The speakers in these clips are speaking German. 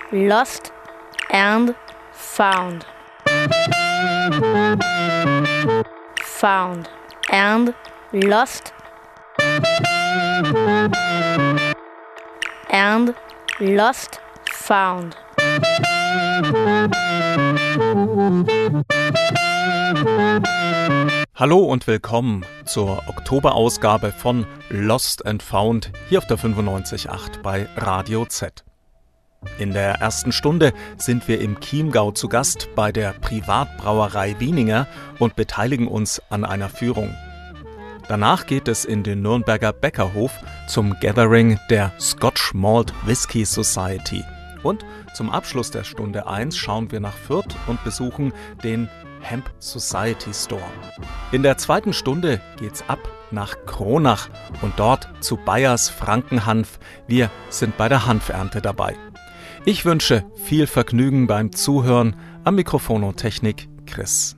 Lost and Found. Found and lost and lost found. Hallo und willkommen zur Oktoberausgabe von Lost and Found hier auf der 95.8 bei Radio Z. In der ersten Stunde sind wir im Chiemgau zu Gast bei der Privatbrauerei Wieninger und beteiligen uns an einer Führung. Danach geht es in den Nürnberger Bäckerhof zum Gathering der Scotch Malt Whisky Society. Und zum Abschluss der Stunde 1 schauen wir nach Fürth und besuchen den Hemp Society Store. In der zweiten Stunde geht's ab nach Kronach und dort zu Bayers Frankenhanf. Wir sind bei der Hanfernte dabei. Ich wünsche viel Vergnügen beim Zuhören. Am Mikrofon und Technik Chris.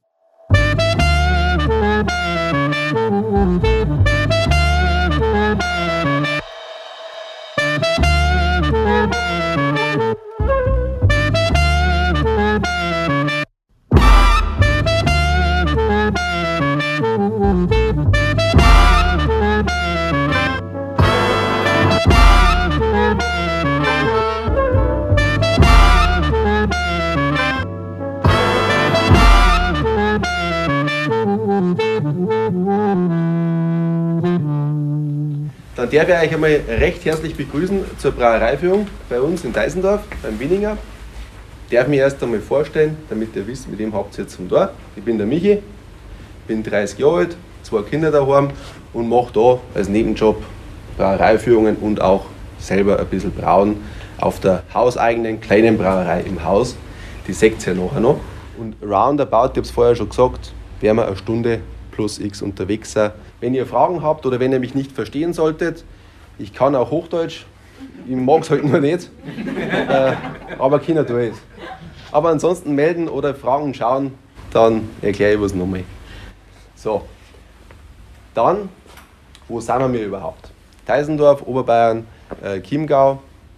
Dann darf ich euch einmal recht herzlich begrüßen zur Brauereiführung bei uns in Deisendorf, beim Wieninger. Ich darf mich erst einmal vorstellen, damit ihr wisst, mit wem habt ihr jetzt zum Tor. Ich bin der Michi, bin 30 Jahre alt, 2 Kinder daheim und mache da als Nebenjob Brauereiführungen und auch selber ein bisschen brauen auf der hauseigenen kleinen Brauerei im Haus. Die seht ihr ja nachher noch. Und roundabout, ich habe es vorher schon gesagt, werden wir eine Stunde plus X unterwegs sein. Wenn ihr Fragen habt oder wenn ihr mich nicht verstehen solltet, ich kann auch Hochdeutsch, ich mag es halt nur nicht, aber Kinder tue ich. Aber ansonsten melden oder Fragen schauen, dann erkläre ich was nochmal. So, dann, wo sind wir überhaupt? Deisendorf, Oberbayern, Chiemgau.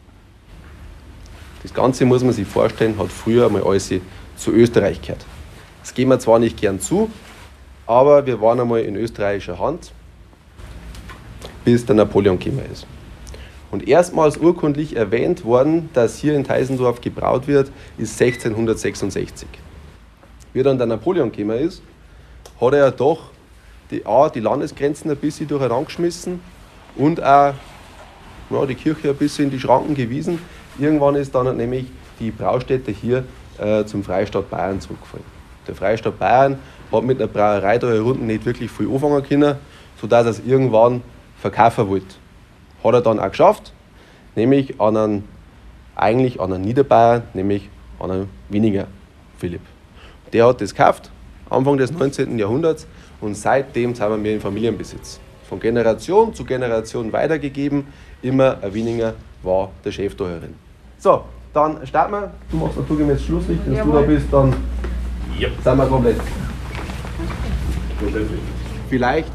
Das Ganze muss man sich vorstellen, hat früher einmal alles zu Österreich gehört. Das geben wir zwar nicht gern zu, aber wir waren einmal in österreichischer Hand, bis der Napoleon gekommen ist. Und erstmals urkundlich erwähnt worden, dass hier in Deisendorf gebraut wird, ist 1666. Wie dann der Napoleon gekommen ist, hat er ja doch die Landesgrenzen ein bisschen durcheinander geschmissen und auch die Kirche ein bisschen in die Schranken gewiesen. Irgendwann ist dann nämlich die Braustätte hier zum Freistaat Bayern zurückgefallen. Der Freistaat Bayern hat mit einer Brauerei da hier unten nicht wirklich viel anfangen können, sodass er es irgendwann verkaufen wollte. Hat er dann auch geschafft, nämlich an einen Niederbayern, nämlich an einen Wieninger Philipp. Der hat das gekauft, Anfang des 19. Jahrhunderts, und seitdem sind wir in Familienbesitz. Von Generation zu Generation weitergegeben, immer ein Wieninger war der Chef da herin. So, dann starten wir. Du machst naturgemäß Schlusslicht, wenn du da bist, dann sind wir komplett. Vielleicht.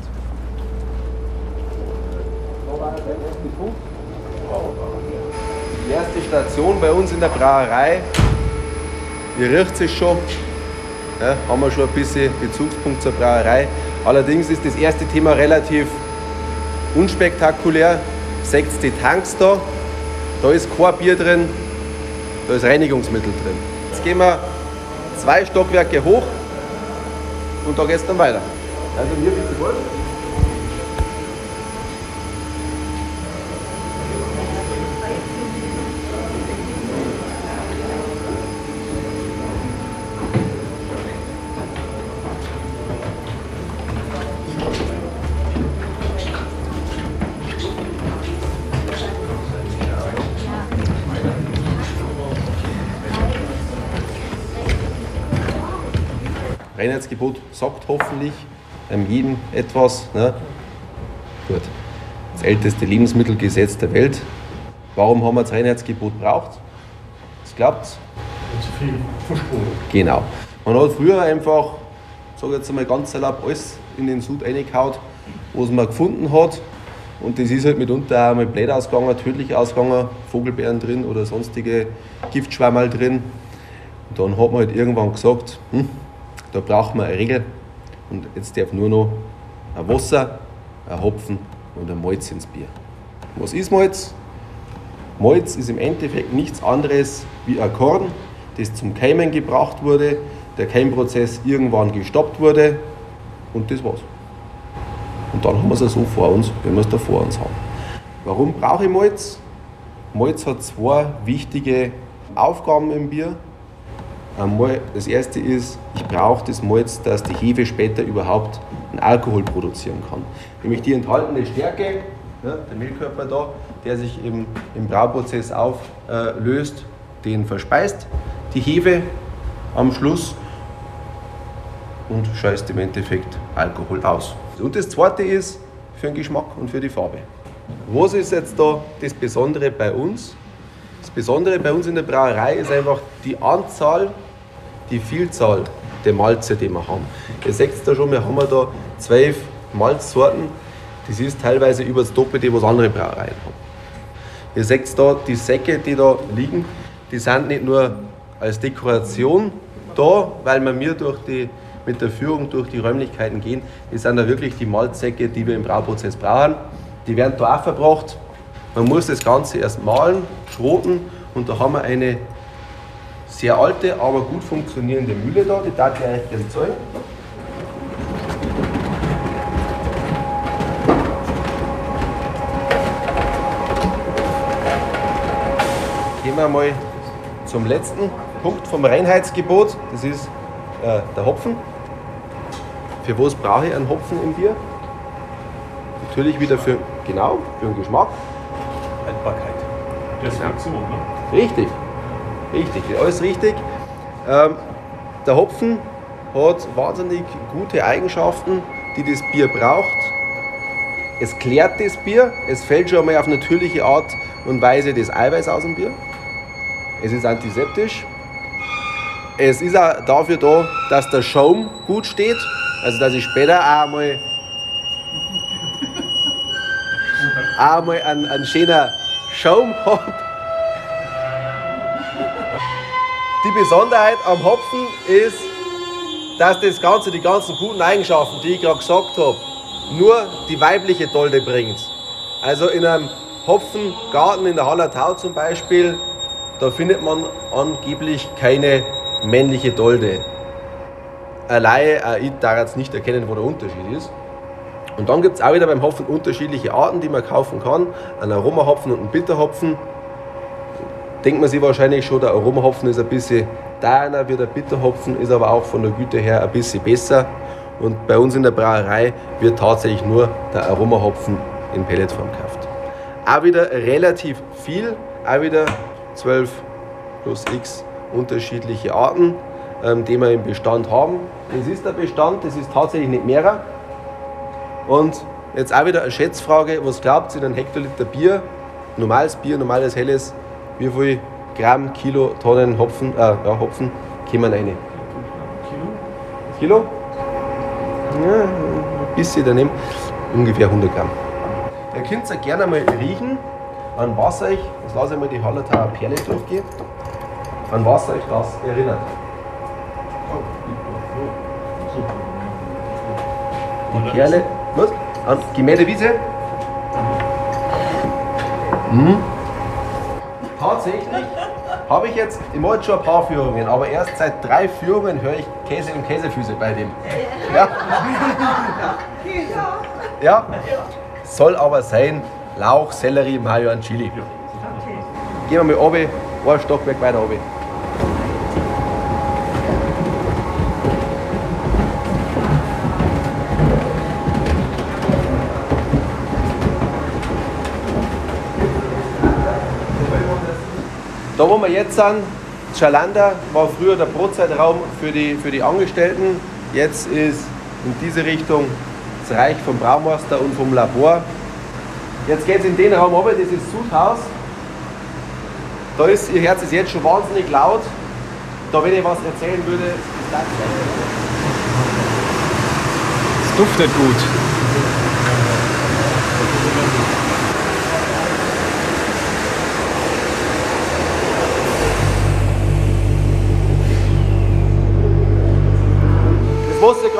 Die erste Station bei uns in der Brauerei. Ihr riecht es schon. Ja, haben wir schon ein bisschen Bezugspunkt zur Brauerei. Allerdings ist das erste Thema relativ unspektakulär. Seht die Tanks da. Da ist kein Bier drin, da ist Reinigungsmittel drin. Jetzt gehen wir 2 Stockwerke hoch und da geht es dann weiter. Also mir bitte wohl. Reinheitsgebot sagt hoffentlich jedem etwas. Ne? Gut. Das älteste Lebensmittelgesetz der Welt. Warum haben wir das Reinheitsgebot gebraucht? Was glaubt ihr? Zu viel Versprung. Genau. Man hat früher einfach, sage jetzt einmal ganz salopp, alles in den Sud reingehauen, was man gefunden hat. Und das ist halt mitunter auch mal blöd ausgegangen, tödlich ausgegangen, Vogelbeeren drin oder sonstige Giftschwammerl drin. Und dann hat man halt irgendwann gesagt, da braucht man eine Regel und jetzt darf nur noch ein Wasser, ein Hopfen und ein Malz ins Bier. Was ist Malz? Malz ist im Endeffekt nichts anderes wie ein Korn, das zum Keimen gebracht wurde, der Keimprozess irgendwann gestoppt wurde und das war's. Und dann haben wir es so vor uns, wenn wir es da vor uns haben. Warum brauche ich Malz? Malz hat zwei wichtige Aufgaben im Bier. Einmal, das erste ist, ich brauche das Malz, dass die Hefe später überhaupt einen Alkohol produzieren kann. Nämlich die enthaltene Stärke, ja, der Mehlkörper da, der sich im Brauprozess auflöst, den verspeist die Hefe am Schluss und scheißt im Endeffekt Alkohol aus. Und das zweite ist für den Geschmack und für die Farbe. Was ist jetzt da das Besondere bei uns? Das Besondere bei uns in der Brauerei ist einfach die Anzahl, die Vielzahl der Malze, die wir haben. Ihr seht da schon, wir haben da 12 Malzsorten. Das ist teilweise über das Doppelte, was andere Brauereien haben. Ihr seht da, die Säcke, die da liegen, die sind nicht nur als Dekoration da, weil wir mit der Führung durch die Räumlichkeiten gehen. Das sind da wirklich die Malzsäcke, die wir im Brauprozess brauchen. Die werden da auch verbracht. Man muss das Ganze erst mahlen, schroten und da haben wir eine sehr alte, aber gut funktionierende Mühle da, die darf ich euch gerne zeigen. Gehen wir mal zum letzten Punkt vom Reinheitsgebot, das ist der Hopfen. Für was brauche ich einen Hopfen im Bier? Natürlich wieder für den Geschmack. Haltbarkeit. Destilation, ne? Richtig, alles richtig. Der Hopfen hat wahnsinnig gute Eigenschaften, die das Bier braucht. Es klärt das Bier, es fällt schon einmal auf natürliche Art und Weise das Eiweiß aus dem Bier. Es ist antiseptisch. Es ist auch dafür da, dass der Schaum gut steht, also dass ich später auch einmal einen schönen Schaum habe. Die Besonderheit am Hopfen ist, dass die ganzen guten Eigenschaften, die ich gerade gesagt habe, nur die weibliche Dolde bringt. Also in einem Hopfengarten in der Hallertau zum Beispiel, da findet man angeblich keine männliche Dolde. Allein ich darf jetzt nicht erkennen, wo der Unterschied ist. Und dann gibt es auch wieder beim Hopfen unterschiedliche Arten, die man kaufen kann. Ein Aromahopfen und ein Bitterhopfen. Denkt man sich wahrscheinlich schon, der Aromahopfen ist ein bisschen teurer wie der Bitterhopfen, ist aber auch von der Güte her ein bisschen besser. Und bei uns in der Brauerei wird tatsächlich nur der Aromahopfen in Pelletform gekauft. Auch wieder relativ viel, auch wieder 12 plus x unterschiedliche Arten, die wir im Bestand haben. Das ist der Bestand, das ist tatsächlich nicht mehrer. Und jetzt auch wieder eine Schätzfrage, was glaubt ihr in einem Hektoliter Bier, normales helles, wie viel Gramm, Kilo, Tonnen Hopfen kommen rein? Kilo? Ja, ein bisschen daneben, ungefähr 100 Gramm. Ihr könnt es gerne mal riechen, an was euch, jetzt lasse ich mal die Hallertauer Perle durchgehen, an was euch das erinnert. Die Perle, was? An gemähte Wiese? Tatsächlich habe ich jetzt, ich mache jetzt schon ein paar Führungen, aber erst seit 3 Führungen höre ich Käse und Käsefüße bei dem. Ja. Ja. Soll aber sein Lauch, Sellerie, Mayo und Chili. Gehen wir mal runter, ein Stockwerk weiter runter. Da wo wir jetzt sind, Schalander war früher der Brotzeitraum für die Angestellten. Jetzt ist in diese Richtung das Reich vom Braumeister und vom Labor. Jetzt geht es in den Raum runter, das ist das Sudhaus. Da ist, ihr Herz ist jetzt schon wahnsinnig laut. Da wenn ich was erzählen würde, ist das Es duftet gut.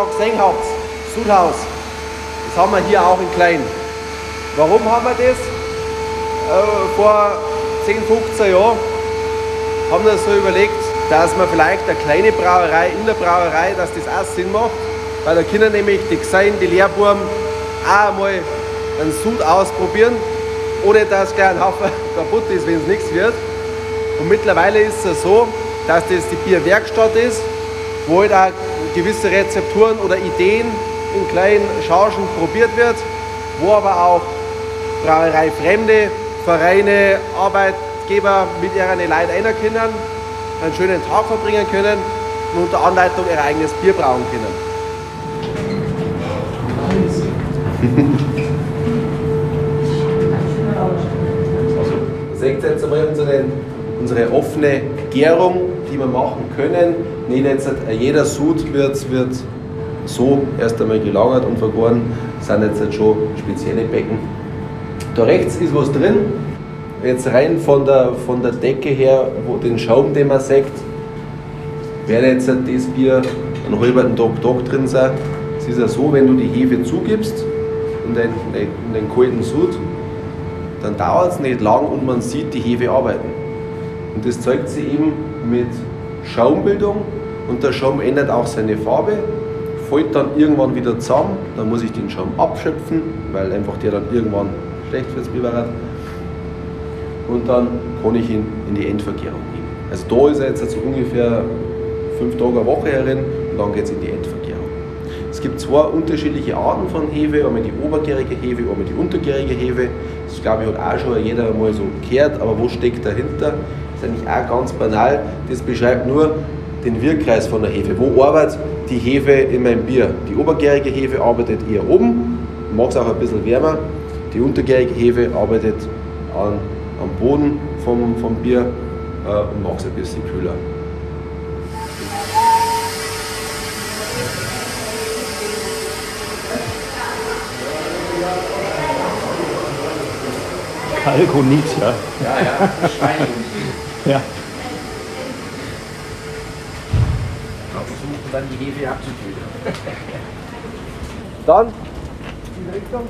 gerade gesehen habt, Sudhaus, das haben wir hier auch in klein. Warum haben wir das? Vor 10, 15 Jahren haben wir so überlegt, dass man vielleicht eine kleine Brauerei in der Brauerei, dass das auch Sinn macht, weil da können nämlich die Gesellen, die Lehrbuben auch einmal einen Sud ausprobieren, ohne dass gleich ein Haufen kaputt ist, wenn es nichts wird. Und mittlerweile ist es so, dass das die Bierwerkstatt ist, wo halt auch gewisse Rezepturen oder Ideen in kleinen Chargen probiert wird, wo aber auch brauereifremde Vereine, Arbeitgeber mit ihren Leuten einkennen, einen schönen Tag verbringen können und unter Anleitung ihr eigenes Bier brauen können. Seht jetzt einmal unsere offene Gärung, die wir machen können. Nicht jetzt jeder Sud wird so erst einmal gelagert und vergoren, das sind jetzt schon spezielle Becken. Da rechts ist was drin. Jetzt rein von der Decke her, wo den Schaum, den man sieht, werde jetzt das Bier einen halben Tag drin sein. Es ist ja so, wenn du die Hefe zugibst in den kalten Sud, dann dauert es nicht lang und man sieht die Hefe arbeiten. Und das zeigt sich eben mit Schaumbildung und der Schaum ändert auch seine Farbe, fällt dann irgendwann wieder zusammen, dann muss ich den Schaum abschöpfen, weil einfach der dann irgendwann schlecht fürs Bier wird. Und dann kann ich ihn in die Endvergärung geben. Also da ist er jetzt so ungefähr 5 Tage eine Woche herin und dann geht es in die Endvergärung. Es gibt zwei unterschiedliche Arten von Hefe, einmal die obergärige Hefe, einmal die untergärige Hefe. Das glaube ich hat auch schon jeder mal so gehört, aber wo steckt dahinter? Das ist eigentlich auch ganz banal. Das beschreibt nur den Wirkkreis von der Hefe. Wo arbeitet die Hefe in meinem Bier? Die obergärige Hefe arbeitet eher oben, mag es auch ein bisschen wärmer. Die untergärige Hefe arbeitet am Boden vom Bier und mag es ein bisschen kühler. Kalkonit, ja. Ja, Steinigung. Ja. Da versuchen dann die Hefe abzukühlen. Dann in die Richtung.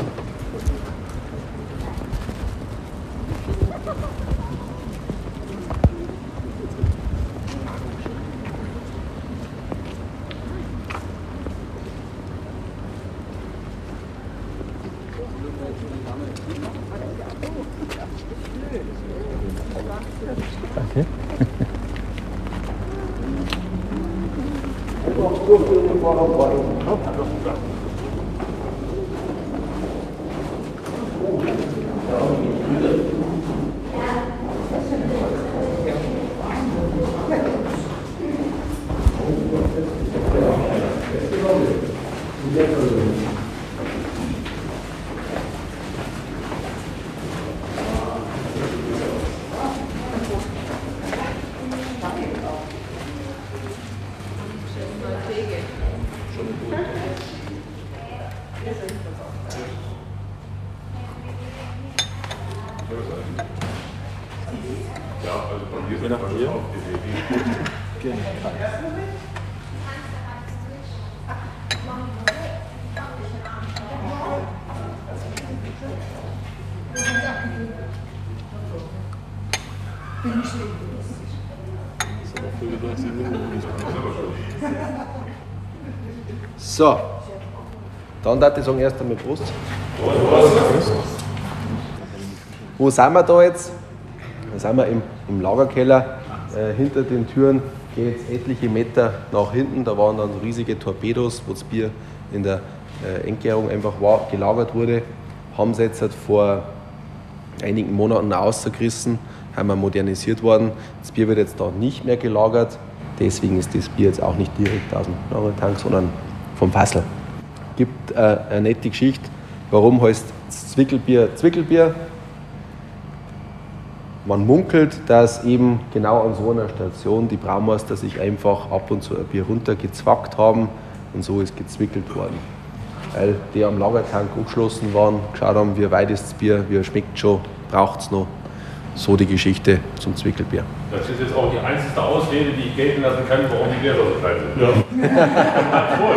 Danke. So, dann darf ich sagen, erst einmal Prost. Wo sind wir da jetzt? Da sind wir im Lagerkeller. Hinter den Türen geht es etliche Meter nach hinten. Da waren dann riesige Torpedos, wo das Bier in der Endgärung einfach gelagert wurde. Haben sie jetzt vor einigen Monaten ausgerissen, haben wir modernisiert worden. Das Bier wird jetzt da nicht mehr gelagert. Deswegen ist das Bier jetzt auch nicht direkt aus dem Lagertank, sondern vom Fassel. Gibt eine nette Geschichte, warum heißt Zwickelbier Zwickelbier. Man munkelt, dass eben genau an so einer Station die Braumeister sich einfach ab und zu ein Bier runtergezwackt haben und so ist gezwickelt worden. Weil die am Lagertank angeschlossen waren, geschaut haben, wie weit ist das Bier, wie schmeckt es schon, braucht es noch. So die Geschichte zum Zwickelbier. Das ist jetzt auch die einzige Ausrede, die ich gelten lassen kann, warum die Gläser so klein sind. Ja.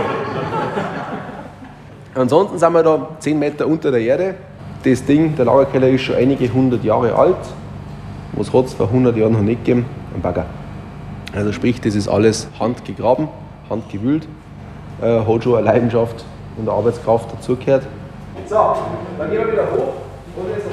Ansonsten sind wir da 10 Meter unter der Erde. Das Ding, der Lagerkeller, ist schon einige 100 Jahre alt. Was hat es vor 100 Jahren noch nicht gegeben? Ein Bagger. Also sprich, das ist alles handgegraben, handgewühlt. Hat schon eine Leidenschaft und eine Arbeitskraft dazugehört. So, dann gehen wir wieder hoch. Und jetzt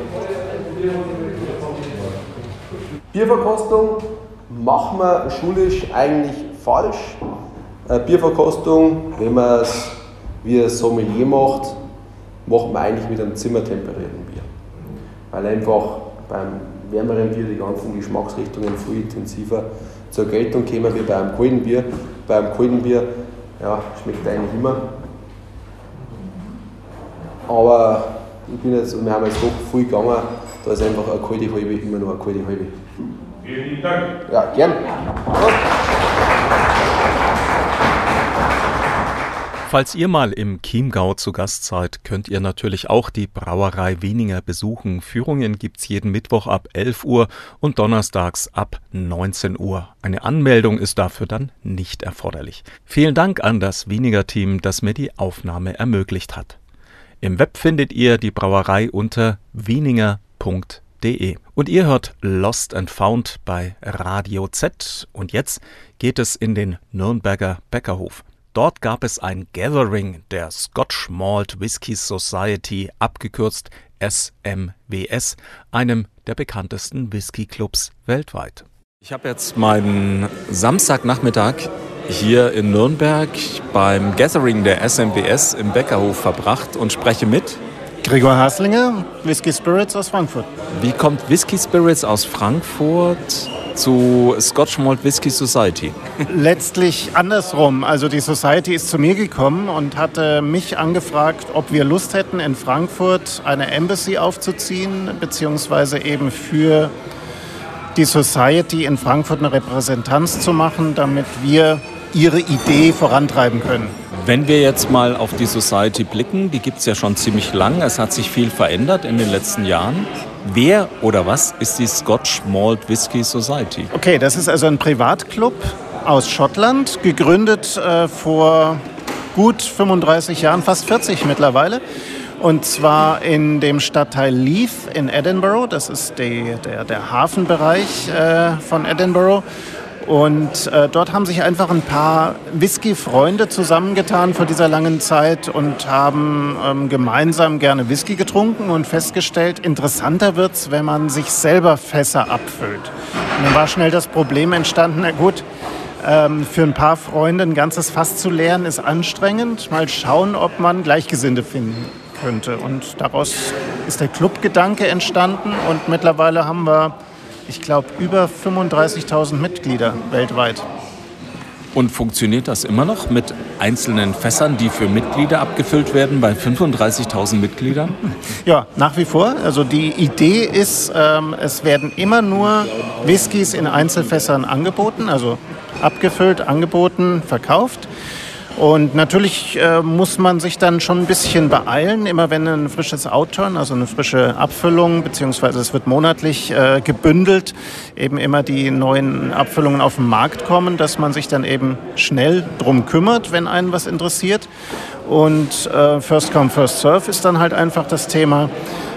Bierverkostung machen wir schulisch eigentlich falsch. Bierverkostung, wenn man es wie ein Sommelier macht man eigentlich mit einem zimmertemperierten Bier. Weil einfach beim wärmeren Bier die ganzen Geschmacksrichtungen viel intensiver zur Geltung kommen wie bei einem kalten Bier. Bei einem kalten Bier schmeckt eigentlich immer. Aber wir haben jetzt doch viel gegangen, da ist einfach eine kalte Halbe immer noch eine kalte Halbe. Vielen lieben Dank. Ja, gern. Falls ihr mal im Chiemgau zu Gast seid, könnt ihr natürlich auch die Brauerei Wieninger besuchen. Führungen gibt's jeden Mittwoch ab 11 Uhr und donnerstags ab 19 Uhr. Eine Anmeldung ist dafür dann nicht erforderlich. Vielen Dank an das Wieninger Team, das mir die Aufnahme ermöglicht hat. Im Web findet ihr die Brauerei unter wieninger.de. Und ihr hört Lost and Found bei Radio Z. Und jetzt geht es in den Nürnberger Bäckerhof. Dort gab es ein Gathering der Scotch Malt Whisky Society, abgekürzt SMWS, einem der bekanntesten Whisky-Clubs weltweit. Ich habe jetzt meinen Samstagnachmittag hier in Nürnberg beim Gathering der SMWS im Bäckerhof verbracht und spreche mit Gregor Haslinger, Whisky Spirits aus Frankfurt. Wie kommt Whisky Spirits aus Frankfurt zu Scotch Malt Whisky Society? Letztlich andersrum. Also die Society ist zu mir gekommen und hatte mich angefragt, ob wir Lust hätten, in Frankfurt eine Embassy aufzuziehen, beziehungsweise eben für die Society in Frankfurt eine Repräsentanz zu machen, damit wir ihre Idee vorantreiben können. Wenn wir jetzt mal auf die Society blicken, die gibt es ja schon ziemlich lang. Es hat sich viel verändert in den letzten Jahren. Wer oder was ist die Scotch Malt Whisky Society? Okay, das ist also ein Privatclub aus Schottland, gegründet vor gut 35 Jahren, fast 40 mittlerweile. Und zwar in dem Stadtteil Leith in Edinburgh. Das ist der Hafenbereich von Edinburgh. Und dort haben sich einfach ein paar Whisky-Freunde zusammengetan vor dieser langen Zeit und haben gemeinsam gerne Whisky getrunken und festgestellt, interessanter wird's, wenn man sich selber Fässer abfüllt. Und dann war schnell das Problem entstanden, na gut, für ein paar Freunde ein ganzes Fass zu leeren ist anstrengend. Mal schauen, ob man Gleichgesinnte finden könnte. Und daraus ist der Clubgedanke entstanden und mittlerweile haben wir, ich glaube, über 35.000 Mitglieder weltweit. Und funktioniert das immer noch mit einzelnen Fässern, die für Mitglieder abgefüllt werden, bei 35.000 Mitgliedern? Ja, nach wie vor. Also die Idee ist, es werden immer nur Whiskys in Einzelfässern angeboten, also abgefüllt, angeboten, verkauft. Und natürlich muss man sich dann schon ein bisschen beeilen, immer wenn ein frisches Outturn, also eine frische Abfüllung, beziehungsweise es wird monatlich gebündelt, eben immer die neuen Abfüllungen auf den Markt kommen, dass man sich dann eben schnell drum kümmert, wenn einen was interessiert. Und First Come, First Serve ist dann halt einfach das Thema.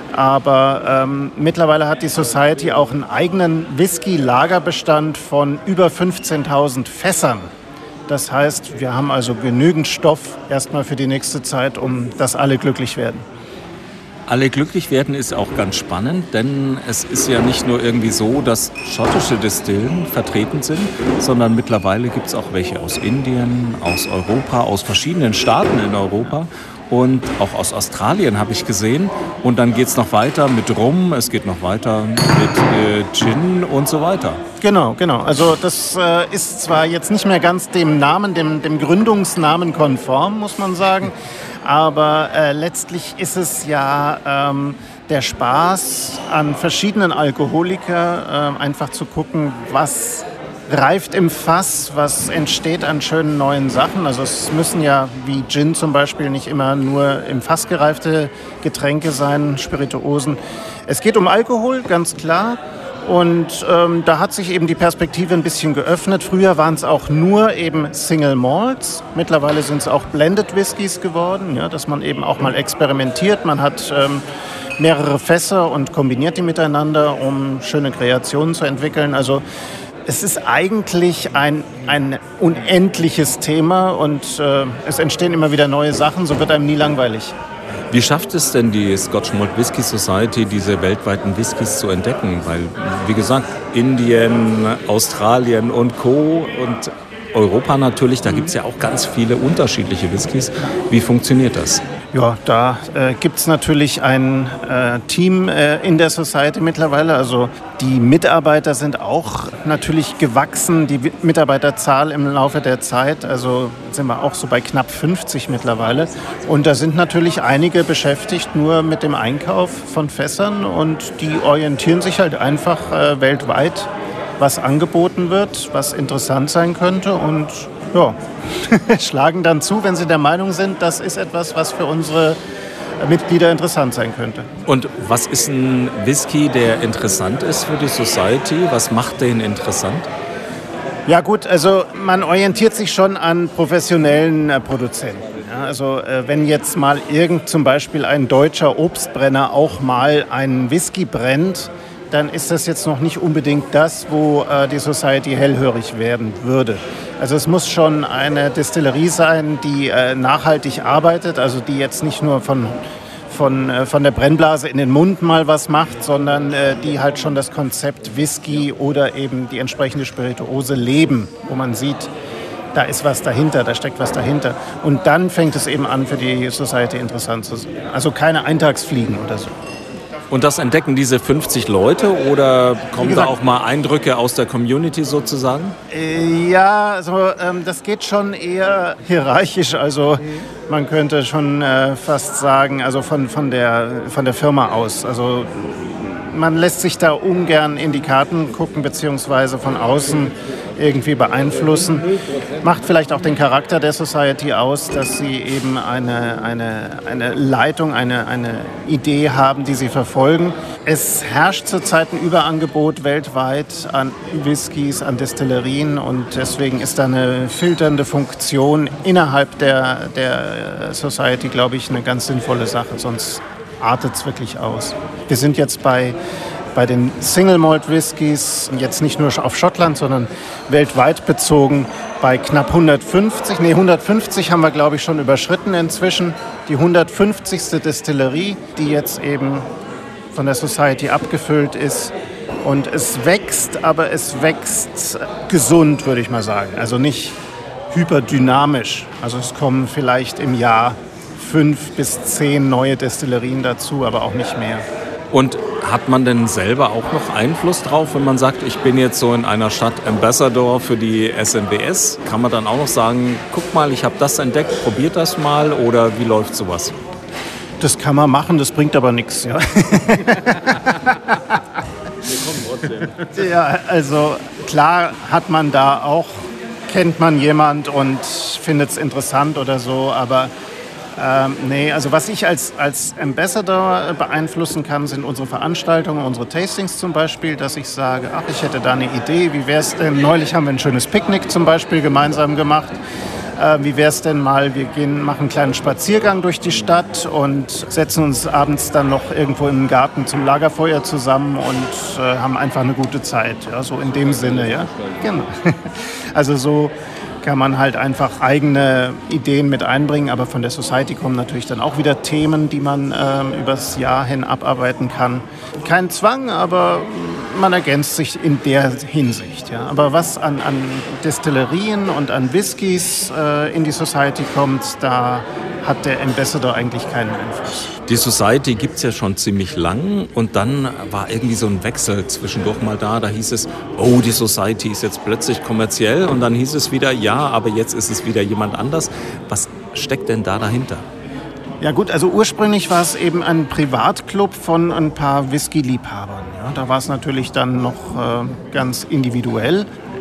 Aber mittlerweile hat die Society auch einen eigenen Whisky-Lagerbestand von über 15.000 Fässern. Das heißt, wir haben also genügend Stoff erstmal für die nächste Zeit, um dass alle glücklich werden. Alle glücklich werden ist auch ganz spannend, denn es ist ja nicht nur irgendwie so, dass schottische Distillen vertreten sind, sondern mittlerweile gibt es auch welche aus Indien, aus Europa, aus verschiedenen Staaten in Europa. Und auch aus Australien habe ich gesehen. Und dann geht es noch weiter mit Rum, es geht noch weiter mit Gin und so weiter. Genau. Also das ist zwar jetzt nicht mehr ganz dem Namen, dem Gründungsnamen konform, muss man sagen. Aber letztlich ist es ja der Spaß an verschiedenen Alkoholiker, einfach zu gucken, was reift im Fass, was entsteht an schönen neuen Sachen. Also es müssen ja, wie Gin zum Beispiel, nicht immer nur im Fass gereifte Getränke sein, Spirituosen. Es geht um Alkohol, ganz klar. Und da hat sich eben die Perspektive ein bisschen geöffnet. Früher waren es auch nur eben Single Malts. Mittlerweile sind es auch Blended Whiskys geworden, ja, dass man eben auch mal experimentiert. Man hat mehrere Fässer und kombiniert die miteinander, um schöne Kreationen zu entwickeln. Also es ist eigentlich ein unendliches Thema und es entstehen immer wieder neue Sachen, so wird einem nie langweilig. Wie schafft es denn die Scotch Malt Whisky Society, diese weltweiten Whiskys zu entdecken? Weil, wie gesagt, Indien, Australien und Co. und Europa natürlich, da gibt es ja auch ganz viele unterschiedliche Whiskys. Wie funktioniert das? Ja, da gibt es natürlich ein Team in der Society mittlerweile. Also die Mitarbeiter sind auch natürlich gewachsen, die Mitarbeiterzahl im Laufe der Zeit. Also sind wir auch so bei knapp 50 mittlerweile. Und da sind natürlich einige beschäftigt nur mit dem Einkauf von Fässern und die orientieren sich halt einfach weltweit, was angeboten wird, was interessant sein könnte und ja, schlagen dann zu, wenn sie der Meinung sind, das ist etwas, was für unsere Mitglieder interessant sein könnte. Und was ist ein Whisky, der interessant ist für die Society? Was macht den interessant? Ja gut, also man orientiert sich schon an professionellen Produzenten. Ja, also wenn jetzt mal zum Beispiel ein deutscher Obstbrenner auch mal einen Whisky brennt, dann ist das jetzt noch nicht unbedingt das, wo die Society hellhörig werden würde. Also es muss schon eine Destillerie sein, die nachhaltig arbeitet, also die jetzt nicht nur von der Brennblase in den Mund mal was macht, sondern die halt schon das Konzept Whisky oder eben die entsprechende Spirituose leben, wo man sieht, da ist was dahinter, da steckt was dahinter. Und dann fängt es eben an, für die Society interessant zu sein. Also keine Eintagsfliegen oder so. Und das entdecken diese 50 Leute oder kommen da auch mal Eindrücke aus der Community sozusagen? Ja, also das geht schon eher hierarchisch. Also man könnte schon fast sagen, also von der Firma aus. Also man lässt sich da ungern in die Karten gucken, beziehungsweise von außen irgendwie beeinflussen. Macht vielleicht auch den Charakter der Society aus, dass sie eben eine Leitung, eine Idee haben, die sie verfolgen. Es herrscht zurzeit ein Überangebot weltweit an Whiskys, an Destillerien und deswegen ist da eine filternde Funktion innerhalb der Society, glaube ich, eine ganz sinnvolle Sache, sonst artet es wirklich aus. Wir sind jetzt bei den Single Malt Whiskys, jetzt nicht nur auf Schottland, sondern weltweit bezogen, bei knapp 150. 150 haben wir, glaube ich, schon überschritten inzwischen. Die 150. Destillerie, die jetzt eben von der Society abgefüllt ist. Und es wächst, aber es wächst gesund, würde ich mal sagen. Also nicht hyperdynamisch. Also es kommen vielleicht im Jahr 5 bis 10 neue Destillerien dazu, aber auch nicht mehr. Und hat man denn selber auch noch Einfluss drauf, wenn man sagt, ich bin jetzt so in einer Stadt Ambassador für die SMWS? Kann man dann auch noch sagen, guck mal, ich habe das entdeckt, probiert das mal oder wie läuft sowas? Das kann man machen, das bringt aber nichts. Ja. Wir kommen trotzdem. Ja, also klar kennt man jemand und findet es interessant oder so, aber nee, also was ich als Ambassador beeinflussen kann, sind unsere Veranstaltungen, unsere Tastings zum Beispiel, dass ich sage, ach, ich hätte da eine Idee, wie wäre es denn, neulich haben wir ein schönes Picknick zum Beispiel gemeinsam gemacht, wie wäre es denn mal, machen einen kleinen Spaziergang durch die Stadt und setzen uns abends dann noch irgendwo im Garten zum Lagerfeuer zusammen und haben einfach eine gute Zeit, ja, so in dem Sinne, ja, genau. Also so kann man halt einfach eigene Ideen mit einbringen, aber von der Society kommen natürlich dann auch wieder Themen, die man übers Jahr hin abarbeiten kann. Kein Zwang, aber man ergänzt sich in der Hinsicht. Ja. Aber was an Destillerien und an Whiskys in die Society kommt, da hat der Ambassador eigentlich keinen Einfluss. Die Society gibt es ja schon ziemlich lang und dann war irgendwie so ein Wechsel zwischendurch mal da hieß es, oh, die Society ist jetzt plötzlich kommerziell und dann hieß es wieder, ja, aber jetzt ist es wieder jemand anders. Was steckt denn da dahinter? Ja gut, also ursprünglich war es eben ein Privatclub von ein paar Whisky-Liebhabern. Ja. Da war es natürlich dann noch ganz individuell.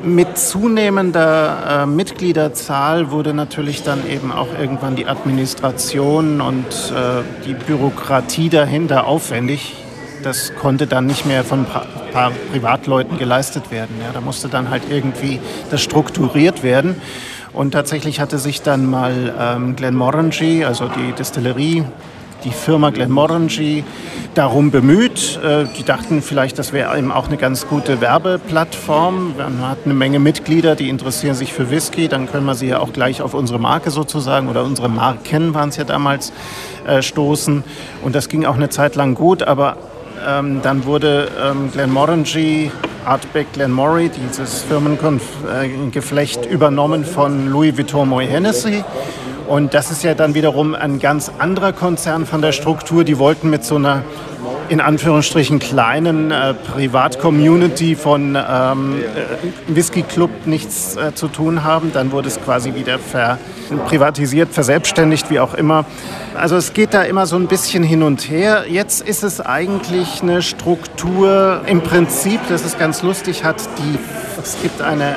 Mit zunehmender Mitgliederzahl wurde natürlich dann eben auch irgendwann die Administration und die Bürokratie dahinter aufwendig. Das konnte dann nicht mehr von ein paar Privatleuten geleistet werden. Ja, da musste dann halt irgendwie das strukturiert werden. Und tatsächlich hatte sich dann mal Glenmorangie, also die Distillerie, die Firma Glenmorangie, darum bemüht. Die dachten vielleicht, das wäre eben auch eine ganz gute Werbeplattform. Man hat eine Menge Mitglieder, die interessieren sich für Whisky. Dann können wir sie ja auch gleich auf unsere Marke sozusagen, oder unsere Marken waren es ja damals, stoßen. Und das ging auch eine Zeit lang gut, aber dann wurde Glenmorangie, Ardbeg Glenmorangie, dieses Firmengeflecht, übernommen von Louis Vuitton Moet Hennessy. Und das ist ja dann wiederum ein ganz anderer Konzern von der Struktur. Die wollten mit so einer, in Anführungsstrichen, kleinen Privat-Community von Whisky-Club nichts zu tun haben. Dann wurde es quasi wieder privatisiert, verselbstständigt, wie auch immer. Also es geht da immer so ein bisschen hin und her. Jetzt ist es eigentlich eine Struktur, im Prinzip, das ist ganz lustig, es gibt eine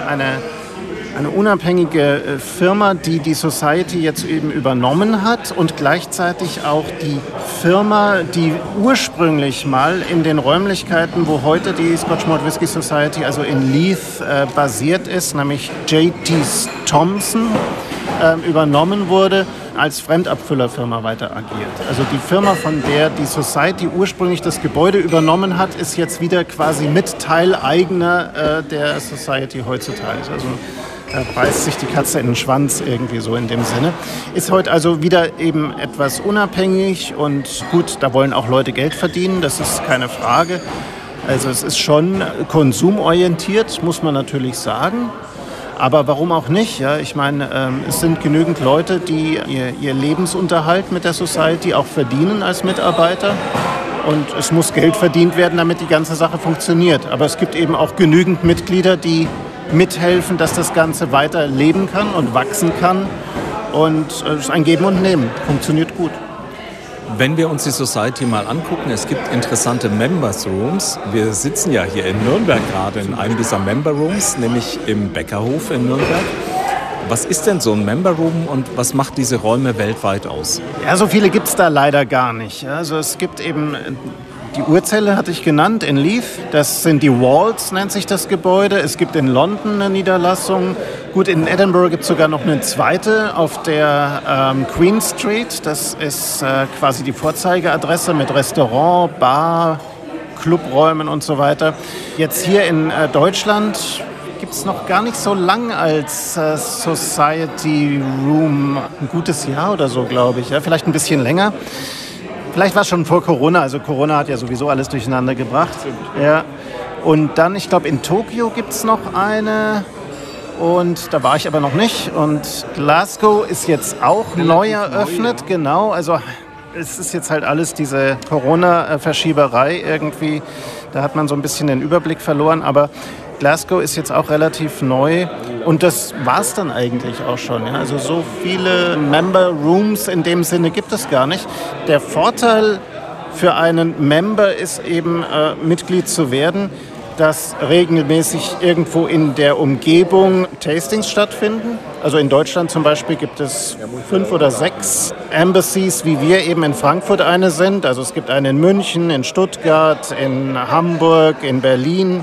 unabhängige Firma, die die Society jetzt eben übernommen hat, und gleichzeitig auch die Firma, die ursprünglich mal in den Räumlichkeiten, wo heute die Scotch Malt Whisky Society, also in Leith, basiert ist, nämlich J.T. Thompson, übernommen wurde, als Fremdabfüllerfirma weiter agiert. Also die Firma, von der die Society ursprünglich das Gebäude übernommen hat, ist jetzt wieder quasi mit Teileigner der Society heutzutage. Also da beißt sich die Katze in den Schwanz irgendwie so in dem Sinne. Ist heute also wieder eben etwas unabhängig, und gut, da wollen auch Leute Geld verdienen, das ist keine Frage. Also es ist schon konsumorientiert, muss man natürlich sagen. Aber warum auch nicht? Ja? Ich meine, es sind genügend Leute, die ihr Lebensunterhalt mit der Society auch verdienen als Mitarbeiter. Und es muss Geld verdient werden, damit die ganze Sache funktioniert. Aber es gibt eben auch genügend Mitglieder, die mithelfen, dass das Ganze weiter leben kann und wachsen kann. Und es ist ein Geben und Nehmen. Funktioniert gut. Wenn wir uns die Society mal angucken, es gibt interessante Members Rooms. Wir sitzen ja hier in Nürnberg gerade in einem dieser Member Rooms, nämlich im Bäckerhof in Nürnberg. Was ist denn so ein Member Room und was macht diese Räume weltweit aus? Ja, so viele gibt es da leider gar nicht. Also es gibt eben die Urzelle, hatte ich genannt, in Leith. Das sind die Walls, nennt sich das Gebäude. Es gibt in London eine Niederlassung. Gut, in Edinburgh gibt es sogar noch eine zweite auf der Queen Street. Das ist quasi die Vorzeigeadresse mit Restaurant, Bar, Clubräumen und so weiter. Jetzt hier in Deutschland gibt es noch gar nicht so lang als Society Room. Ein gutes Jahr oder so, glaube ich. Ja? Vielleicht ein bisschen länger. Vielleicht war es schon vor Corona. Also Corona hat ja sowieso alles durcheinander gebracht. Ja. Und dann, ich glaube, in Tokio gibt es noch eine. Und da war ich aber noch nicht. Und Glasgow ist jetzt auch neu eröffnet. Neu, ja. Genau, also es ist jetzt halt alles diese Corona-Verschieberei irgendwie. Da hat man so ein bisschen den Überblick verloren. Aber Glasgow ist jetzt auch relativ neu. Und das war es dann eigentlich auch schon. Ja? Also so viele Member Rooms in dem Sinne gibt es gar nicht. Der Vorteil für einen Member ist eben, Mitglied zu werden, dass regelmäßig irgendwo in der Umgebung Tastings stattfinden. Also in Deutschland zum Beispiel gibt es 5 oder 6 Embassies, wie wir eben in Frankfurt eine sind. Also es gibt eine in München, in Stuttgart, in Hamburg, in Berlin,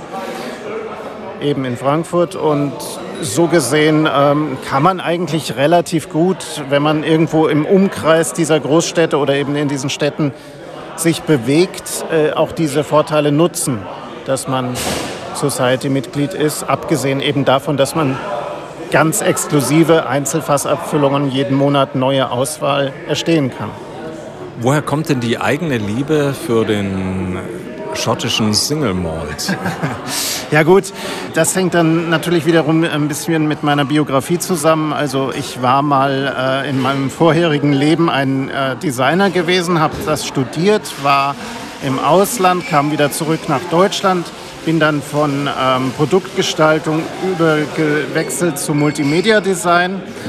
eben in Frankfurt. Und so gesehen kann man eigentlich relativ gut, wenn man irgendwo im Umkreis dieser Großstädte oder eben in diesen Städten sich bewegt, auch diese Vorteile nutzen, dass man Society-Mitglied ist, abgesehen eben davon, dass man ganz exklusive Einzelfassabfüllungen jeden Monat neue Auswahl erstehen kann. Woher kommt denn die eigene Liebe für den schottischen Single Malt? Ja gut, das hängt dann natürlich wiederum ein bisschen mit meiner Biografie zusammen. Also ich war mal in meinem vorherigen Leben ein Designer gewesen, habe das studiert, war im Ausland, kam wieder zurück nach Deutschland, bin dann von Produktgestaltung übergewechselt zu Multimedia-Design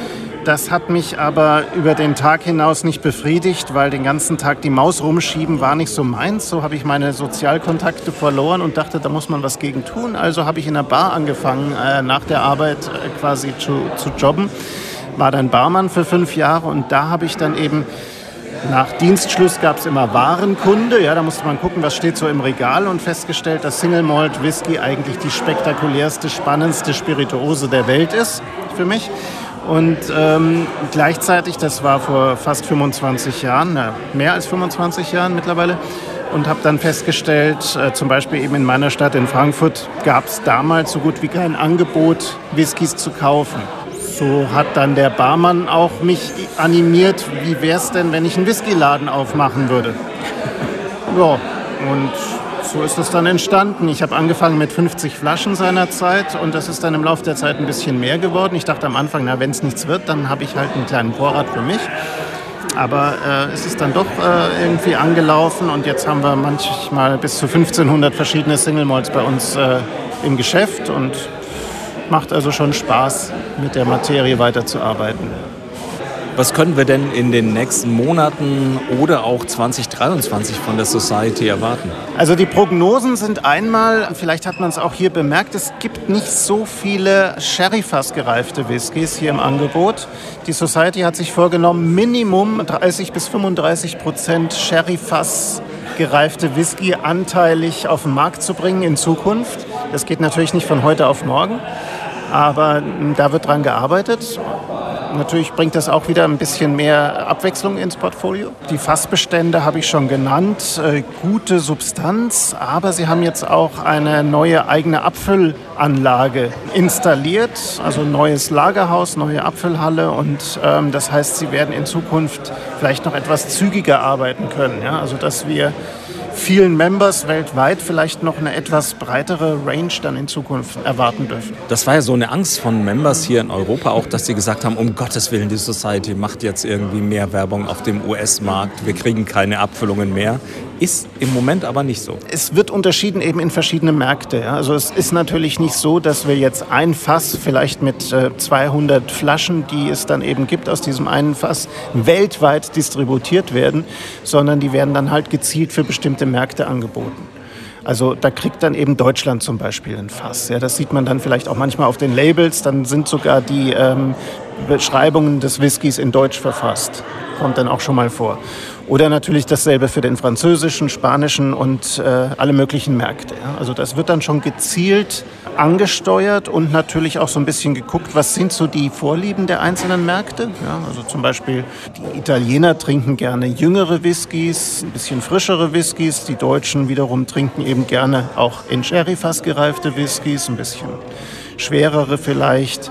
Das hat mich aber über den Tag hinaus nicht befriedigt, weil den ganzen Tag die Maus rumschieben war nicht so meins. So habe ich meine Sozialkontakte verloren und dachte, da muss man was gegen tun. Also habe ich in einer Bar angefangen, nach der Arbeit quasi zu jobben. War dann Barmann für 5 Jahre und da habe ich dann eben, nach Dienstschluss gab es immer Warenkunde. Ja, da musste man gucken, was steht so im Regal und festgestellt, dass Single Malt Whisky eigentlich die spektakulärste, spannendste Spirituose der Welt ist für mich. Und gleichzeitig, das war vor fast 25 Jahren, mehr als 25 Jahren mittlerweile, und habe dann festgestellt, zum Beispiel eben in meiner Stadt in Frankfurt gab es damals so gut wie kein Angebot, Whiskys zu kaufen. So hat dann der Barmann auch mich animiert, wie wäre es denn, wenn ich einen Whiskyladen aufmachen würde. Ja, und so ist es dann entstanden. Ich habe angefangen mit 50 Flaschen seinerzeit und das ist dann im Laufe der Zeit ein bisschen mehr geworden. Ich dachte am Anfang, wenn es nichts wird, dann habe ich halt einen kleinen Vorrat für mich. Aber es ist dann doch irgendwie angelaufen und jetzt haben wir manchmal bis zu 1500 verschiedene Single Malts bei uns im Geschäft und macht also schon Spaß, mit der Materie weiterzuarbeiten. Was können wir denn in den nächsten Monaten oder auch 2023 von der Society erwarten? Also die Prognosen sind einmal, vielleicht hat man es auch hier bemerkt, es gibt nicht so viele Sherry-Fass gereifte Whiskys hier im Angebot. Die Society hat sich vorgenommen, Minimum 30-35% Sherry-Fass gereifte Whisky anteilig auf den Markt zu bringen in Zukunft. Das geht natürlich nicht von heute auf morgen, aber da wird dran gearbeitet. Natürlich bringt das auch wieder ein bisschen mehr Abwechslung ins Portfolio. Die Fassbestände habe ich schon genannt, gute Substanz, aber sie haben jetzt auch eine neue eigene Abfüllanlage installiert, also ein neues Lagerhaus, neue Abfüllhalle und das heißt, sie werden in Zukunft vielleicht noch etwas zügiger arbeiten können, ja? Also dass wir vielen Members weltweit vielleicht noch eine etwas breitere Range dann in Zukunft erwarten dürfen. Das war ja so eine Angst von Members hier in Europa auch, dass sie gesagt haben, um Gottes Willen, die Society macht jetzt irgendwie mehr Werbung auf dem US-Markt, wir kriegen keine Abfüllungen mehr. Ist im Moment aber nicht so. Es wird unterschieden eben in verschiedene Märkte. Ja. Also es ist natürlich nicht so, dass wir jetzt ein Fass vielleicht mit 200 Flaschen, die es dann eben gibt aus diesem einen Fass, weltweit distributiert werden, sondern die werden dann halt gezielt für bestimmte Märkte angeboten. Also da kriegt dann eben Deutschland zum Beispiel ein Fass. Ja, das sieht man dann vielleicht auch manchmal auf den Labels. Dann sind sogar die Beschreibungen des Whiskys in Deutsch verfasst. Kommt dann auch schon mal vor. Oder natürlich dasselbe für den französischen, spanischen und alle möglichen Märkte. Ja. Also das wird dann schon gezielt angesteuert und natürlich auch so ein bisschen geguckt, was sind so die Vorlieben der einzelnen Märkte. Ja, also zum Beispiel die Italiener trinken gerne jüngere Whiskys, ein bisschen frischere Whiskys. Die Deutschen wiederum trinken eben gerne auch in Sherry-Fass gereifte Whiskys, ein bisschen schwerere vielleicht.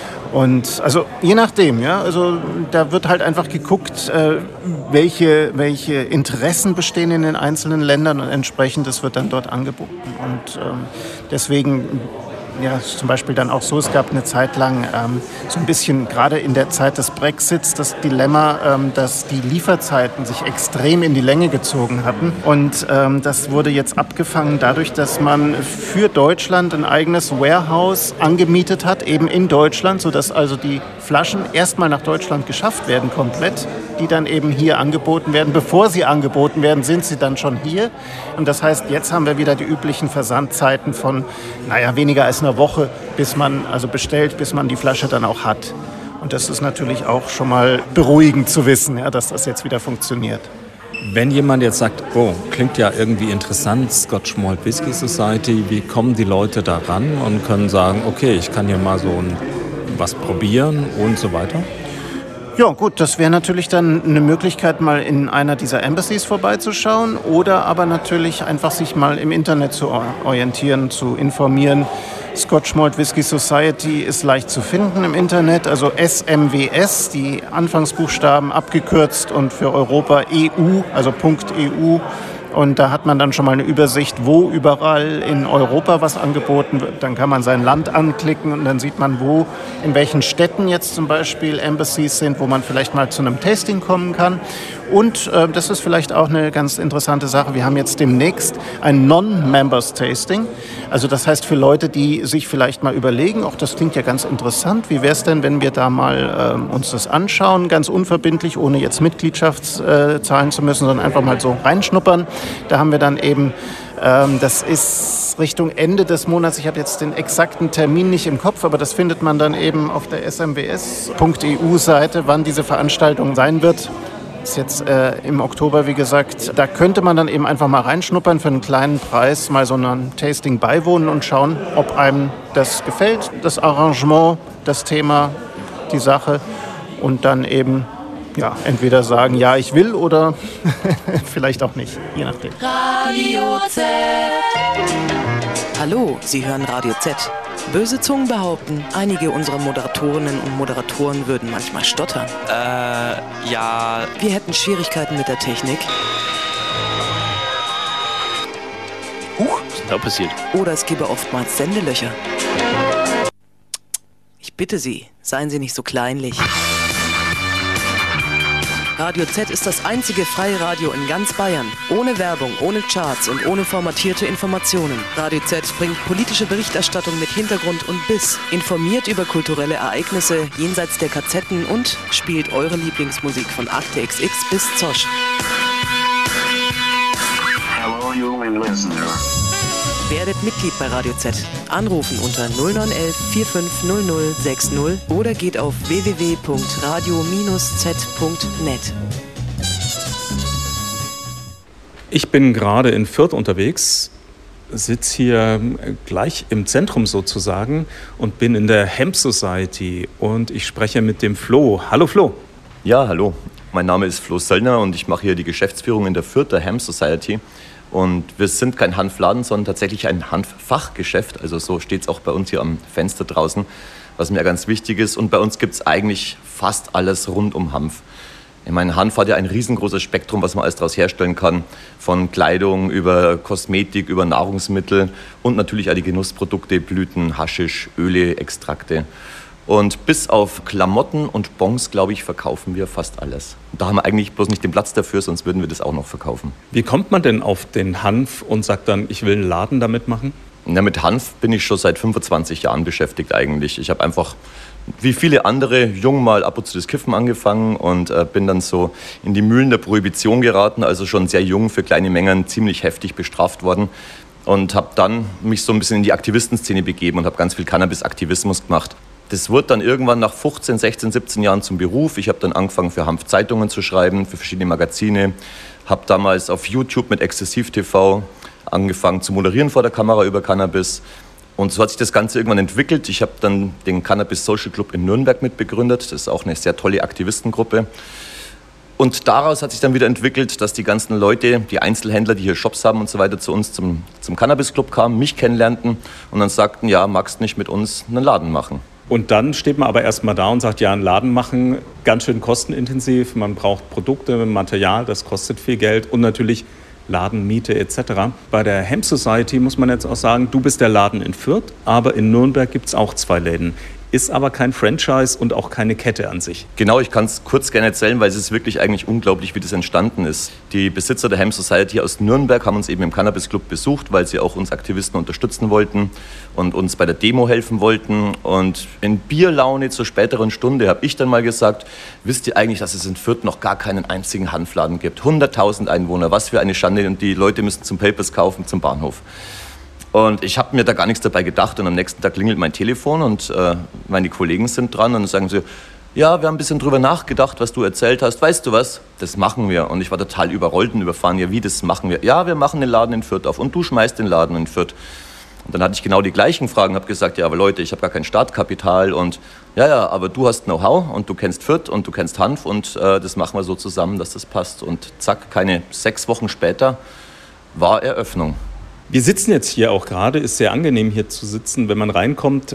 Und also je nachdem, ja, also da wird halt einfach geguckt, welche Interessen bestehen in den einzelnen Ländern und entsprechendes wird dann dort angeboten. Und deswegen, ja, zum Beispiel dann auch so, es gab eine Zeit lang so ein bisschen, gerade in der Zeit des Brexits, das Dilemma, dass die Lieferzeiten sich extrem in die Länge gezogen hatten. Und das wurde jetzt abgefangen dadurch, dass man für Deutschland ein eigenes Warehouse angemietet hat, eben in Deutschland, sodass also die Flaschen erstmal nach Deutschland geschafft werden komplett, die dann eben hier angeboten werden. Bevor sie angeboten werden, sind sie dann schon hier. Und das heißt, jetzt haben wir wieder die üblichen Versandzeiten von, weniger als einer Woche, bis man also bestellt, bis man die Flasche dann auch hat. Und das ist natürlich auch schon mal beruhigend zu wissen, ja, dass das jetzt wieder funktioniert. Wenn jemand jetzt sagt, oh, klingt ja irgendwie interessant, Scotch Malt Whisky Society, wie kommen die Leute da ran und können sagen, okay, ich kann hier mal so was probieren und so weiter? Ja gut, das wäre natürlich dann eine Möglichkeit, mal in einer dieser Embassies vorbeizuschauen oder aber natürlich einfach sich mal im Internet zu orientieren, zu informieren. Scotch Malt Whisky Society ist leicht zu finden im Internet, also SMWS, die Anfangsbuchstaben abgekürzt und für Europa EU, also .eu. Und da hat man dann schon mal eine Übersicht, wo überall in Europa was angeboten wird. Dann kann man sein Land anklicken und dann sieht man, wo, in welchen Städten jetzt zum Beispiel Embassies sind, wo man vielleicht mal zu einem Tasting kommen kann. Und das ist vielleicht auch eine ganz interessante Sache. Wir haben jetzt demnächst ein Non-Members-Tasting. Also das heißt für Leute, die sich vielleicht mal überlegen, auch das klingt ja ganz interessant. Wie wäre es denn, wenn wir da mal uns das anschauen, ganz unverbindlich, ohne jetzt Mitgliedschaft zahlen zu müssen, sondern einfach mal so reinschnuppern. Da haben wir dann eben, das ist Richtung Ende des Monats, ich habe jetzt den exakten Termin nicht im Kopf, aber das findet man dann eben auf der smws.eu-Seite, wann diese Veranstaltung sein wird. Ist jetzt im Oktober, wie gesagt. Da könnte man dann eben einfach mal reinschnuppern für einen kleinen Preis, mal so ein Tasting beiwohnen und schauen, ob einem das gefällt, das Arrangement, das Thema, die Sache und dann eben ja, entweder sagen, ja, ich will oder vielleicht auch nicht, je nachdem. Radio Z. Hallo, Sie hören Radio Z. Böse Zungen behaupten, einige unserer Moderatorinnen und Moderatoren würden manchmal stottern. Ja. Wir hätten Schwierigkeiten mit der Technik. Was ist denn da passiert? Oder es gäbe oftmals Sendelöcher. Ich bitte Sie, seien Sie nicht so kleinlich. Radio Z ist das einzige freie Radio in ganz Bayern. Ohne Werbung, ohne Charts und ohne formatierte Informationen. Radio Z bringt politische Berichterstattung mit Hintergrund und Biss, informiert über kulturelle Ereignisse jenseits der KZen und spielt eure Lieblingsmusik von Akte XX bis Zosch. Hello, you listener. Werdet Mitglied bei Radio Z. Anrufen unter 0911 450060 oder geht auf www.radio-z.net. Ich bin gerade in Fürth unterwegs, sitze hier gleich im Zentrum sozusagen und bin in der Hemp Society und ich spreche mit dem Flo. Hallo Flo. Ja, hallo. Mein Name ist Flo Söllner und ich mache hier die Geschäftsführung in der Fürther Hemp Society. Und wir sind kein Hanfladen, sondern tatsächlich ein Hanffachgeschäft. Also so steht es auch bei uns hier am Fenster draußen, was mir ganz wichtig ist. Und bei uns gibt es eigentlich fast alles rund um Hanf. Ich meine, Hanf hat ja ein riesengroßes Spektrum, was man alles daraus herstellen kann. Von Kleidung über Kosmetik, über Nahrungsmittel und natürlich auch die Genussprodukte, Blüten, Haschisch, Öle, Extrakte. Und bis auf Klamotten und Bons, glaube ich, verkaufen wir fast alles. Da haben wir eigentlich bloß nicht den Platz dafür, sonst würden wir das auch noch verkaufen. Wie kommt man denn auf den Hanf und sagt dann, ich will einen Laden damit machen? Ja, mit Hanf bin ich schon seit 25 Jahren beschäftigt eigentlich. Ich habe einfach, wie viele andere, jung mal ab und zu das Kiffen angefangen und bin dann so in die Mühlen der Prohibition geraten, also schon sehr jung für kleine Mengen ziemlich heftig bestraft worden. Und habe dann mich so ein bisschen in die Aktivistenszene begeben und habe ganz viel Cannabis-Aktivismus gemacht. Das wurde dann irgendwann nach 15, 16, 17 Jahren zum Beruf. Ich habe dann angefangen, für Hanfzeitungen zu schreiben, für verschiedene Magazine. Habe damals auf YouTube mit Exzessiv TV angefangen zu moderieren vor der Kamera über Cannabis. Und so hat sich das Ganze irgendwann entwickelt. Ich habe dann den Cannabis Social Club in Nürnberg mitbegründet. Das ist auch eine sehr tolle Aktivistengruppe. Und daraus hat sich dann wieder entwickelt, dass die ganzen Leute, die Einzelhändler, die hier Shops haben und so weiter, zu uns zum Cannabis Club kamen, mich kennenlernten und dann sagten, ja, magst du nicht mit uns einen Laden machen? Und dann steht man aber erstmal da und sagt, ja, einen Laden machen, ganz schön kostenintensiv. Man braucht Produkte, Material, das kostet viel Geld und natürlich Ladenmiete etc. Bei der Hemp Society muss man jetzt auch sagen, du bist der Laden in Fürth, aber in Nürnberg gibt es auch 2 Läden. Ist aber kein Franchise und auch keine Kette an sich. Genau, ich kann es kurz gerne erzählen, weil es ist wirklich eigentlich unglaublich, wie das entstanden ist. Die Besitzer der Hemp Society aus Nürnberg haben uns eben im Cannabis Club besucht, weil sie auch uns Aktivisten unterstützen wollten und uns bei der Demo helfen wollten. Und in Bierlaune zur späteren Stunde habe ich dann mal gesagt, wisst ihr eigentlich, dass es in Fürth noch gar keinen einzigen Hanfladen gibt? 100.000 Einwohner, was für eine Schande, und die Leute müssen zum Papers kaufen, zum Bahnhof. Und ich habe mir da gar nichts dabei gedacht und am nächsten Tag klingelt mein Telefon und meine Kollegen sind dran und dann sagen sie, ja, wir haben ein bisschen drüber nachgedacht, was du erzählt hast. Weißt du was? Das machen wir. Und ich war total überrollt und überfahren. Ja, wie, das machen wir? Ja, wir machen den Laden in Fürth auf und du schmeißt den Laden in Fürth. Und dann hatte ich genau die gleichen Fragen, habe gesagt, ja, aber Leute, ich habe gar kein Startkapital und ja, aber du hast Know-how und du kennst Fürth und du kennst Hanf und das machen wir so zusammen, dass das passt. Und zack, keine 6 Wochen später war Eröffnung. Wir sitzen jetzt hier auch gerade, ist sehr angenehm hier zu sitzen. Wenn man reinkommt,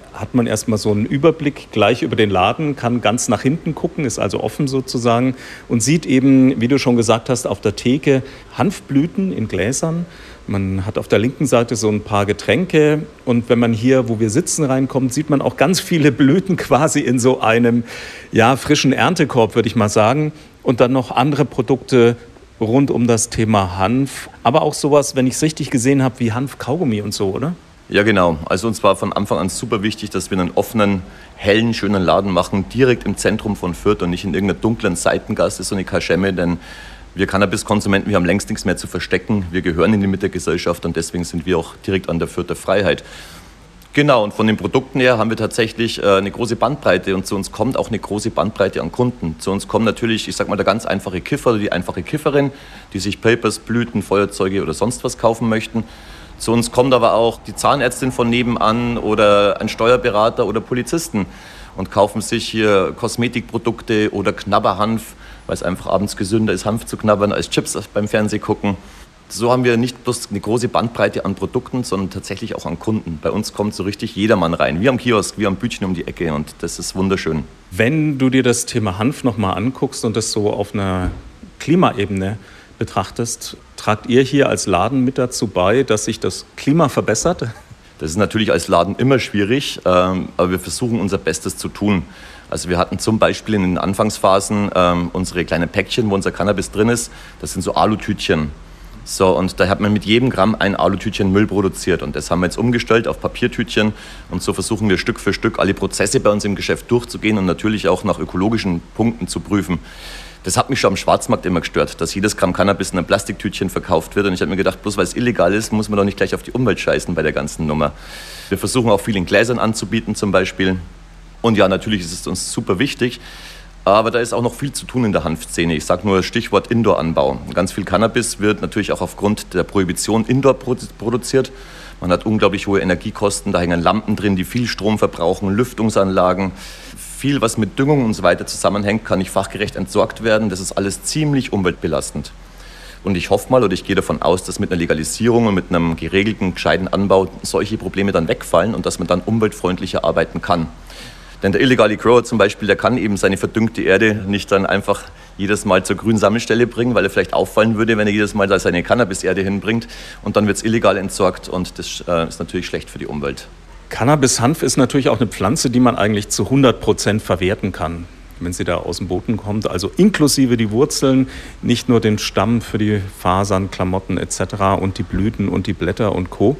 hat man erstmal so einen Überblick gleich über den Laden, kann ganz nach hinten gucken, ist also offen sozusagen und sieht eben, wie du schon gesagt hast, auf der Theke Hanfblüten in Gläsern. Man hat auf der linken Seite so ein paar Getränke und wenn man hier, wo wir sitzen, reinkommt, sieht man auch ganz viele Blüten quasi in so einem frischen Erntekorb, würde ich mal sagen. Und dann noch andere Produkte rund um das Thema Hanf. Aber auch sowas, wenn ich es richtig gesehen habe, wie Hanfkaugummi und so, oder? Ja, genau. Also uns war von Anfang an super wichtig, dass wir einen offenen, hellen, schönen Laden machen, direkt im Zentrum von Fürth und nicht in irgendeiner dunklen Seitengasse, so eine Kaschemme, denn wir Cannabiskonsumenten, wir haben längst nichts mehr zu verstecken. Wir gehören in die Mitte der Gesellschaft und deswegen sind wir auch direkt an der Fürther Freiheit. Genau, und von den Produkten her haben wir tatsächlich eine große Bandbreite und zu uns kommt auch eine große Bandbreite an Kunden. Zu uns kommen natürlich, ich sag mal, der ganz einfache Kiffer oder die einfache Kifferin, die sich Papers, Blüten, Feuerzeuge oder sonst was kaufen möchten. Zu uns kommt aber auch die Zahnärztin von nebenan oder ein Steuerberater oder Polizisten und kaufen sich hier Kosmetikprodukte oder Knabberhanf, weil es einfach abends gesünder ist, Hanf zu knabbern als Chips beim Fernsehgucken. So haben wir nicht bloß eine große Bandbreite an Produkten, sondern tatsächlich auch an Kunden. Bei uns kommt so richtig jedermann rein. Wir am Kiosk, wir am Bütchen um die Ecke und das ist wunderschön. Wenn du dir das Thema Hanf nochmal anguckst und das so auf einer Klimaebene betrachtest, tragt ihr hier als Laden mit dazu bei, dass sich das Klima verbessert? Das ist natürlich als Laden immer schwierig, aber wir versuchen unser Bestes zu tun. Also wir hatten zum Beispiel in den Anfangsphasen unsere kleinen Päckchen, wo unser Cannabis drin ist. Das sind so Alutütchen. So, und da hat man mit jedem Gramm ein Alutütchen Müll produziert. Und das haben wir jetzt umgestellt auf Papiertütchen. Und so versuchen wir Stück für Stück alle Prozesse bei uns im Geschäft durchzugehen und natürlich auch nach ökologischen Punkten zu prüfen. Das hat mich schon am Schwarzmarkt immer gestört, dass jedes Gramm Cannabis in einem Plastiktütchen verkauft wird. Und ich habe mir gedacht, bloß weil es illegal ist, muss man doch nicht gleich auf die Umwelt scheißen bei der ganzen Nummer. Wir versuchen auch viel in Gläsern anzubieten zum Beispiel. Und ja, natürlich ist es uns super wichtig, aber da ist auch noch viel zu tun in der Hanfszene. Ich sage nur Stichwort Indoor-Anbau. Ganz viel Cannabis wird natürlich auch aufgrund der Prohibition Indoor produziert. Man hat unglaublich hohe Energiekosten, da hängen Lampen drin, die viel Strom verbrauchen, Lüftungsanlagen. Viel, was mit Düngung und so weiter zusammenhängt, kann nicht fachgerecht entsorgt werden. Das ist alles ziemlich umweltbelastend. Und ich hoffe mal oder ich gehe davon aus, dass mit einer Legalisierung und mit einem geregelten, gescheiten Anbau solche Probleme dann wegfallen und dass man dann umweltfreundlicher arbeiten kann. Denn der illegale Grower zum Beispiel, der kann eben seine verdüngte Erde nicht dann einfach jedes Mal zur grünen Sammelstelle bringen, weil er vielleicht auffallen würde, wenn er jedes Mal da seine Cannabis-Erde hinbringt und dann wird es illegal entsorgt und das ist natürlich schlecht für die Umwelt. Cannabis-Hanf ist natürlich auch eine Pflanze, die man eigentlich zu 100% verwerten kann, wenn sie da aus dem Boden kommt, also inklusive die Wurzeln, nicht nur den Stamm für die Fasern, Klamotten etc. und die Blüten und die Blätter und Co.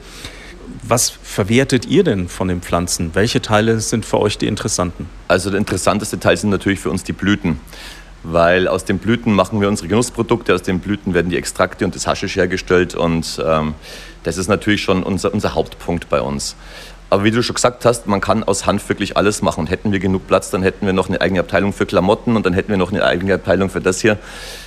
Was verwertet ihr denn von den Pflanzen? Welche Teile sind für euch die interessanten? Also der interessanteste Teil sind natürlich für uns die Blüten, weil aus den Blüten machen wir unsere Genussprodukte, aus den Blüten werden die Extrakte und das Haschisch hergestellt und das ist natürlich schon unser Hauptpunkt bei uns. Aber wie du schon gesagt hast, man kann aus Hanf wirklich alles machen. Und hätten wir genug Platz, dann hätten wir noch eine eigene Abteilung für Klamotten und dann hätten wir noch eine eigene Abteilung für das hier.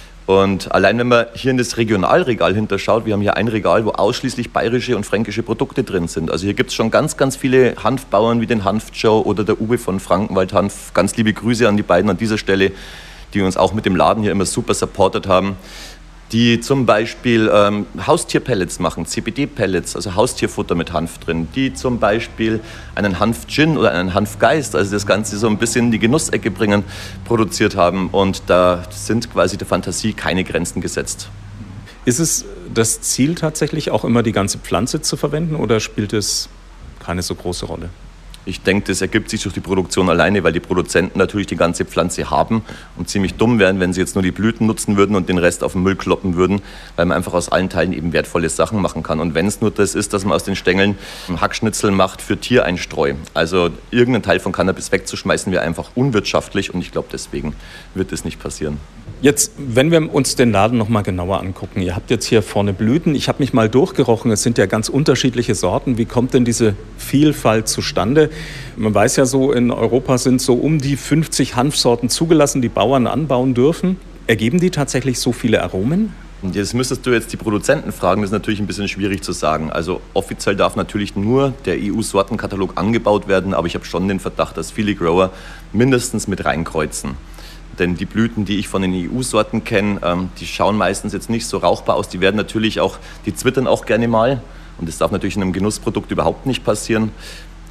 Und allein wenn man hier in das Regionalregal hinterschaut, wir haben hier ein Regal, wo ausschließlich bayerische und fränkische Produkte drin sind. Also hier gibt es schon ganz, ganz viele Hanfbauern wie den Hanf-Joe oder der Uwe von Frankenwald Hanf. Ganz liebe Grüße an die beiden an dieser Stelle, die uns auch mit dem Laden hier immer super supportet haben. Die zum Beispiel Haustierpellets machen, CBD-Pellets, also Haustierfutter mit Hanf drin. Die zum Beispiel einen Hanf-Gin oder einen Hanfgeist, also das Ganze so ein bisschen in die Genussecke bringen, produziert haben. Und da sind quasi der Fantasie keine Grenzen gesetzt. Ist es das Ziel tatsächlich auch immer die ganze Pflanze zu verwenden oder spielt es keine so große Rolle? Ich denke, das ergibt sich durch die Produktion alleine, weil die Produzenten natürlich die ganze Pflanze haben und ziemlich dumm wären, wenn sie jetzt nur die Blüten nutzen würden und den Rest auf den Müll kloppen würden, weil man einfach aus allen Teilen eben wertvolle Sachen machen kann. Und wenn es nur das ist, dass man aus den Stängeln Hackschnitzel macht für Tiereinstreu, also irgendeinen Teil von Cannabis wegzuschmeißen, wäre einfach unwirtschaftlich und ich glaube, deswegen wird das nicht passieren. Jetzt, wenn wir uns den Laden noch mal genauer angucken, ihr habt jetzt hier vorne Blüten, ich habe mich mal durchgerochen, es sind ja ganz unterschiedliche Sorten. Wie kommt denn diese Vielfalt zustande? Man weiß ja so, in Europa sind so um die 50 Hanfsorten zugelassen, die Bauern anbauen dürfen. Ergeben die tatsächlich so viele Aromen? Jetzt müsstest du jetzt die Produzenten fragen, das ist natürlich ein bisschen schwierig zu sagen. Also offiziell darf natürlich nur der EU-Sortenkatalog angebaut werden, aber ich habe schon den Verdacht, dass viele Grower mindestens mit reinkreuzen. Denn die Blüten, die ich von den EU-Sorten kenne, die schauen meistens jetzt nicht so rauchbar aus. Die werden natürlich auch, die zwittern auch gerne mal. Und das darf natürlich in einem Genussprodukt überhaupt nicht passieren.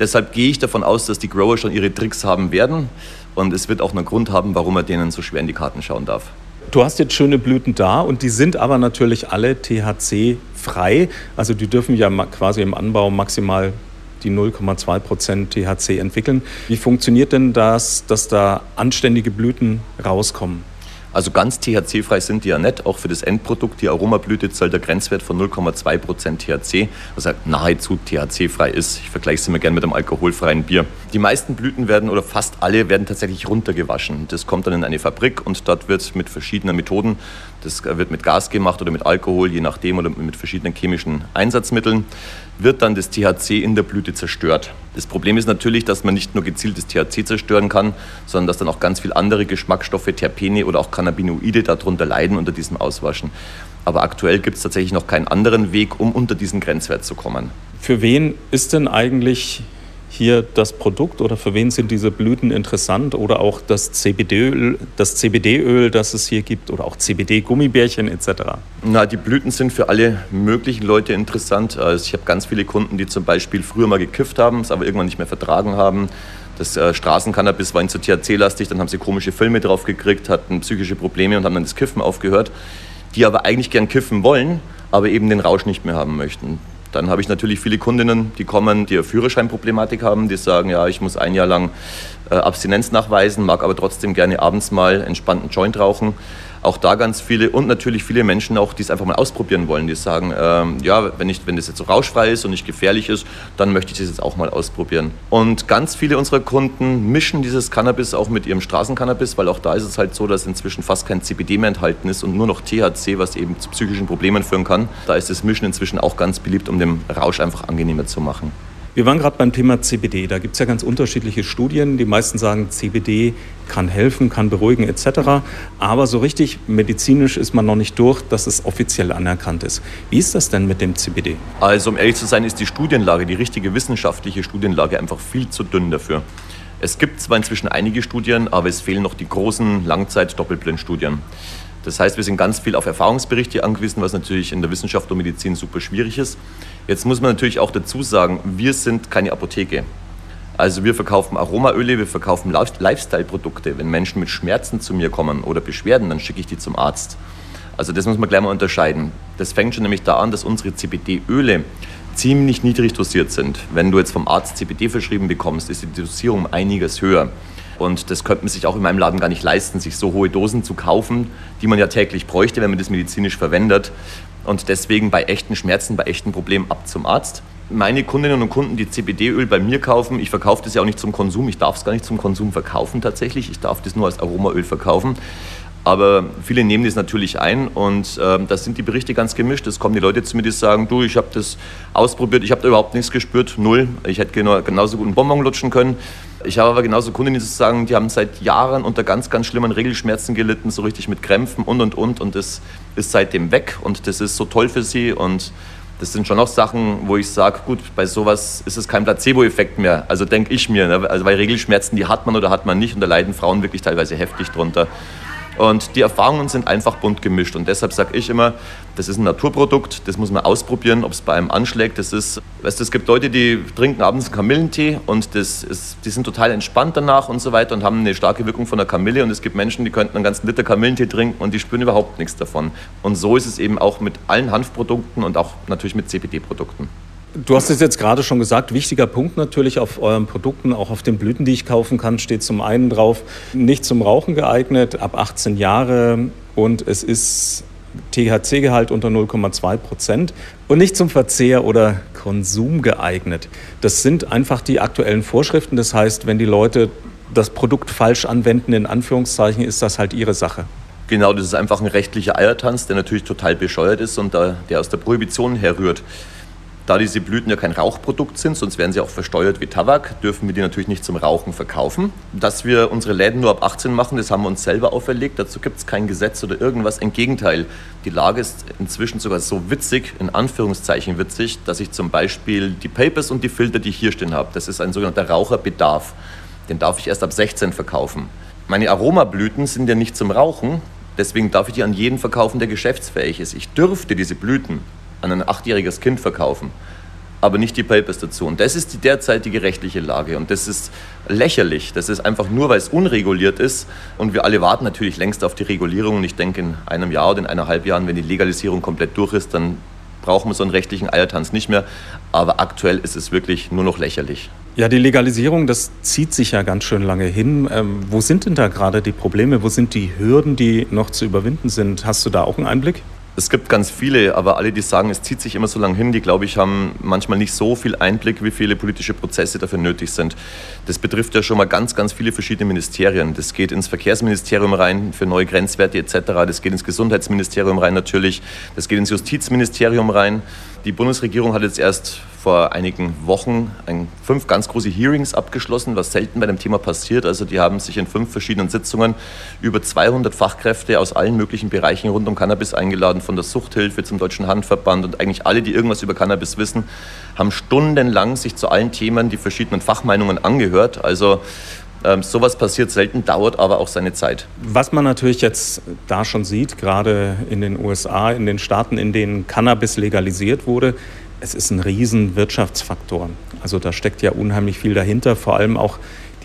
Deshalb gehe ich davon aus, dass die Grower schon ihre Tricks haben werden und es wird auch einen Grund haben, warum man denen so schwer in die Karten schauen darf. Du hast jetzt schöne Blüten da und die sind aber natürlich alle THC-frei. Also die dürfen ja quasi im Anbau maximal die 0,2% THC entwickeln. Wie funktioniert denn das, dass da anständige Blüten rauskommen? Also ganz THC-frei sind die ja nicht. Auch für das Endprodukt, die Aromablüte, zahlt der Grenzwert von 0,2% THC, was halt nahezu THC-frei ist. Ich vergleiche es immer gerne mit einem alkoholfreien Bier. Die meisten Blüten werden, oder fast alle, werden tatsächlich runtergewaschen. Das kommt dann in eine Fabrik und dort wird mit verschiedenen Methoden, das wird mit Gas gemacht oder mit Alkohol, je nachdem, oder mit verschiedenen chemischen Einsatzmitteln, wird dann das THC in der Blüte zerstört. Das Problem ist natürlich, dass man nicht nur gezielt das THC zerstören kann, sondern dass dann auch ganz viele andere Geschmacksstoffe, Terpene oder auch Cannabinoide darunter leiden unter diesem Auswaschen. Aber aktuell gibt es tatsächlich noch keinen anderen Weg, um unter diesen Grenzwert zu kommen. Für wen ist denn eigentlich hier das Produkt oder für wen sind diese Blüten interessant oder auch das CBD-Öl, das es hier gibt oder auch CBD-Gummibärchen etc.? Na, die Blüten sind für alle möglichen Leute interessant. Also ich habe ganz viele Kunden, die zum Beispiel früher mal gekifft haben, es aber irgendwann nicht mehr vertragen haben. Das Straßencannabis war ihnen zu THC-lastig, dann haben sie komische Filme drauf gekriegt, hatten psychische Probleme und haben dann das Kiffen aufgehört. Die aber eigentlich gern kiffen wollen, aber eben den Rausch nicht mehr haben möchten. Dann habe ich natürlich viele Kundinnen, die kommen, die eine Führerscheinproblematik haben, die sagen, ja, ich muss ein Jahr lang Abstinenz nachweisen, mag aber trotzdem gerne abends mal entspannten Joint rauchen. Auch da ganz viele und natürlich viele Menschen auch, die es einfach mal ausprobieren wollen. Die sagen, ja, wenn das jetzt so rauschfrei ist und nicht gefährlich ist, dann möchte ich das jetzt auch mal ausprobieren. Und ganz viele unserer Kunden mischen dieses Cannabis auch mit ihrem Straßencannabis, weil auch da ist es halt so, dass inzwischen fast kein CBD mehr enthalten ist und nur noch THC, was eben zu psychischen Problemen führen kann. Da ist das Mischen inzwischen auch ganz beliebt, um den Rausch einfach angenehmer zu machen. Wir waren gerade beim Thema CBD. Da gibt es ja ganz unterschiedliche Studien. Die meisten sagen, CBD kann helfen, kann beruhigen etc. Aber so richtig medizinisch ist man noch nicht durch, dass es offiziell anerkannt ist. Wie ist das denn mit dem CBD? Also um ehrlich zu sein, ist die Studienlage, die richtige wissenschaftliche Studienlage einfach viel zu dünn dafür. Es gibt zwar inzwischen einige Studien, aber es fehlen noch die großen Langzeit-Doppelblindstudien. Das heißt, wir sind ganz viel auf Erfahrungsberichte angewiesen, was natürlich in der Wissenschaft und Medizin super schwierig ist. Jetzt muss man natürlich auch dazu sagen, wir sind keine Apotheke. Also wir verkaufen Aromaöle, wir verkaufen Lifestyle-Produkte. Wenn Menschen mit Schmerzen zu mir kommen oder Beschwerden, dann schicke ich die zum Arzt. Also das muss man gleich mal unterscheiden. Das fängt schon nämlich da an, dass unsere CBD-Öle ziemlich niedrig dosiert sind. Wenn du jetzt vom Arzt CBD verschrieben bekommst, ist die Dosierung um einiges höher. Und das könnte man sich auch in meinem Laden gar nicht leisten, sich so hohe Dosen zu kaufen, die man ja täglich bräuchte, wenn man das medizinisch verwendet. Und deswegen bei echten Schmerzen, bei echten Problemen ab zum Arzt. Meine Kundinnen und Kunden, die CBD-Öl bei mir kaufen, ich verkaufe das ja auch nicht zum Konsum, ich darf es gar nicht zum Konsum verkaufen tatsächlich, ich darf das nur als Aromaöl verkaufen. Aber viele nehmen das natürlich ein und da sind die Berichte ganz gemischt. Es kommen die Leute zu mir, die sagen, du, ich habe das ausprobiert, ich habe da überhaupt nichts gespürt, null. Ich hätte genauso gut einen Bonbon lutschen können. Ich habe aber genauso Kunden, die sagen, die haben seit Jahren unter ganz, ganz schlimmen Regelschmerzen gelitten, so richtig mit Krämpfen und das ist seitdem weg und das ist so toll für sie und das sind schon auch Sachen, wo ich sage, gut, bei sowas ist es kein Placebo-Effekt mehr, also denke ich mir, ne? Also bei Regelschmerzen, die hat man oder hat man nicht und da leiden Frauen wirklich teilweise heftig drunter. Und die Erfahrungen sind einfach bunt gemischt und deshalb sage ich immer, das ist ein Naturprodukt, das muss man ausprobieren, ob es bei einem anschlägt. Es gibt Leute, die trinken abends einen Kamillentee und die sind total entspannt danach und so weiter und haben eine starke Wirkung von der Kamille und es gibt Menschen, die könnten einen ganzen Liter Kamillentee trinken und die spüren überhaupt nichts davon. Und so ist es eben auch mit allen Hanfprodukten und auch natürlich mit CBD-Produkten. Du hast es jetzt gerade schon gesagt, wichtiger Punkt natürlich auf euren Produkten, auch auf den Blüten, die ich kaufen kann, steht zum einen drauf, nicht zum Rauchen geeignet, ab 18 Jahre und es ist THC-Gehalt unter 0,2% und nicht zum Verzehr oder Konsum geeignet. Das sind einfach die aktuellen Vorschriften, das heißt, wenn die Leute das Produkt falsch anwenden, in Anführungszeichen, ist das halt ihre Sache. Genau, das ist einfach ein rechtlicher Eiertanz, der natürlich total bescheuert ist und der aus der Prohibition herrührt. Da diese Blüten ja kein Rauchprodukt sind, sonst wären sie auch versteuert wie Tabak, dürfen wir die natürlich nicht zum Rauchen verkaufen. Dass wir unsere Läden nur ab 18 machen, das haben wir uns selber auferlegt. Dazu gibt es kein Gesetz oder irgendwas. Im Gegenteil, die Lage ist inzwischen sogar so witzig, in Anführungszeichen witzig, dass ich zum Beispiel die Papers und die Filter, die ich hier stehen habe, das ist ein sogenannter Raucherbedarf. Den darf ich erst ab 16 verkaufen. Meine Aromablüten sind ja nicht zum Rauchen, deswegen darf ich die an jeden verkaufen, der geschäftsfähig ist. Ich dürfte diese Blüten an ein 8-jähriges Kind verkaufen. aber nicht die Papers dazu. Und das ist die derzeitige rechtliche Lage. Und das ist lächerlich. Das ist einfach nur, weil es unreguliert ist. Und wir alle warten natürlich längst auf die Regulierung. Und ich denke, in einem Jahr oder in 1,5 Jahren, wenn die Legalisierung komplett durch ist, dann brauchen wir so einen rechtlichen Eiertanz nicht mehr. Aber aktuell ist es wirklich nur noch lächerlich. Ja, die Legalisierung, das zieht sich ja ganz schön lange hin. Wo sind denn da gerade die Probleme? Wo sind die Hürden, die noch zu überwinden sind? Hast du da auch einen Einblick? Es gibt ganz viele, aber alle, die sagen, es zieht sich immer so lange hin, die, glaube ich, haben manchmal nicht so viel Einblick, wie viele politische Prozesse dafür nötig sind. Das betrifft ja schon mal ganz, ganz viele verschiedene Ministerien. Das geht ins Verkehrsministerium rein für neue Grenzwerte etc. Das geht ins Gesundheitsministerium rein natürlich. Das geht ins Justizministerium rein. Die Bundesregierung hat jetzt erst vor einigen Wochen 5 ganz große Hearings abgeschlossen, was selten bei dem Thema passiert. Also die haben sich in 5 verschiedenen Sitzungen über 200 Fachkräfte aus allen möglichen Bereichen rund um Cannabis eingeladen, von der Suchthilfe zum Deutschen Handverband und eigentlich alle, die irgendwas über Cannabis wissen, haben stundenlang sich zu allen Themen die verschiedenen Fachmeinungen angehört. Also sowas passiert selten, dauert aber auch seine Zeit. Was man natürlich jetzt da schon sieht, gerade in den USA, in den Staaten, in denen Cannabis legalisiert wurde, es ist ein riesen Wirtschaftsfaktor. Also da steckt ja unheimlich viel dahinter, vor allem auch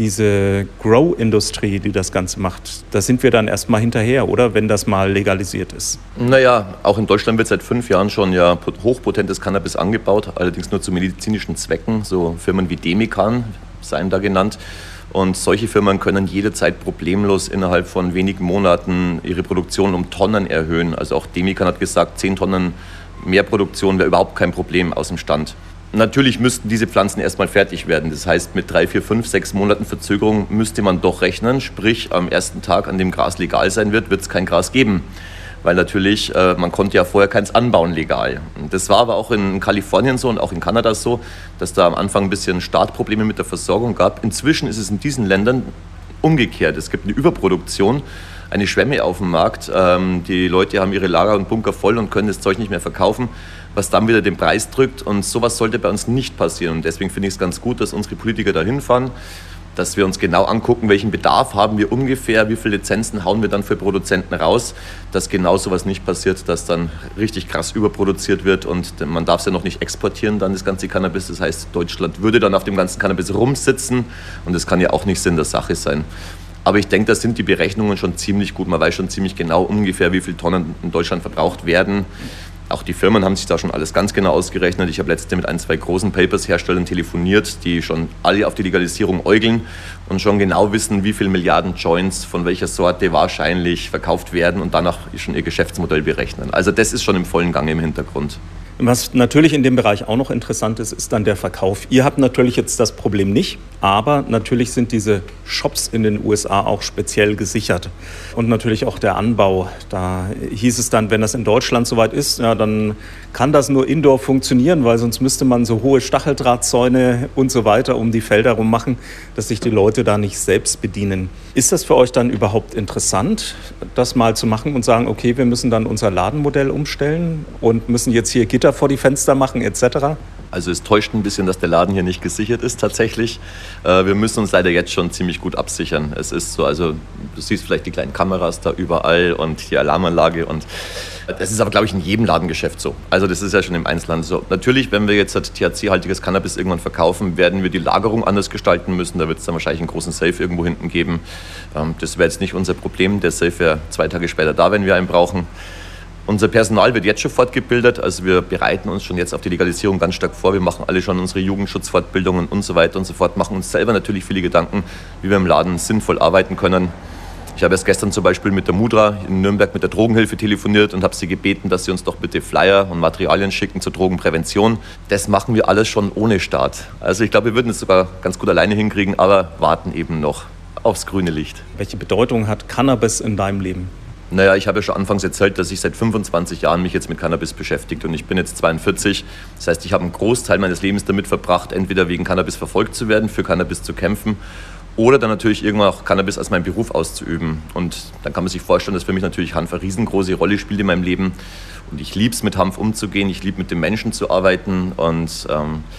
diese Grow-Industrie, die das Ganze macht. Da sind wir dann erstmal hinterher, oder? Wenn das mal legalisiert ist. Naja, auch in Deutschland wird seit 5 Jahren schon ja hochpotentes Cannabis angebaut, allerdings nur zu medizinischen Zwecken. So Firmen wie Demican seien da genannt. Und solche Firmen können jederzeit problemlos innerhalb von wenigen Monaten ihre Produktion um Tonnen erhöhen. Also auch Demican hat gesagt, 10 Tonnen mehr Produktion wäre überhaupt kein Problem aus dem Stand. Natürlich müssten diese Pflanzen erstmal fertig werden. Das heißt, mit 3, 4, 5, 6 Monaten Verzögerung müsste man doch rechnen. Sprich, am ersten Tag, an dem Gras legal sein wird, wird es kein Gras geben. Weil natürlich, man konnte ja vorher keins anbauen legal. Das war aber auch in Kalifornien so und auch in Kanada so, dass da am Anfang ein bisschen Startprobleme mit der Versorgung gab. Inzwischen ist es in diesen Ländern umgekehrt. Es gibt eine Überproduktion, eine Schwemme auf dem Markt. Die Leute haben ihre Lager und Bunker voll und können das Zeug nicht mehr verkaufen, was dann wieder den Preis drückt. Und sowas sollte bei uns nicht passieren. Und deswegen finde ich es ganz gut, dass unsere Politiker da hinfahren, dass wir uns genau angucken, welchen Bedarf haben wir ungefähr, wie viele Lizenzen hauen wir dann für Produzenten raus, dass genau sowas nicht passiert, dass dann richtig krass überproduziert wird und man darf es ja noch nicht exportieren, dann das ganze Cannabis. Das heißt, Deutschland würde dann auf dem ganzen Cannabis rumsitzen und das kann ja auch nicht Sinn der Sache sein. Aber ich denke, da sind die Berechnungen schon ziemlich gut. Man weiß schon ziemlich genau ungefähr, wie viele Tonnen in Deutschland verbraucht werden. Auch die Firmen haben sich da schon alles ganz genau ausgerechnet. Ich habe letztens mit 1, 2 großen Papers-Herstellern telefoniert, die schon alle auf die Legalisierung äugeln und schon genau wissen, wie viele Milliarden Joints von welcher Sorte wahrscheinlich verkauft werden und danach schon ihr Geschäftsmodell berechnen. Also das ist schon im vollen Gange im Hintergrund. Was natürlich in dem Bereich auch noch interessant ist, ist dann der Verkauf. Ihr habt natürlich jetzt das Problem nicht, aber natürlich sind diese Shops in den USA auch speziell gesichert. Und natürlich auch der Anbau. Da hieß es dann, wenn das in Deutschland soweit ist, ja, dann kann das nur indoor funktionieren, weil sonst müsste man so hohe Stacheldrahtzäune und so weiter um die Felder rum machen, dass sich die Leute da nicht selbst bedienen. Ist das für euch dann überhaupt interessant, das mal zu machen und sagen, okay, wir müssen dann unser Ladenmodell umstellen und müssen jetzt hier Gitter vor die Fenster machen etc.? Also es täuscht ein bisschen, dass der Laden hier nicht gesichert ist tatsächlich. Wir müssen uns leider jetzt schon ziemlich gut absichern. Es ist so, also du siehst vielleicht die kleinen Kameras da überall und die Alarmanlage und das ist aber, glaube ich, in jedem Ladengeschäft so. Also das ist ja schon im Einzelhandel so. Natürlich, wenn wir jetzt THC-haltiges Cannabis irgendwann verkaufen, werden wir die Lagerung anders gestalten müssen. Da wird es dann wahrscheinlich einen großen Safe irgendwo hinten geben. Das wäre jetzt nicht unser Problem. Der Safe wäre 2 Tage später da, wenn wir einen brauchen. Unser Personal wird jetzt schon fortgebildet, also wir bereiten uns schon jetzt auf die Legalisierung ganz stark vor. Wir machen alle schon unsere Jugendschutzfortbildungen und so weiter und so fort, machen uns selber natürlich viele Gedanken, wie wir im Laden sinnvoll arbeiten können. Ich habe erst gestern zum Beispiel mit der Mudra in Nürnberg mit der Drogenhilfe telefoniert und habe sie gebeten, dass sie uns doch bitte Flyer und Materialien schicken zur Drogenprävention. Das machen wir alles schon ohne Staat. Also ich glaube, wir würden es sogar ganz gut alleine hinkriegen, aber warten eben noch aufs grüne Licht. Welche Bedeutung hat Cannabis in deinem Leben? Naja, ich habe ja schon anfangs erzählt, dass ich seit 25 Jahren mich jetzt mit Cannabis beschäftigt und ich bin jetzt 42. Das heißt, ich habe einen Großteil meines Lebens damit verbracht, entweder wegen Cannabis verfolgt zu werden, für Cannabis zu kämpfen oder dann natürlich irgendwann auch Cannabis als meinen Beruf auszuüben. Und dann kann man sich vorstellen, dass für mich natürlich Hanf eine riesengroße Rolle spielt in meinem Leben. Und ich liebe es, mit Hanf umzugehen, ich liebe mit den Menschen zu arbeiten und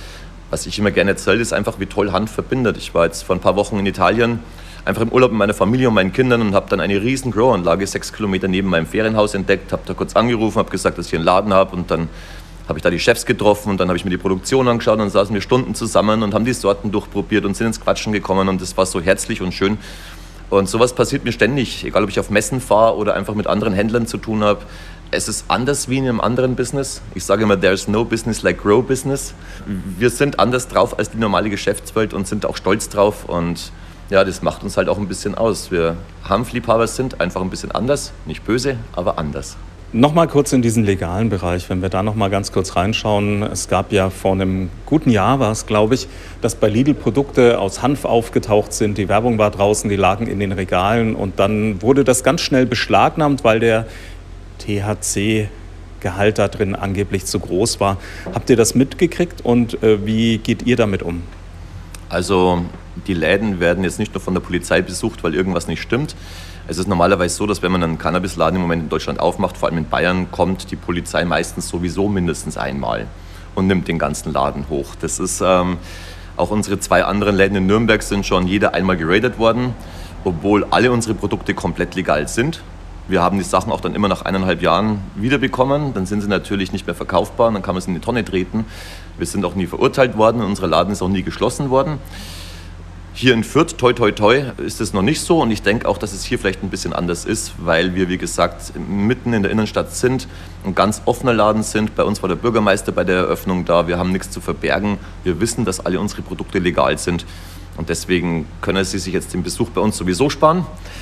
was ich immer gerne erzähle, ist einfach, wie toll Hanf verbindet. Ich war jetzt vor ein paar Wochen in Italien, einfach im Urlaub mit meiner Familie und meinen Kindern und habe dann eine riesen Growanlage 6 Kilometer neben meinem Ferienhaus entdeckt, habe da kurz angerufen, habe gesagt, dass ich einen Laden habe und dann habe ich da die Chefs getroffen und dann habe ich mir die Produktion angeschaut und dann saßen wir Stunden zusammen und haben die Sorten durchprobiert und sind ins Quatschen gekommen und das war so herzlich und schön. Und sowas passiert mir ständig, egal ob ich auf Messen fahre oder einfach mit anderen Händlern zu tun habe. Es ist anders wie in einem anderen Business. Ich sage immer, there's no business like grow business. Wir sind anders drauf als die normale Geschäftswelt und sind auch stolz drauf und ja, das macht uns halt auch ein bisschen aus. Wir Hanfliebhaber sind einfach ein bisschen anders, nicht böse, aber anders. Nochmal kurz in diesen legalen Bereich, wenn wir da nochmal ganz kurz reinschauen. Es gab ja vor einem guten Jahr, war es glaube ich, dass bei Lidl Produkte aus Hanf aufgetaucht sind. Die Werbung war draußen, die lagen in den Regalen und dann wurde das ganz schnell beschlagnahmt, weil der THC-Gehalt da drin angeblich zu groß war. Habt ihr das mitgekriegt und wie geht ihr damit um? Also die Läden werden jetzt nicht nur von der Polizei besucht, weil irgendwas nicht stimmt. Es ist normalerweise so, dass wenn man einen Cannabisladen im Moment in Deutschland aufmacht, vor allem in Bayern, kommt die Polizei meistens sowieso mindestens einmal und nimmt den ganzen Laden hoch. Das ist auch unsere 2 anderen Läden in Nürnberg sind schon jeder einmal geradet worden, obwohl alle unsere Produkte komplett legal sind. Wir haben die Sachen auch dann immer nach 1,5 Jahren wiederbekommen. Dann sind sie natürlich nicht mehr verkaufbar und dann kann man es in die Tonne treten. Wir sind auch nie verurteilt worden und unser Laden ist auch nie geschlossen worden. Hier in Fürth, toi toi toi, ist es noch nicht so und ich denke auch, dass es hier vielleicht ein bisschen anders ist, weil wir, wie gesagt, mitten in der Innenstadt sind, ein ganz offener Laden sind. Bei uns war der Bürgermeister bei der Eröffnung da, wir haben nichts zu verbergen. Wir wissen, dass alle unsere Produkte legal sind und deswegen können Sie sich jetzt den Besuch bei uns sowieso sparen.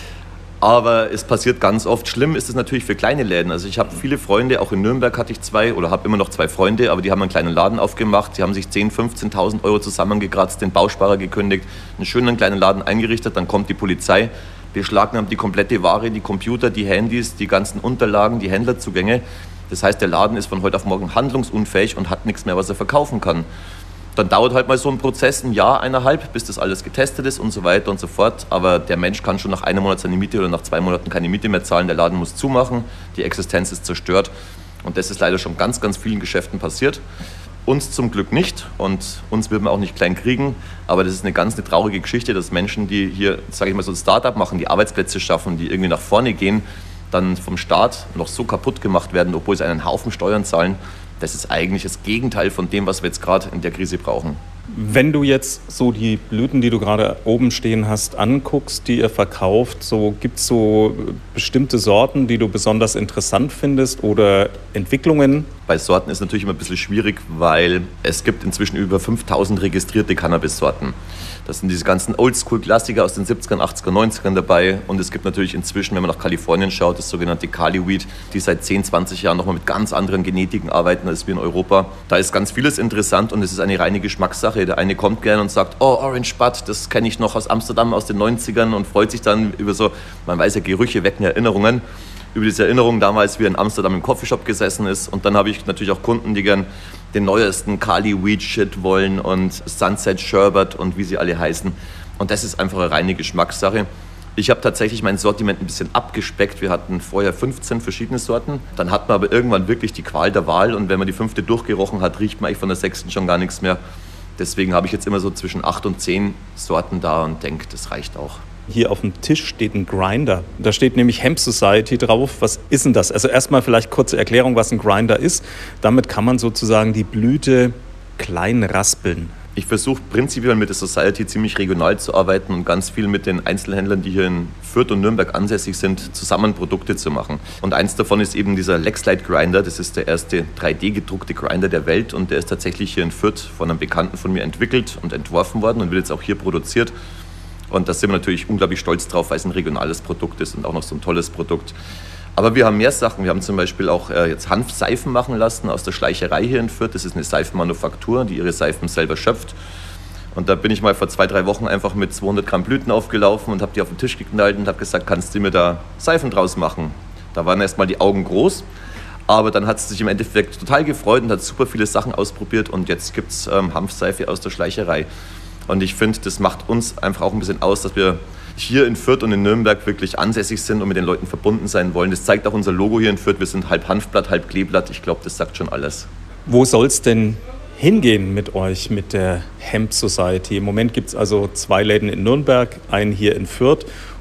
Aber es passiert ganz oft. Schlimm ist es natürlich für kleine Läden. Also ich habe viele Freunde, auch in Nürnberg hatte ich 2 oder habe immer noch 2 Freunde, aber die haben einen kleinen Laden aufgemacht. Die haben sich 10.000, 15.000 Euro zusammengekratzt, den Bausparer gekündigt, einen schönen kleinen Laden eingerichtet. Dann kommt die Polizei, beschlagnahmt die komplette Ware, die Computer, die Handys, die ganzen Unterlagen, die Händlerzugänge. Das heißt, der Laden ist von heute auf morgen handlungsunfähig und hat nichts mehr, was er verkaufen kann. Dann dauert halt mal so ein Prozess 1 Jahr, 1,5, bis das alles getestet ist und so weiter und so fort. Aber der Mensch kann schon nach 1 Monat seine Miete oder nach 2 Monaten keine Miete mehr zahlen. Der Laden muss zumachen, die Existenz ist zerstört. Und das ist leider schon ganz, ganz vielen Geschäften passiert. Uns zum Glück nicht und uns wird man auch nicht klein kriegen. Aber das ist eine ganz traurige Geschichte, dass Menschen, die hier, sage ich mal, so ein Start-up machen, die Arbeitsplätze schaffen, die irgendwie nach vorne gehen, dann vom Staat noch so kaputt gemacht werden, obwohl sie einen Haufen Steuern zahlen. Das ist eigentlich das Gegenteil von dem, was wir jetzt gerade in der Krise brauchen. Wenn du jetzt so die Blüten, die du gerade oben stehen hast, anguckst, die ihr verkauft, gibt es so bestimmte Sorten, die du besonders interessant findest oder Entwicklungen? Bei Sorten ist es natürlich immer ein bisschen schwierig, weil es gibt inzwischen über 5.000 registrierte Cannabis-Sorten. Das sind diese ganzen Oldschool-Klassiker aus den 70ern, 80ern, 90ern dabei. Und es gibt natürlich inzwischen, wenn man nach Kalifornien schaut, das sogenannte Cali-Weed, die seit 10, 20 Jahren nochmal mit ganz anderen Genetiken arbeiten als wir in Europa. Da ist ganz vieles interessant und es ist eine reine Geschmackssache. Der eine kommt gerne und sagt, oh, Orange Bud, das kenne ich noch aus Amsterdam aus den 90ern und freut sich dann über so, man weiß ja, Gerüche wecken Erinnerungen. Über diese Erinnerung damals, wie er in Amsterdam im Coffeeshop gesessen ist. Und dann habe ich natürlich auch Kunden, die gern den neuesten Cali-Weed-Shit wollen und Sunset Sherbet und wie sie alle heißen. Und das ist einfach eine reine Geschmackssache. Ich habe tatsächlich mein Sortiment ein bisschen abgespeckt. Wir hatten vorher 15 verschiedene Sorten. Dann hat man aber irgendwann wirklich die Qual der Wahl. Und wenn man die 5. durchgerochen hat, riecht man eigentlich von der 6. schon gar nichts mehr. Deswegen habe ich jetzt immer so zwischen 8 und 10 Sorten da und denke, das reicht auch. Hier auf dem Tisch steht ein Grinder. Da steht nämlich Hemp Society drauf. Was ist denn das? Also erstmal vielleicht kurze Erklärung, was ein Grinder ist. Damit kann man sozusagen die Blüte klein raspeln. Ich versuche prinzipiell mit der Society ziemlich regional zu arbeiten und ganz viel mit den Einzelhändlern, die hier in Fürth und Nürnberg ansässig sind, zusammen Produkte zu machen. Und eins davon ist eben dieser Lexlite Grinder. Das ist der erste 3D-gedruckte Grinder der Welt und der ist tatsächlich hier in Fürth von einem Bekannten von mir entwickelt und entworfen worden und wird jetzt auch hier produziert. Und da sind wir natürlich unglaublich stolz drauf, weil es ein regionales Produkt ist und auch noch so ein tolles Produkt. Aber wir haben mehr Sachen. Wir haben zum Beispiel auch jetzt Hanfseifen machen lassen aus der Schleicherei hier in Fürth. Das ist eine Seifenmanufaktur, die ihre Seifen selber schöpft. Und da bin ich mal vor 2, 3 Wochen einfach mit 200 Gramm Blüten aufgelaufen und habe die auf den Tisch geknallt und habe gesagt, kannst du mir da Seifen draus machen? Da waren erst mal die Augen groß. Aber dann hat sie sich im Endeffekt total gefreut und hat super viele Sachen ausprobiert. Und jetzt gibt es Hanfseife aus der Schleicherei. Und ich finde, das macht uns einfach auch ein bisschen aus, dass wir hier in Fürth und in Nürnberg wirklich ansässig sind und mit den Leuten verbunden sein wollen. Das zeigt auch unser Logo hier in Fürth. Wir sind halb Hanfblatt, halb Kleeblatt. Ich glaube, das sagt schon alles. Wo soll es denn hingehen mit euch, mit der Hemp Society? Im Moment gibt es also 2 Läden in Nürnberg, einen hier in Fürth.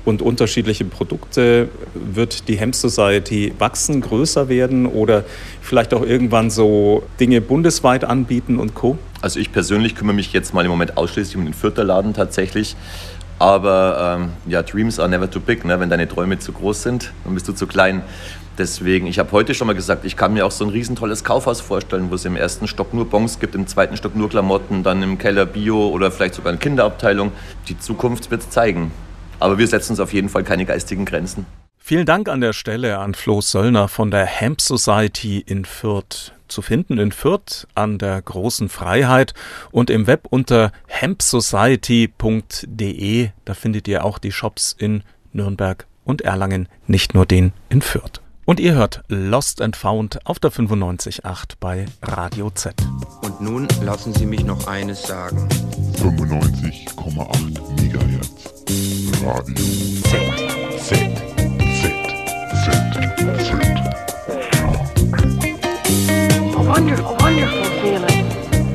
und unterschiedliche Produkte? Wird die Hemp Society wachsen, größer werden oder vielleicht auch irgendwann so Dinge bundesweit anbieten und Co.? Also ich persönlich kümmere mich jetzt mal im Moment ausschließlich um den Fürther Laden tatsächlich. Aber Dreams are never too big, ne? Wenn deine Träume zu groß sind, dann bist du zu klein. Deswegen, ich habe heute schon mal gesagt, ich kann mir auch so ein riesentolles Kaufhaus vorstellen, wo es im ersten Stock nur Bons gibt, im zweiten Stock nur Klamotten, dann im Keller Bio oder vielleicht sogar eine Kinderabteilung. Die Zukunft wird es zeigen. Aber wir setzen uns auf jeden Fall keine geistigen Grenzen. Vielen Dank an der Stelle an Flo Söllner von der Hemp Society in Fürth. Zu finden in Fürth an der Großen Freiheit und im Web unter hempsociety.de. Da findet ihr auch die Shops in Nürnberg und Erlangen, nicht nur den in Fürth. Und ihr hört Lost and Found auf der 95.8 bei Radio Z. Und nun lassen Sie mich noch eines sagen. 95,8 Megahertz. Radio Z. Z. Z. Z. Z. A wonderful feeling.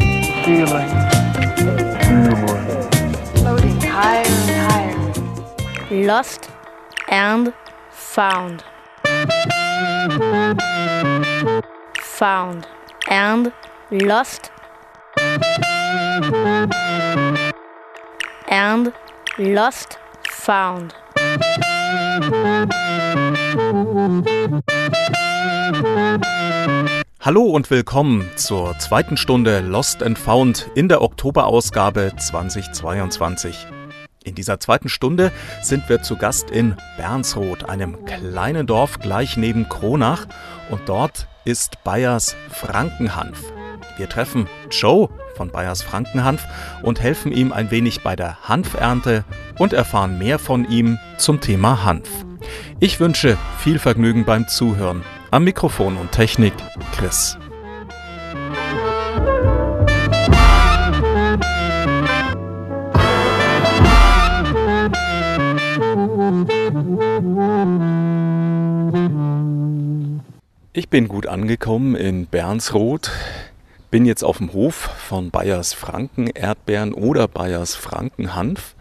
Floating higher and higher. Lost and found. Found and lost and lost found. Hallo und willkommen zur zweiten Stunde Lost and Found in der Oktoberausgabe 2022. In dieser zweiten Stunde sind wir zu Gast in Bernsroth, einem kleinen Dorf gleich neben Kronach, und dort ist Bayers Frankenhanf. Wir treffen Joe von Bayers Frankenhanf und helfen ihm ein wenig bei der Hanfernte und erfahren mehr von ihm zum Thema Hanf. Ich wünsche viel Vergnügen beim Zuhören. Am Mikrofon und Technik Chris. Ich bin gut angekommen in Bernsroth, bin jetzt auf dem Hof von Bayers Franken-Erdbeeren oder Bayers Frankenhanf.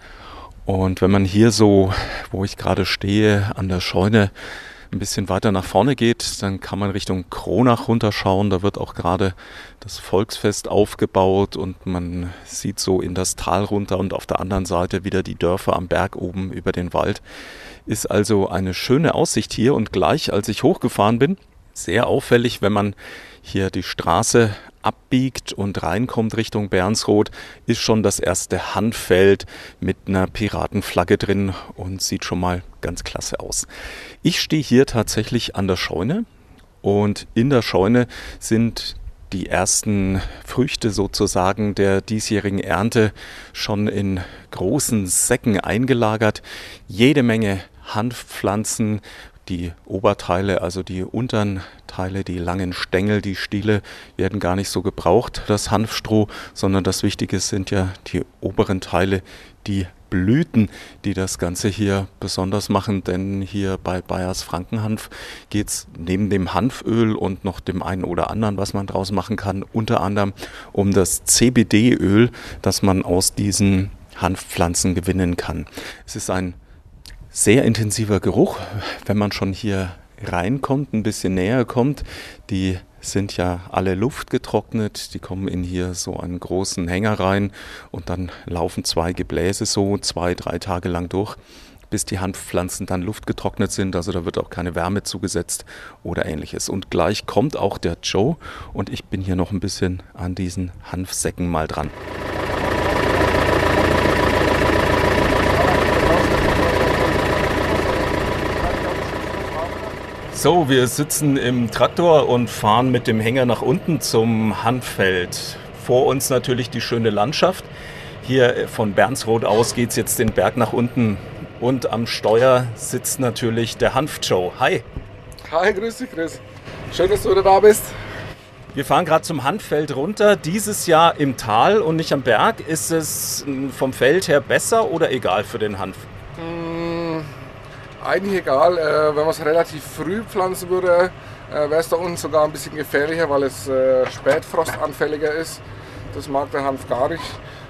Und wenn man hier so, wo ich gerade stehe, an der Scheune ein bisschen weiter nach vorne geht, dann kann man Richtung Kronach runterschauen. Da wird auch gerade das Volksfest aufgebaut und man sieht so in das Tal runter und auf der anderen Seite wieder die Dörfer am Berg oben über den Wald. Ist also eine schöne Aussicht hier, und gleich als ich hochgefahren bin, sehr auffällig, wenn man hier die Straße abbiegt und reinkommt Richtung Bernsroth, ist schon das erste Hanffeld mit einer Piratenflagge drin und sieht schon mal ganz klasse aus. Ich stehe hier tatsächlich an der Scheune, und in der Scheune sind die ersten Früchte sozusagen der diesjährigen Ernte schon in großen Säcken eingelagert. Jede Menge Hanfpflanzen. Die Oberteile, also die unteren Teile, die langen Stängel, die Stiele, werden gar nicht so gebraucht, das Hanfstroh, sondern das Wichtige sind ja die oberen Teile, die Blüten, die das Ganze hier besonders machen, denn hier bei Bayers Frankenhanf geht es neben dem Hanföl und noch dem einen oder anderen, was man draus machen kann, unter anderem um das CBD-Öl, das man aus diesen Hanfpflanzen gewinnen kann. Es ist ein sehr intensiver Geruch, wenn man schon hier reinkommt, ein bisschen näher kommt. Die sind ja alle luftgetrocknet, die kommen in hier so einen großen Hänger rein und dann laufen 2 Gebläse so 2-3 Tage lang durch, bis die Hanfpflanzen dann luftgetrocknet sind. Also da wird auch keine Wärme zugesetzt oder ähnliches. Und gleich kommt auch der Joe und ich bin hier noch ein bisschen an diesen Hanfsäcken mal dran. So, wir sitzen im Traktor und fahren mit dem Hänger nach unten zum Hanffeld. Vor uns natürlich die schöne Landschaft. Hier von Bernsroth aus geht es jetzt den Berg nach unten. Und am Steuer sitzt natürlich der Hanf-Joe. Hi. Hi, grüß dich Chris. Schön, dass du wieder da bist. Wir fahren gerade zum Hanffeld runter. Dieses Jahr im Tal und nicht am Berg. Ist es vom Feld her besser oder egal für den Hanf? Eigentlich egal, wenn man es relativ früh pflanzen würde, wäre es da unten sogar ein bisschen gefährlicher, weil es spätfrostanfälliger ist. Das mag der Hanf gar nicht.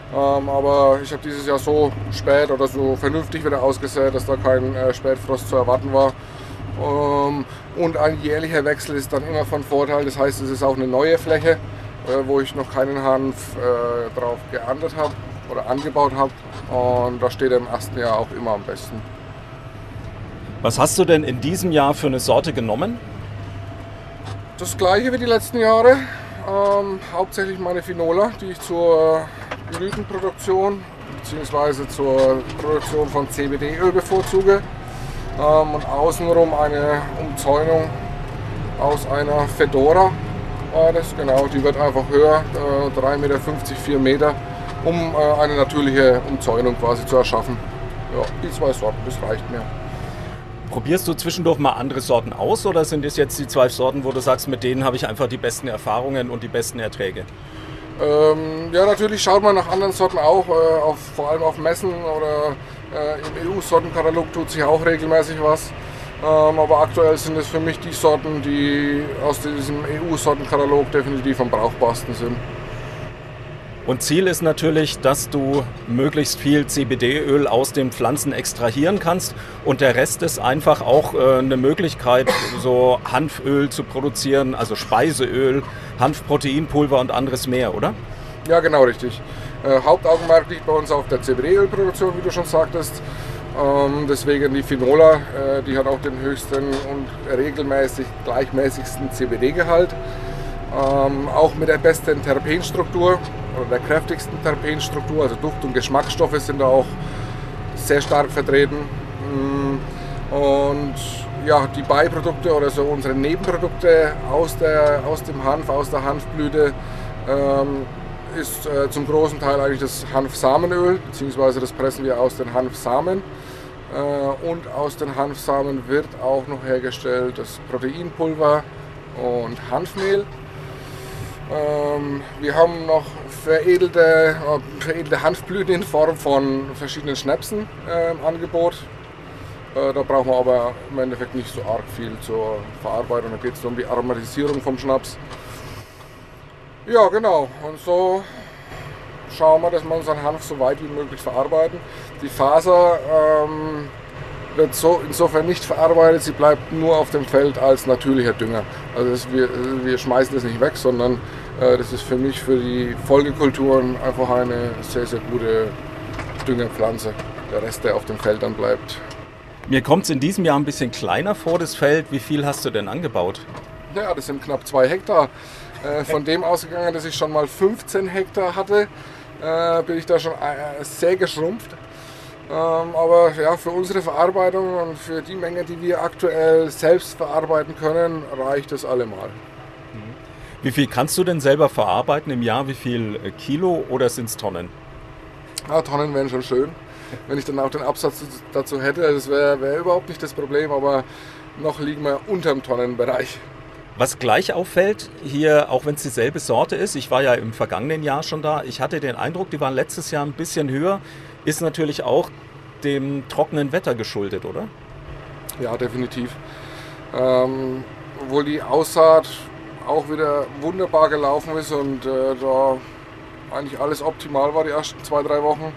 Aber ich habe dieses Jahr so spät oder so vernünftig wieder ausgesät, dass da kein Spätfrost zu erwarten war. Und ein jährlicher Wechsel ist dann immer von Vorteil. Das heißt, es ist auch eine neue Fläche, wo ich noch keinen Hanf drauf geerntet habe oder angebaut habe. Und da steht er im ersten Jahr auch immer am besten. Was hast du denn in diesem Jahr für eine Sorte genommen? Das gleiche wie die letzten Jahre. Hauptsächlich meine Finola, die ich zur Blütenproduktion bzw. zur Produktion von CBD-Öl bevorzuge. Und außenrum eine Umzäunung aus einer Fedora war das. Genau, die wird einfach höher, 3,50 Meter, 4 Meter, um eine natürliche Umzäunung quasi zu erschaffen. Ja, die 2 Sorten, das reicht mir. Probierst du zwischendurch mal andere Sorten aus oder sind es jetzt die 2 Sorten, wo du sagst, mit denen habe ich einfach die besten Erfahrungen und die besten Erträge? Ja, natürlich schaut man nach anderen Sorten auch, vor allem auf Messen oder im EU-Sortenkatalog tut sich auch regelmäßig was. Aber aktuell sind es für mich die Sorten, die aus diesem EU-Sortenkatalog definitiv am brauchbarsten sind. Und Ziel ist natürlich, dass du möglichst viel CBD-Öl aus den Pflanzen extrahieren kannst und der Rest ist einfach auch eine Möglichkeit, so Hanföl zu produzieren, also Speiseöl, Hanfproteinpulver und anderes mehr, oder? Ja, genau richtig. Hauptaugenmerk liegt bei uns auf der CBD-Ölproduktion, wie du schon sagtest. Deswegen die Finola, die hat auch den höchsten und regelmäßig gleichmäßigsten CBD-Gehalt. Auch mit der besten Terpenstruktur oder der kräftigsten Terpenstruktur, also Duft- und Geschmacksstoffe sind da auch sehr stark vertreten. Und ja, die Beiprodukte oder so unsere Nebenprodukte aus dem Hanf, aus der Hanfblüte ist zum großen Teil eigentlich das Hanfsamenöl, beziehungsweise das pressen wir aus den Hanfsamen. Und aus den Hanfsamen wird auch noch hergestellt das Proteinpulver und Hanfmehl. Wir haben noch veredelte Hanfblüten in Form von verschiedenen Schnäpsen im Angebot. Da brauchen wir aber im Endeffekt nicht so arg viel zur Verarbeitung. Da geht es um die Aromatisierung vom Schnaps. Ja, genau. Und so schauen wir, dass wir unseren Hanf so weit wie möglich verarbeiten. Die Faser wird so insofern nicht verarbeitet, sie bleibt nur auf dem Feld als natürlicher Dünger. Also wir schmeißen das nicht weg, sondern das ist für mich, für die Folgekulturen einfach eine sehr, sehr gute Düngerpflanze. Der Rest, der auf dem Feld dann bleibt. Mir kommt es in diesem Jahr ein bisschen kleiner vor, das Feld. Wie viel hast du denn angebaut? Ja, das sind knapp 2 Hektar. Von dem ausgegangen, dass ich schon mal 15 Hektar hatte, bin ich da schon sehr geschrumpft. Aber ja, für unsere Verarbeitung und für die Menge, die wir aktuell selbst verarbeiten können, reicht es allemal. Wie viel kannst du denn selber verarbeiten im Jahr? Wie viel Kilo oder sind es Tonnen? Ja, Tonnen wären schon schön, wenn ich dann auch den Absatz dazu hätte. Das wäre überhaupt nicht das Problem, aber noch liegen wir unterm Tonnenbereich. Was gleich auffällt, hier, auch wenn es dieselbe Sorte ist, ich war ja im vergangenen Jahr schon da, ich hatte den Eindruck, die waren letztes Jahr ein bisschen höher, ist natürlich auch dem trockenen Wetter geschuldet, oder? Ja, definitiv. Obwohl die Aussaat auch wieder wunderbar gelaufen ist und da eigentlich alles optimal war die ersten 2-3 Wochen.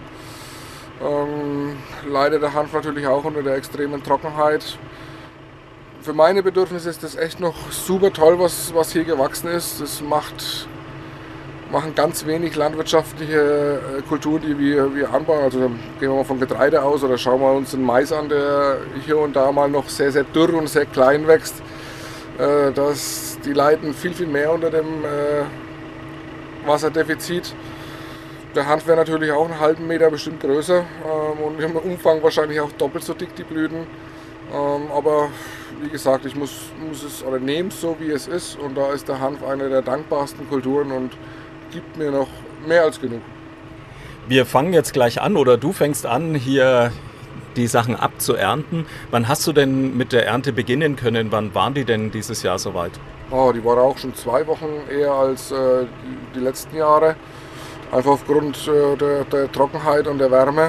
Leidet der Hanf natürlich auch unter der extremen Trockenheit. Für meine Bedürfnisse ist das echt noch super toll, was hier gewachsen ist. Das machen ganz wenig landwirtschaftliche Kulturen, die wir anbauen. Also gehen wir mal von Getreide aus oder schauen wir uns den Mais an, der hier und da mal noch sehr, sehr dürr und sehr klein wächst. Die leiden viel, viel mehr unter dem Wasserdefizit. Der Hanf wäre natürlich auch einen halben Meter bestimmt größer und im Umfang wahrscheinlich auch doppelt so dick, die Blüten. Aber wie gesagt, ich muss es oder nehme es so, wie es ist. Und da ist der Hanf eine der dankbarsten Kulturen und gibt mir noch mehr als genug. Wir fangen jetzt gleich an oder du fängst an, hier die Sachen abzuernten. Wann hast du denn mit der Ernte beginnen können? Wann waren die denn dieses Jahr soweit? Oh, die waren auch schon 2 Wochen eher als die letzten Jahre. Einfach aufgrund der Trockenheit und der Wärme.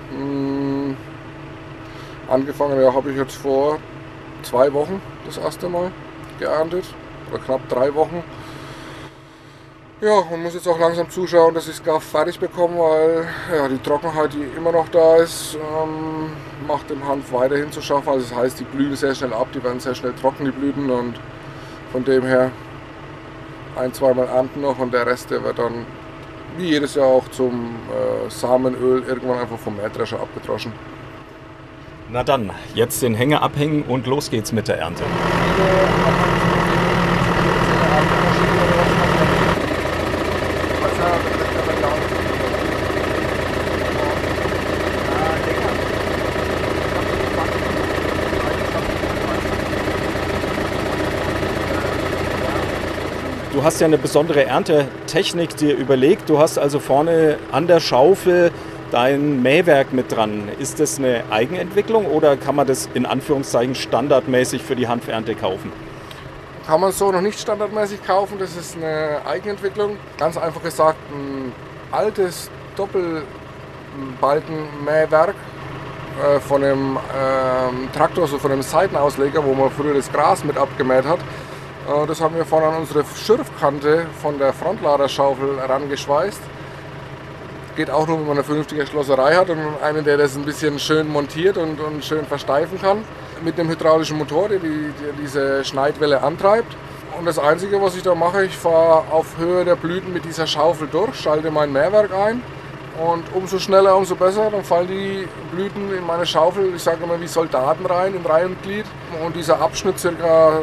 Angefangen habe ich jetzt vor 2 Wochen das erste Mal geerntet, oder knapp 3 Wochen. Ja, man muss jetzt auch langsam zuschauen, dass ich es gar fertig bekomme, weil ja, die Trockenheit, die immer noch da ist, macht dem Hanf weiterhin zu schaffen. Also das heißt, die blühen sehr schnell ab, die werden sehr schnell trocken, die Blüten, und von dem her 1-2 Mal ernten noch, und der Rest, der wird dann wie jedes Jahr auch zum Samenöl irgendwann einfach vom Mähdrescher abgedroschen. Na dann, jetzt den Hänger abhängen und los geht's mit der Ernte. Du hast ja eine besondere Erntetechnik dir überlegt. Du hast also vorne an der Schaufel dein Mähwerk mit dran. Ist das eine Eigenentwicklung oder kann man das in Anführungszeichen standardmäßig für die Hanfernte kaufen? Kann man so noch nicht standardmäßig kaufen, das ist eine Eigenentwicklung. Ganz einfach gesagt, ein altes Doppelbalkenmähwerk von einem Traktor, also von einem Seitenausleger, wo man früher das Gras mit abgemäht hat. Das haben wir vorne an unsere Schürfkante von der Frontladerschaufel herangeschweißt. Geht auch nur, wenn man eine vernünftige Schlosserei hat und einen, der das ein bisschen schön montiert und schön versteifen kann. Mit einem hydraulischen Motor, der diese Schneidwelle antreibt. Und das Einzige, was ich da mache, ich fahre auf Höhe der Blüten mit dieser Schaufel durch, schalte mein Mähwerk ein. Und umso schneller, umso besser, dann fallen die Blüten in meine Schaufel, ich sage immer wie Soldaten rein, in Reihe und Glied. Und dieser Abschnitt ca.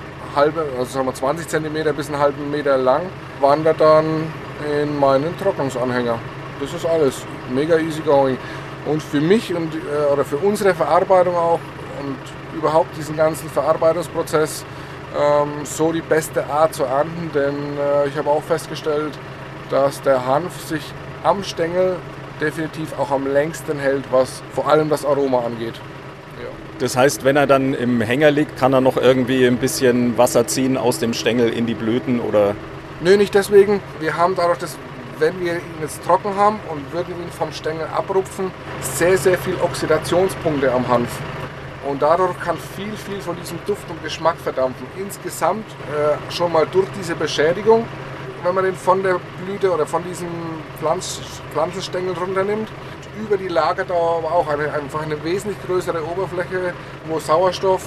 20 cm bis einen halben Meter lang, wandert dann in meinen Trocknungsanhänger. Das ist alles. Mega easy going. Und für mich oder für unsere Verarbeitung auch und überhaupt diesen ganzen Verarbeitungsprozess so die beste Art zu ernten, denn ich habe auch festgestellt, dass der Hanf sich am Stängel definitiv auch am längsten hält, was vor allem das Aroma angeht. Das heißt, wenn er dann im Hänger liegt, kann er noch irgendwie ein bisschen Wasser ziehen aus dem Stängel in die Blüten, oder? Nö, nicht deswegen. Wir haben dadurch, dass wenn wir ihn jetzt trocken haben und würden ihn vom Stängel abrupfen, sehr, sehr viel Oxidationspunkte am Hanf. Und dadurch kann viel von diesem Duft und Geschmack verdampfen. Insgesamt schon mal durch diese Beschädigung, wenn man den von der Blüte oder von diesem Pflanzenstängel runternimmt, über die Lagerdauer aber auch einfach eine wesentlich größere Oberfläche, wo Sauerstoff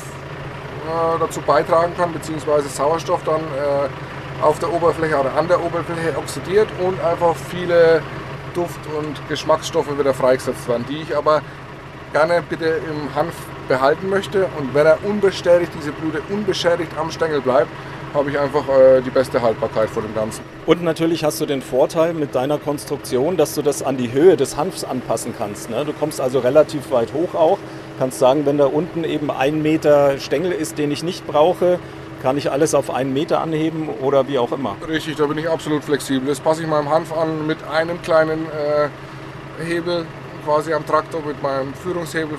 dazu beitragen kann, beziehungsweise Sauerstoff dann auf der Oberfläche oder an der Oberfläche oxidiert und einfach viele Duft- und Geschmacksstoffe wieder freigesetzt werden, die ich aber gerne bitte im Hanf behalten möchte. Und wenn er unbeschädigt, diese Blüte unbeschädigt am Stängel bleibt, habe ich einfach die beste Haltbarkeit vor dem Ganzen. Und natürlich hast du den Vorteil mit deiner Konstruktion, dass du das an die Höhe des Hanfs anpassen kannst. Ne? Du kommst also relativ weit hoch auch. Kannst sagen, wenn da unten eben 1 Meter Stängel ist, den ich nicht brauche, kann ich alles auf 1 Meter anheben oder wie auch immer. Richtig, da bin ich absolut flexibel. Das passe ich meinem Hanf an mit einem kleinen Hebel quasi am Traktor, mit meinem Führungshebel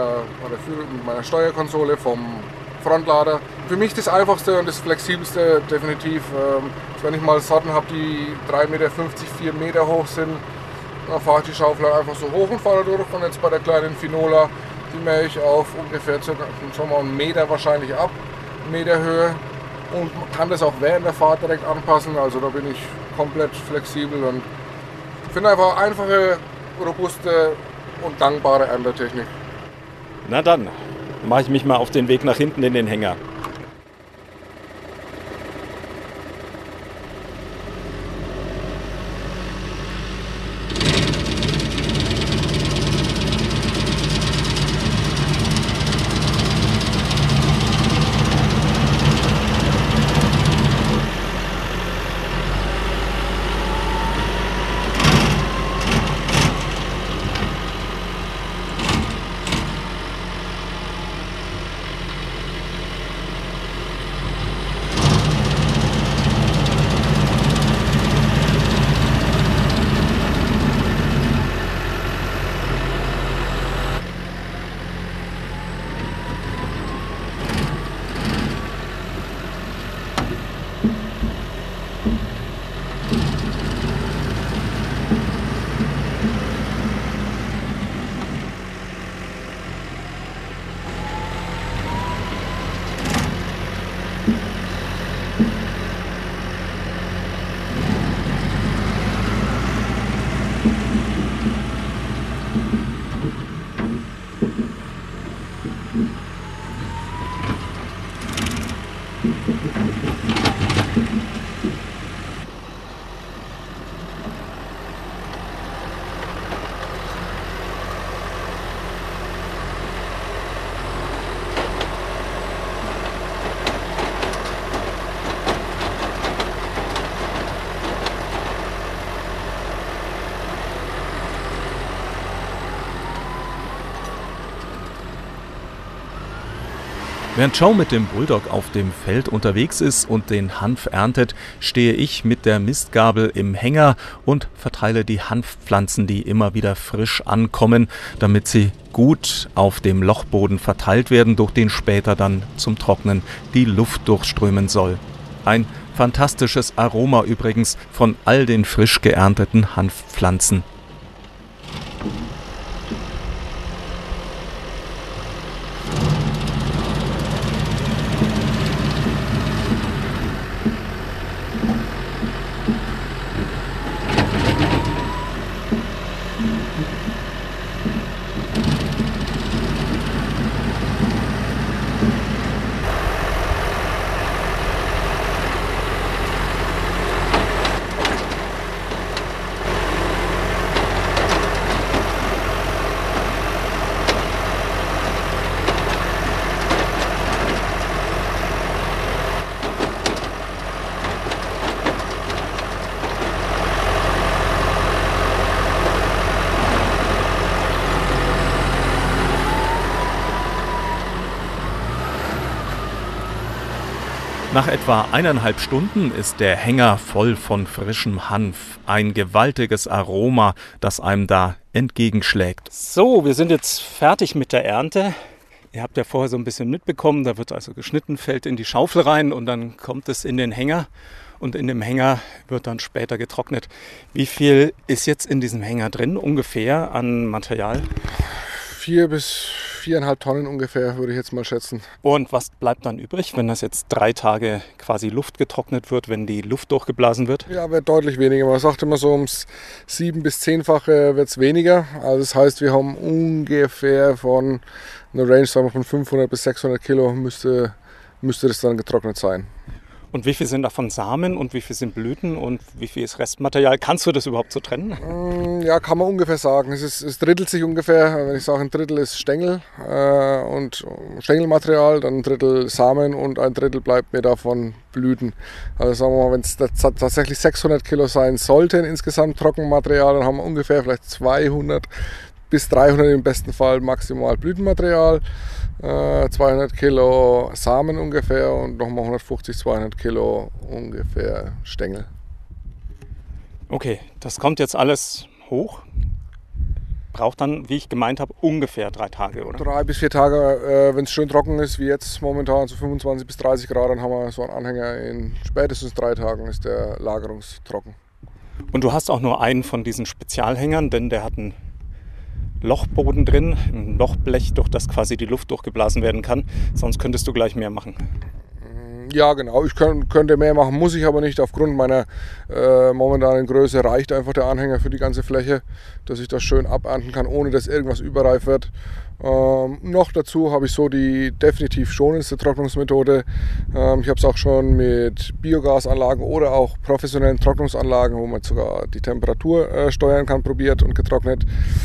mit meiner Steuerkonsole vom Frontlader. Für mich das Einfachste und das Flexibelste definitiv. Wenn ich mal Sorten habe, die 3,50 Meter, 4 Meter hoch sind, dann fahre ich die Schaufel einfach so hoch und fahre durch. Und jetzt bei der kleinen Finola, die mähe ich auf ungefähr schon mal 1 Meter wahrscheinlich ab, 1 Meter Höhe. Und kann das auch während der Fahrt direkt anpassen. Also da bin ich komplett flexibel und finde einfach einfache, robuste und dankbare Erntetechnik. Na dann, mache ich mich mal auf den Weg nach hinten in den Hänger. Während Joe mit dem Bulldog auf dem Feld unterwegs ist und den Hanf erntet, stehe ich mit der Mistgabel im Hänger und verteile die Hanfpflanzen, die immer wieder frisch ankommen, damit sie gut auf dem Lochboden verteilt werden, durch den später dann zum Trocknen die Luft durchströmen soll. Ein fantastisches Aroma übrigens von all den frisch geernteten Hanfpflanzen. Nach etwa 1,5 Stunden ist der Hänger voll von frischem Hanf. Ein gewaltiges Aroma, das einem da entgegenschlägt. So, wir sind jetzt fertig mit der Ernte. Ihr habt ja vorher so ein bisschen mitbekommen, da wird also geschnitten, fällt in die Schaufel rein und dann kommt es in den Hänger. Und in dem Hänger wird dann später getrocknet. Wie viel ist jetzt in diesem Hänger drin ungefähr an Material? 4 bis 4,5 Tonnen ungefähr, würde ich jetzt mal schätzen. Und was bleibt dann übrig, wenn das jetzt 3 Tage quasi Luft getrocknet wird, wenn die Luft durchgeblasen wird? Ja, wird deutlich weniger. Man sagt immer so, ums 7- bis 10-fache wird es weniger. Also das heißt, wir haben ungefähr von einer Range sagen wir, von 500 bis 600 Kilo müsste das dann getrocknet sein. Und wie viel sind davon Samen und wie viel sind Blüten und wie viel ist Restmaterial? Kannst du das überhaupt so trennen? Ja, kann man ungefähr sagen. Es drittelt sich ungefähr. Wenn ich sage, ein Drittel ist Stängel und Stängelmaterial, dann ein Drittel Samen und ein Drittel bleibt mir davon Blüten. Also sagen wir mal, wenn es tatsächlich 600 Kilo sein sollten insgesamt Trockenmaterial, dann haben wir ungefähr vielleicht 200 bis 300 im besten Fall maximal Blütenmaterial. 200 Kilo Samen ungefähr und nochmal 150, 200 Kilo ungefähr Stängel. Okay, das kommt jetzt alles hoch. Braucht dann, wie ich gemeint habe, ungefähr 3 Tage, oder? 3 bis 4 Tage, wenn es schön trocken ist, wie jetzt momentan so 25 bis 30 Grad, dann haben wir so einen Anhänger in spätestens 3 Tagen ist der lagerungstrocken. Und du hast auch nur einen von diesen Spezialhängern, denn der hat einen Lochboden drin, ein Lochblech, durch das quasi die Luft durchgeblasen werden kann. Sonst könntest du gleich mehr machen. Ja, genau. Ich könnte mehr machen, muss ich aber nicht. Aufgrund meiner momentanen Größe reicht einfach der Anhänger für die ganze Fläche, dass ich das schön abernten kann, ohne dass irgendwas überreif wird. Noch dazu habe ich so die definitiv schonendste Trocknungsmethode. Ich habe es auch schon mit Biogasanlagen oder auch professionellen Trocknungsanlagen, wo man sogar die Temperatur steuern kann, probiert und getrocknet.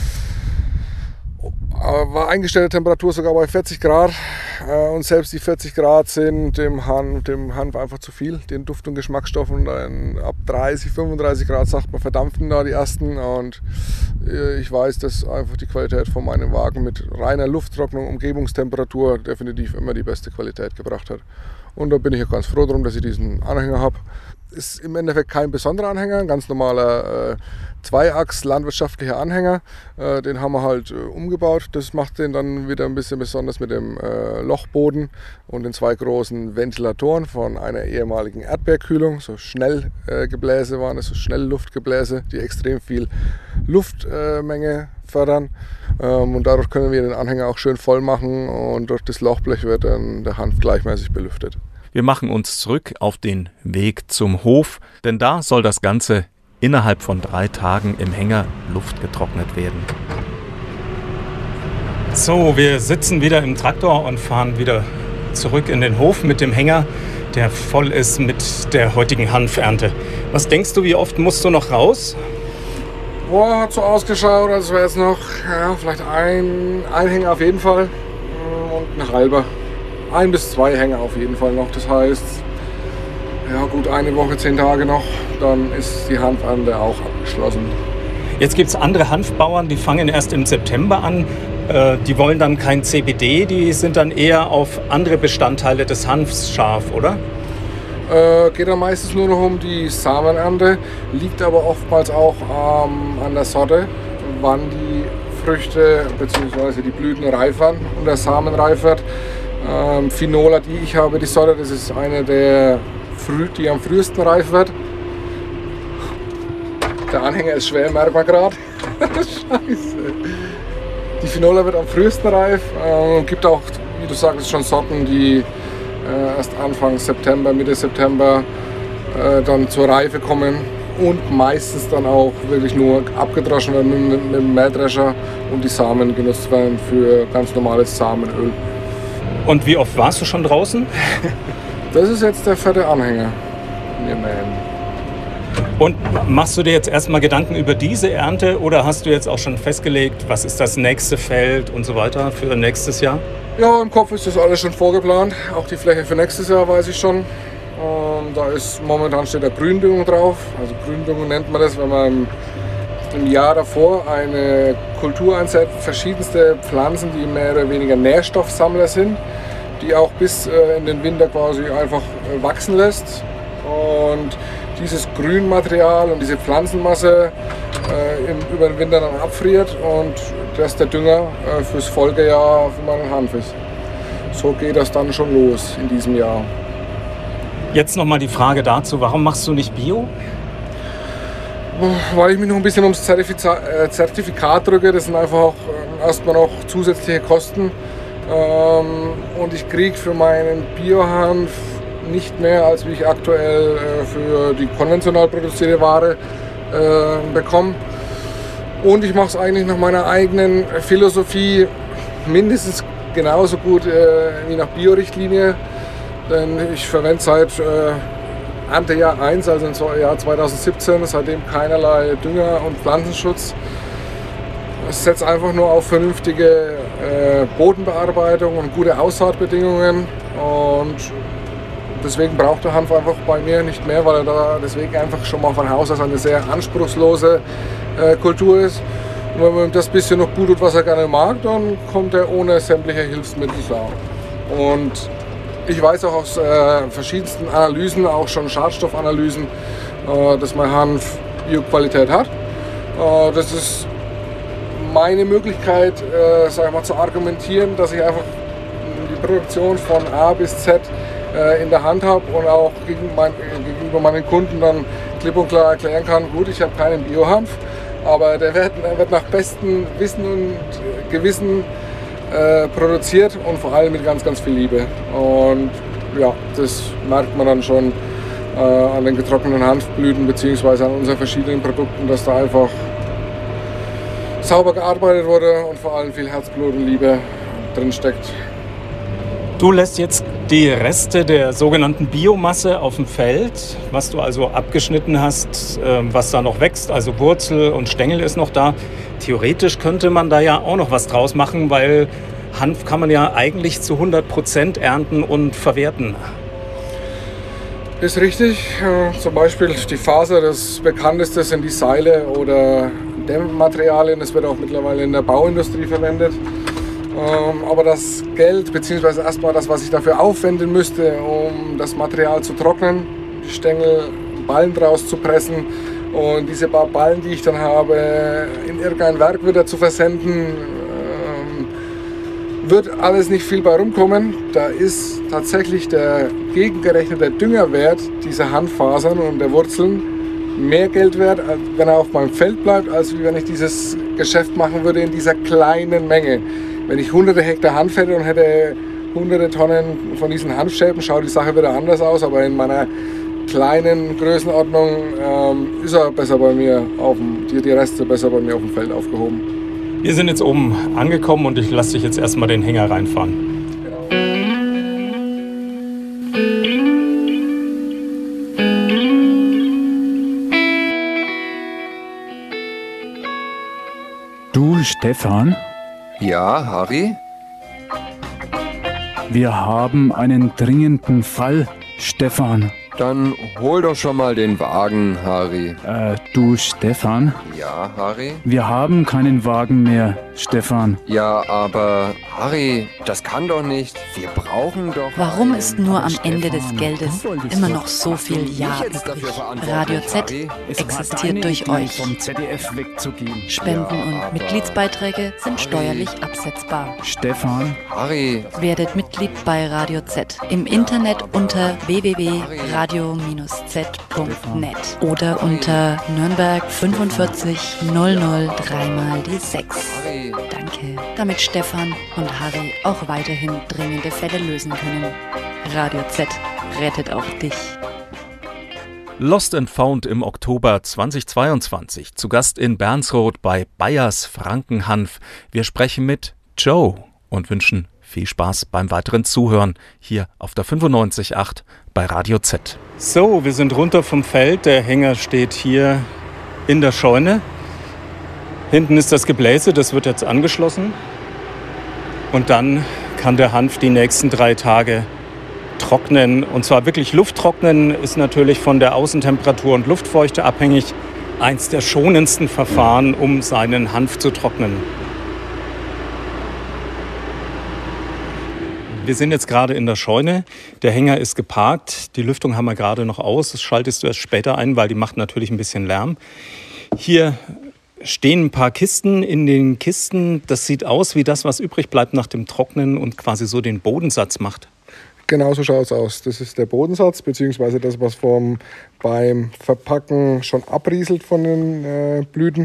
War eingestellte Temperatur sogar bei 40 Grad und selbst die 40 Grad sind dem Hanf einfach zu viel, den Duft- und Geschmacksstoffen. Dann ab 30, 35 Grad sagt man, verdampfen da die ersten und ich weiß, dass einfach die Qualität von meinem Wagen mit reiner Lufttrocknung, Umgebungstemperatur definitiv immer die beste Qualität gebracht hat. Und da bin ich auch ganz froh drum, dass ich diesen Anhänger habe. Ist im Endeffekt kein besonderer Anhänger, ein ganz normaler Zweiachs landwirtschaftlicher Anhänger. Den haben wir halt umgebaut. Das macht den dann wieder ein bisschen besonders mit dem Lochboden und den 2 großen Ventilatoren von einer ehemaligen Erdbeerkühlung. So Schnellgebläse waren es, so Schnellluftgebläse, die extrem viel Luftmenge fördern. Und dadurch können wir den Anhänger auch schön voll machen und durch das Lochblech wird dann der Hanf gleichmäßig belüftet. Wir machen uns zurück auf den Weg zum Hof, denn da soll das Ganze innerhalb von 3 Tagen im Hänger luftgetrocknet werden. So, wir sitzen wieder im Traktor und fahren wieder zurück in den Hof mit dem Hänger, der voll ist mit der heutigen Hanfernte. Was denkst du, wie oft musst du noch raus? Boah, hat so ausgeschaut, als wäre jetzt noch vielleicht ein Hänger auf jeden Fall und ein halber. 1 bis 2 Hänger auf jeden Fall noch. Das heißt, ja gut, eine Woche, 10 Tage noch, dann ist die Hanfernte auch abgeschlossen. Jetzt gibt es andere Hanfbauern, die fangen erst im September an. Die wollen dann kein CBD, die sind dann eher auf andere Bestandteile des Hanfs scharf, oder? Geht dann meistens nur noch um die Samenernte, liegt aber oftmals auch an der Sorte, wann die Früchte bzw. die Blüten reif werden und der Samen reif wird. Finola, die ich habe, die Sorte, das ist eine der die am frühesten reif wird. Der Anhänger ist schwer, merkt man gerade. Scheiße. Die Finola wird am frühesten reif. Gibt auch, wie du sagst, schon Sorten, die erst Anfang September, Mitte September dann zur Reife kommen und meistens dann auch wirklich nur abgedroschen werden mit dem Mähdrescher und die Samen genutzt werden für ganz normales Samenöl. Und wie oft warst du schon draußen? Das ist jetzt der 4. Anhänger. Wir mähen. Und machst du dir jetzt erstmal Gedanken über diese Ernte oder hast du jetzt auch schon festgelegt, was ist das nächste Feld und so weiter für nächstes Jahr? Ja, im Kopf ist das alles schon vorgeplant. Auch die Fläche für nächstes Jahr weiß ich schon. Da ist momentan steht da Gründüngung drauf. Also Gründüngung nennt man das, wenn man im Jahr davor eine Kultur einsetzt, verschiedenste Pflanzen, die mehr oder weniger Nährstoffsammler sind, die auch bis in den Winter quasi einfach wachsen lässt. Und dieses Grünmaterial und diese Pflanzenmasse über den Winter dann abfriert und das der Dünger fürs Folgejahr für meinen Hanf ist. So geht das dann schon los in diesem Jahr. Jetzt nochmal die Frage dazu, warum machst du nicht Bio? Weil ich mich noch ein bisschen ums Zertifikat drücke. Das sind einfach auch erstmal noch zusätzliche Kosten. Und ich kriege für meinen Biohanf nicht mehr, als wie ich aktuell für die konventionell produzierte Ware bekomme. Und ich mache es eigentlich nach meiner eigenen Philosophie mindestens genauso gut wie nach Bio-Richtlinie. Denn ich verwende seit Erntejahr 1, also im Jahr 2017, seitdem keinerlei Dünger und Pflanzenschutz. Ich setze einfach nur auf vernünftige Bodenbearbeitung und gute Aussaatbedingungen. Und deswegen braucht der Hanf einfach bei mir nicht mehr, weil er da deswegen einfach schon mal von Haus aus eine sehr anspruchslose Kultur ist. Und wenn man das bisschen noch gut tut, was er gerne mag, dann kommt er ohne sämtliche Hilfsmittel klar. Und ich weiß auch aus verschiedensten Analysen, auch schon Schadstoffanalysen, dass mein Hanf Bioqualität hat. Das ist meine Möglichkeit, sag ich mal, zu argumentieren, dass ich einfach die Produktion von A bis Z in der Hand habe und auch gegenüber meinen Kunden dann klipp und klar erklären kann, gut, ich habe keinen Biohanf, aber der wird nach bestem Wissen und Gewissen produziert und vor allem mit ganz, ganz viel Liebe. Und ja, das merkt man dann schon an den getrockneten Hanfblüten bzw. an unseren verschiedenen Produkten, dass da einfach sauber gearbeitet wurde und vor allem viel Herzblut und Liebe drin steckt. Du lässt jetzt die Reste der sogenannten Biomasse auf dem Feld, was du also abgeschnitten hast, was da noch wächst, also Wurzel und Stängel ist noch da. Theoretisch könnte man da ja auch noch was draus machen, weil Hanf kann man ja eigentlich zu 100% ernten und verwerten. Ist richtig. Zum Beispiel die Faser, das bekannteste sind die Seile oder Dämmmaterialien. Das wird auch mittlerweile in der Bauindustrie verwendet. Aber das Geld, beziehungsweise erstmal das, was ich dafür aufwenden müsste, um das Material zu trocknen, die Stängel, Ballen draus zu pressen und diese paar Ballen, die ich dann habe, in irgendein Werk wieder zu versenden, wird alles nicht viel bei rumkommen. Da ist tatsächlich der gegengerechnete Düngerwert dieser Hanffasern und der Wurzeln mehr Geld wert, wenn er auf meinem Feld bleibt, als wenn ich dieses Geschäft machen würde in dieser kleinen Menge. Wenn ich hunderte Hektar Hanf hätte und hätte hunderte Tonnen von diesen Hanfschäben, schaut die Sache wieder anders aus, aber in meiner kleinen Größenordnung ist er besser bei mir die Reste besser bei mir auf dem Feld aufgehoben. Wir sind jetzt oben angekommen und ich lasse dich jetzt erstmal den Hänger reinfahren. Du, Stefan? Ja, Harry? Wir haben einen dringenden Fall, Stefan. Dann hol doch schon mal den Wagen, Harry. Du, Stefan? Ja, Harry? Wir haben keinen Wagen mehr, Stefan. Ja, aber Harry, das kann doch nicht. Wir brauchen doch... Warum ist nur am Ende des Geldes immer noch so viel Ja übrig? Radio Z existiert durch euch. Vom ZDF wegzugehen. Spenden und Mitgliedsbeiträge sind steuerlich absetzbar. Stefan? Harry? Werdet Mitglied bei Radio Z. Im Internet unter www.radio-z.net oder unter Nürnberg 45 00 3 die 6. Danke, damit Stefan und Harry auch weiterhin dringende Fälle lösen können. Radio Z rettet auch dich. Lost and Found im Oktober 2022. Zu Gast in Bernsroth bei Bayers Frankenhanf. Wir sprechen mit Joe und wünschen viel Spaß beim weiteren Zuhören hier auf der 95.8 bei Radio Z. So, wir sind runter vom Feld. Der Hänger steht hier in der Scheune. Hinten ist das Gebläse, das wird jetzt angeschlossen. Und dann kann der Hanf die nächsten 3 Tage trocknen. Und zwar wirklich Lufttrocknen ist natürlich von der Außentemperatur und Luftfeuchte abhängig. Eins der schonendsten Verfahren, um seinen Hanf zu trocknen. Wir sind jetzt gerade in der Scheune. Der Hänger ist geparkt. Die Lüftung haben wir gerade noch aus. Das schaltest du erst später ein, weil die macht natürlich ein bisschen Lärm. Hier stehen ein paar Kisten. In den Kisten, das sieht aus wie das, was übrig bleibt nach dem Trocknen und quasi so den Bodensatz macht. Genau so schaut es aus. Das ist der Bodensatz, beziehungsweise das, was beim Verpacken schon abrieselt von den Blüten.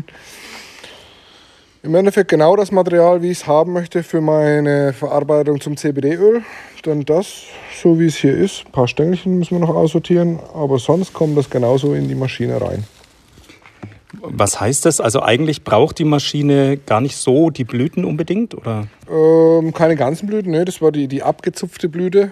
Im Endeffekt genau das Material, wie ich es haben möchte für meine Verarbeitung zum CBD-Öl. Dann das, so wie es hier ist. Ein paar Stängelchen müssen wir noch aussortieren, aber sonst kommt das genauso in die Maschine rein. Was heißt das? Also eigentlich braucht die Maschine gar nicht so die Blüten unbedingt, oder? Keine ganzen Blüten, ne, das war die abgezupfte Blüte.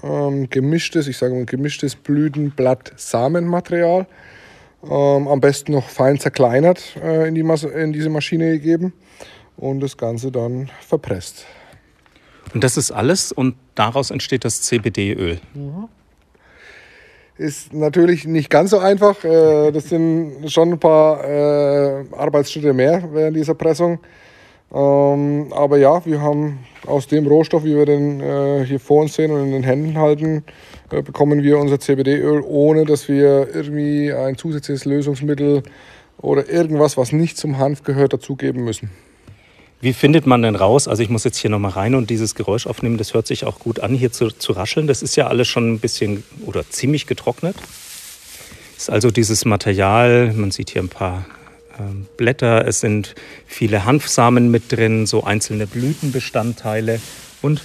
Gemischtes Blütenblatt-Samenmaterial. Am besten noch fein zerkleinert in diese Maschine gegeben und das Ganze dann verpresst. Und das ist alles und daraus entsteht das CBD-Öl? Ja. Ist natürlich nicht ganz so einfach. Das sind schon ein paar Arbeitsschritte mehr während dieser Pressung. Aber ja, wir haben aus dem Rohstoff, wie wir den hier vor uns sehen und in den Händen halten, bekommen wir unser CBD-Öl, ohne dass wir irgendwie ein zusätzliches Lösungsmittel oder irgendwas, was nicht zum Hanf gehört, dazugeben müssen. Wie findet man denn raus? Also ich muss jetzt hier nochmal rein und dieses Geräusch aufnehmen. Das hört sich auch gut an, hier zu rascheln. Das ist ja alles schon ein bisschen oder ziemlich getrocknet. Das ist also dieses Material, man sieht hier ein paar Blätter, es sind viele Hanfsamen mit drin, so einzelne Blütenbestandteile und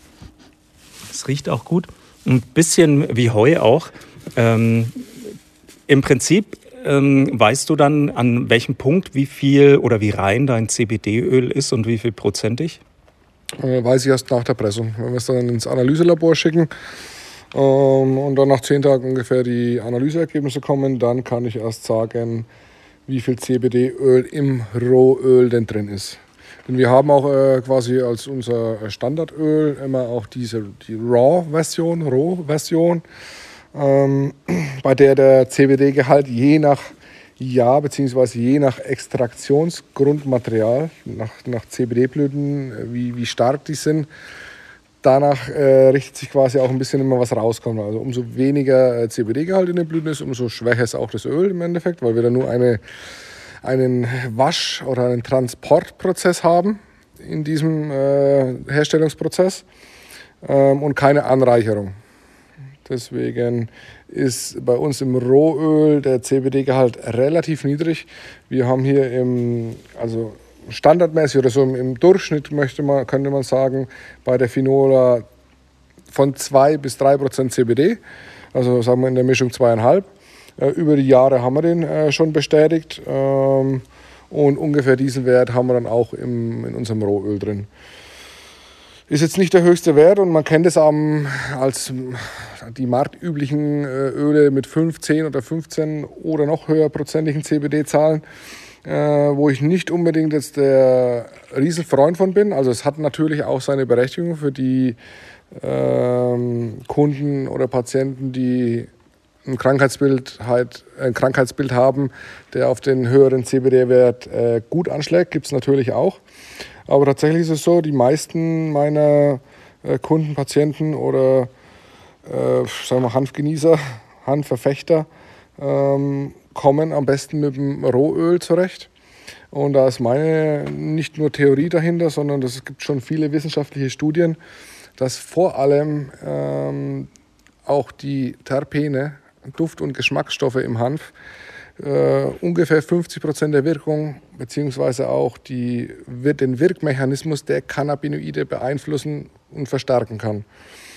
es riecht auch gut. Ein bisschen wie Heu auch. Im Prinzip weißt du dann, an welchem Punkt wie viel oder wie rein dein CBD-Öl ist und wie viel prozentig? Weiß ich erst nach der Pressung. Wenn wir es dann ins Analyselabor schicken und dann nach 10 Tagen ungefähr die Analyseergebnisse kommen, dann kann ich erst sagen, wie viel CBD-Öl im Rohöl denn drin ist. Denn wir haben auch quasi als unser Standardöl immer auch die Raw-Version, bei der CBD-Gehalt je nach Jahr bzw. je nach Extraktionsgrundmaterial, nach CBD-Blüten, wie stark die sind, danach richtet sich quasi auch ein bisschen immer, was rauskommt. Also umso weniger CBD-Gehalt in den Blüten ist, umso schwächer ist auch das Öl im Endeffekt, weil wir dann nur einen Wasch- oder einen Transportprozess haben in diesem Herstellungsprozess und keine Anreicherung. Deswegen ist bei uns im Rohöl der CBD-Gehalt relativ niedrig. Wir haben hier standardmäßig oder so im Durchschnitt könnte man sagen, bei der Finola von 2 bis 3% CBD, also sagen wir in der Mischung 2,5. Über die Jahre haben wir den schon bestätigt Und ungefähr diesen Wert haben wir dann auch in unserem Rohöl drin. Ist jetzt nicht der höchste Wert und man kennt es als die marktüblichen Öle mit 5, 10 oder 15 oder noch höher prozentigen CBD-Zahlen, wo ich nicht unbedingt jetzt der Riesenfreund von bin. Also es hat natürlich auch seine Berechtigung für die Kunden oder Patienten, die ein Krankheitsbild haben, der auf den höheren CBD-Wert gut anschlägt, gibt es natürlich auch. Aber tatsächlich ist es so, die meisten meiner Kunden, Patienten oder sagen wir Hanfgenießer, Hanfverfechter kommen am besten mit dem Rohöl zurecht. Und da ist meine nicht nur Theorie dahinter, sondern es gibt schon viele wissenschaftliche Studien, dass vor allem auch die Terpene, Duft- und Geschmacksstoffe im Hanf, ungefähr 50% der Wirkung beziehungsweise auch den Wirkmechanismus der Cannabinoide beeinflussen und verstärken kann.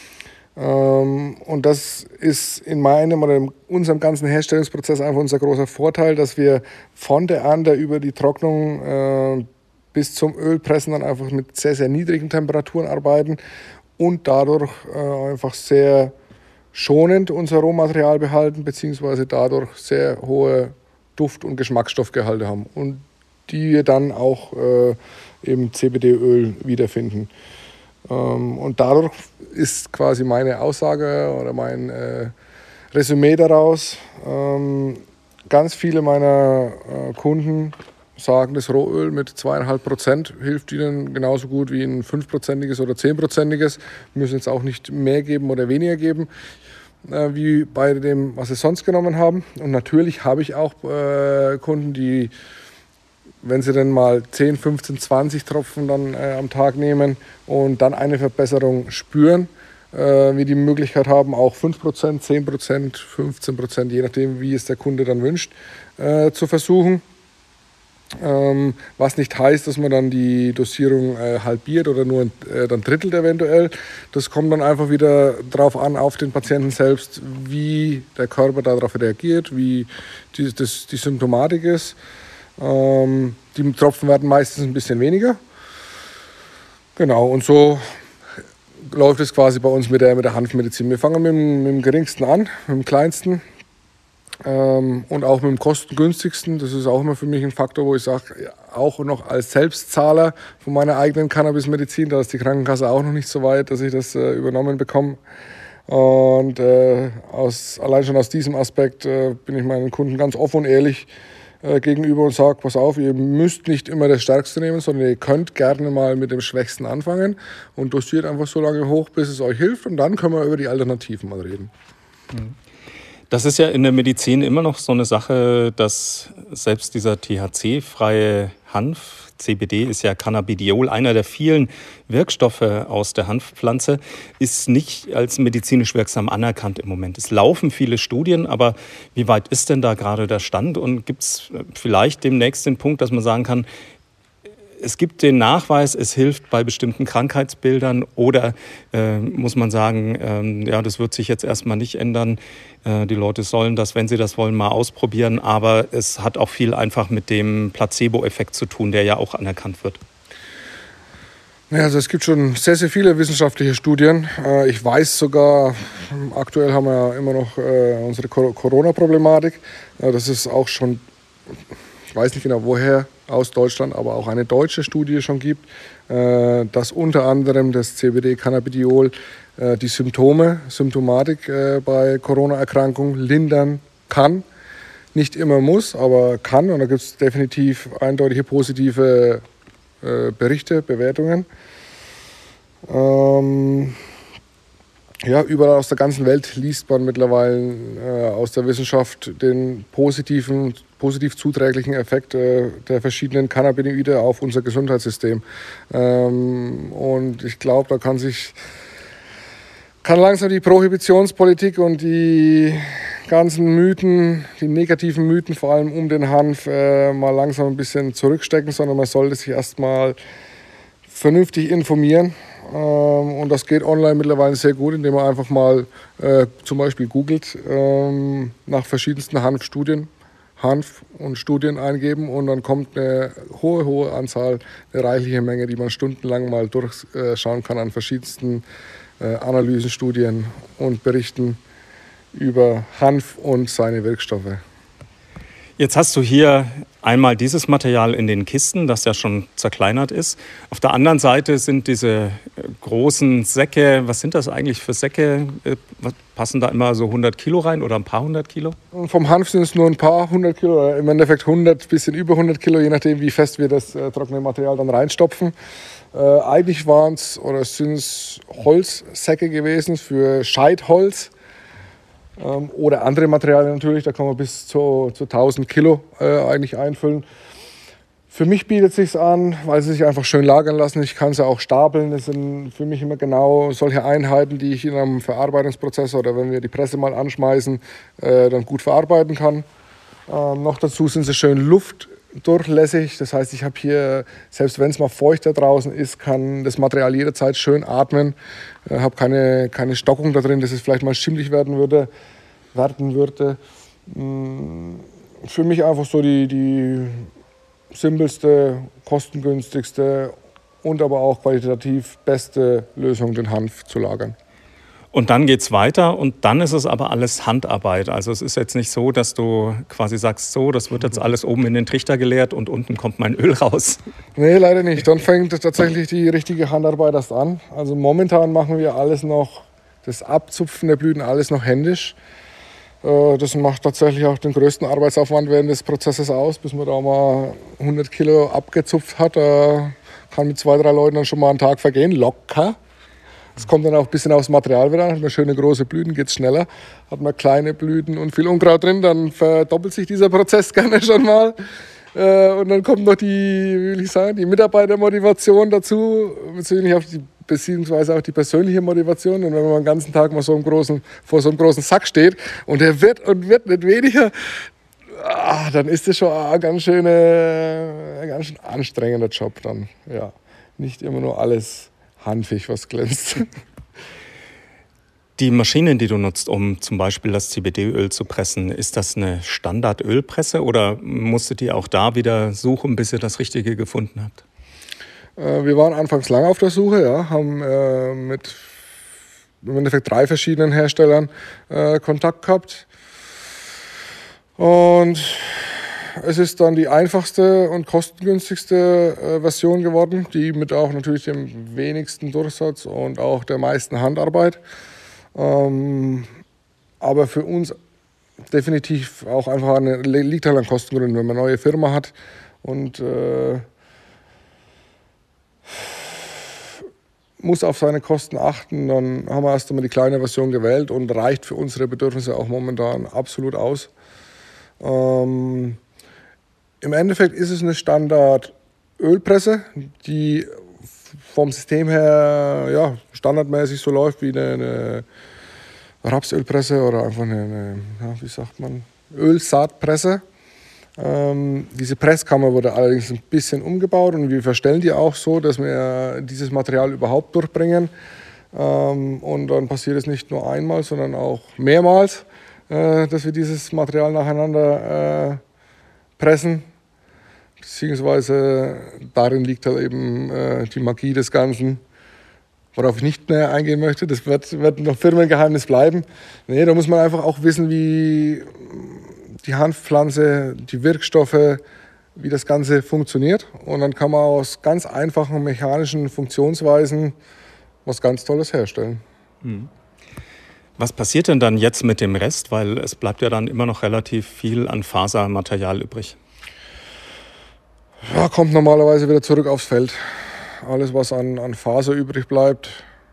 Und das ist in meinem oder in unserem ganzen Herstellungsprozess einfach unser großer Vorteil, dass wir von der Ernte über die Trocknung bis zum Ölpressen dann einfach mit sehr, sehr niedrigen Temperaturen arbeiten und dadurch einfach sehr schonend unser Rohmaterial behalten, beziehungsweise dadurch sehr hohe Duft- und Geschmacksstoffgehalte haben und die wir dann auch im CBD-Öl wiederfinden. Und dadurch ist quasi meine Aussage oder mein Resümee daraus, ganz viele meiner Kunden sagen, das Rohöl mit 2,5% hilft ihnen genauso gut wie ein 5%iges oder 10%iges. Wir müssen jetzt auch nicht mehr geben oder weniger geben, wie bei dem, was sie sonst genommen haben. Und natürlich habe ich auch Kunden, die, wenn sie dann mal 10, 15, 20 Tropfen dann am Tag nehmen und dann eine Verbesserung spüren, wie die Möglichkeit haben, auch 5%, 10%, 15%, je nachdem, wie es der Kunde dann wünscht, zu versuchen. Was nicht heißt, dass man dann die Dosierung halbiert oder nur dann drittelt eventuell. Das kommt dann einfach wieder drauf an, auf den Patienten selbst, wie der Körper darauf reagiert, wie die Symptomatik ist. Die Tropfen werden meistens ein bisschen weniger. Genau, und so läuft es quasi bei uns mit der Hanfmedizin. Wir fangen mit dem geringsten an, mit dem kleinsten. Und auch mit dem kostengünstigsten. Das ist auch immer für mich ein Faktor, wo ich sage, auch noch als Selbstzahler von meiner eigenen Cannabismedizin, da ist die Krankenkasse auch noch nicht so weit, dass ich das übernommen bekomme. Und allein schon aus diesem Aspekt bin ich meinen Kunden ganz offen und ehrlich gegenüber und sage, pass auf, ihr müsst nicht immer das Stärkste nehmen, sondern ihr könnt gerne mal mit dem Schwächsten anfangen und dosiert einfach so lange hoch, bis es euch hilft, und dann können wir über die Alternativen mal reden. Das ist ja in der Medizin immer noch so eine Sache, dass selbst dieser THC-freie Hanf, CBD ist ja Cannabidiol, einer der vielen Wirkstoffe aus der Hanfpflanze, ist nicht als medizinisch wirksam anerkannt im Moment. Es laufen viele Studien, aber wie weit ist denn da gerade der Stand? Und gibt es vielleicht demnächst den Punkt, dass man sagen kann, es gibt den Nachweis, es hilft bei bestimmten Krankheitsbildern, oder muss man sagen, ja, das wird sich jetzt erstmal nicht ändern. Die Leute sollen das, wenn sie das wollen, mal ausprobieren. Aber es hat auch viel einfach mit dem Placebo-Effekt zu tun, der ja auch anerkannt wird. Ja, also es gibt schon sehr, sehr viele wissenschaftliche Studien. Ich weiß sogar, aktuell haben wir ja immer noch unsere Corona-Problematik. Das ist auch schon, ich weiß nicht genau woher, aus Deutschland, aber auch eine deutsche Studie schon gibt, dass unter anderem das CBD-Cannabidiol die Symptomatik bei Corona-Erkrankungen lindern kann. Nicht immer muss, aber kann. Und da gibt es definitiv eindeutige positive Berichte, Bewertungen. Ja, überall aus der ganzen Welt liest man mittlerweile aus der Wissenschaft den positiv zuträglichen Effekt der verschiedenen Cannabinoide auf unser Gesundheitssystem. Und ich glaube, da kann langsam die Prohibitionspolitik und die ganzen Mythen, die negativen Mythen vor allem um den Hanf, mal langsam ein bisschen zurückstecken, sondern man sollte sich erstmal vernünftig informieren. Und das geht online mittlerweile sehr gut, indem man einfach mal zum Beispiel googelt nach verschiedensten Hanfstudien. Hanf und Studien eingeben und dann kommt eine hohe Anzahl, eine reichliche Menge, die man stundenlang mal durchschauen kann an verschiedensten Analysen, Studien und Berichten über Hanf und seine Wirkstoffe. Jetzt hast du hier einmal dieses Material in den Kisten, das ja schon zerkleinert ist. Auf der anderen Seite sind diese großen Säcke. Was sind das eigentlich für Säcke? Passen da immer so 100 Kilo rein oder ein paar 100 Kilo? Vom Hanf sind es nur ein paar 100 Kilo, im Endeffekt 100, bisschen über 100 Kilo, je nachdem, wie fest wir das trockene Material dann reinstopfen. Eigentlich waren es oder sind es Holzsäcke gewesen für Scheitholz. Oder andere Materialien natürlich, da kann man bis zu 1000 Kilo eigentlich einfüllen. Für mich bietet es sich an, weil sie sich einfach schön lagern lassen. Ich kann sie auch stapeln. Das sind für mich immer genau solche Einheiten, die ich in einem Verarbeitungsprozess oder wenn wir die Presse mal anschmeißen, dann gut verarbeiten kann. Noch dazu sind sie schön luftdurchlässig. Das heißt, ich habe hier, selbst wenn es mal feuchter draußen ist, kann das Material jederzeit schön atmen. Ich habe keine Stockung da drin, dass es vielleicht mal schimmlig werden würde. Für mich einfach so die simpelste, kostengünstigste und aber auch qualitativ beste Lösung, den Hanf zu lagern. Und dann geht's weiter und dann ist es aber alles Handarbeit. Also es ist jetzt nicht so, dass du quasi sagst, so, das wird jetzt alles oben in den Trichter geleert und unten kommt mein Öl raus. Nee, leider nicht. Dann fängt tatsächlich die richtige Handarbeit erst an. Also momentan machen wir alles noch, das Abzupfen der Blüten, alles noch händisch. Das macht tatsächlich auch den größten Arbeitsaufwand während des Prozesses aus, bis man da mal 100 Kilo abgezupft hat. Da kann mit 2, 3 Leuten dann schon mal einen Tag vergehen, locker. Es kommt dann auch ein bisschen aufs Material wieder an. Hat man schöne große Blüten, geht es schneller. Hat man kleine Blüten und viel Unkraut drin, dann verdoppelt sich dieser Prozess gerne schon mal. Und dann kommt noch die Mitarbeitermotivation dazu, beziehungsweise auch die persönliche Motivation. Und wenn man den ganzen Tag mal vor so einem großen Sack steht und der wird nicht weniger, dann ist das schon ein ganz schön anstrengender Job dann. Ja, nicht immer nur alles hanfig, was glänzt. Die Maschinen, die du nutzt, um zum Beispiel das CBD-Öl zu pressen, ist das eine Standard-Ölpresse oder musstet ihr auch da wieder suchen, bis ihr das Richtige gefunden habt? Wir waren anfangs lange auf der Suche, ja, haben mit im Endeffekt 3 verschiedenen Herstellern Kontakt gehabt. Und es ist dann die einfachste und kostengünstigste Version geworden, die mit auch natürlich dem wenigsten Durchsatz und auch der meisten Handarbeit. Aber für uns definitiv auch einfach liegt halt an Kostengründen, wenn man eine neue Firma hat und muss auf seine Kosten achten, dann haben wir erst einmal die kleine Version gewählt und reicht für unsere Bedürfnisse auch momentan absolut aus. Im Endeffekt ist es eine Standard-Ölpresse, die vom System her standardmäßig so läuft wie eine Rapsölpresse oder einfach eine Ölsaatpresse. Diese Presskammer wurde allerdings ein bisschen umgebaut und wir verstellen die auch so, dass wir dieses Material überhaupt durchbringen. Und dann passiert es nicht nur einmal, sondern auch mehrmals, dass wir dieses Material nacheinander pressen. Beziehungsweise darin liegt halt eben die Magie des Ganzen, worauf ich nicht mehr eingehen möchte. Das wird noch Firmengeheimnis bleiben. Nee, da muss man einfach auch wissen, wie die Hanfpflanze, die Wirkstoffe, wie das Ganze funktioniert. Und dann kann man aus ganz einfachen mechanischen Funktionsweisen was ganz Tolles herstellen. Was passiert denn dann jetzt mit dem Rest? Weil es bleibt ja dann immer noch relativ viel an Fasermaterial übrig. Ja, kommt normalerweise wieder zurück aufs Feld. Alles, was an Faser übrig bleibt,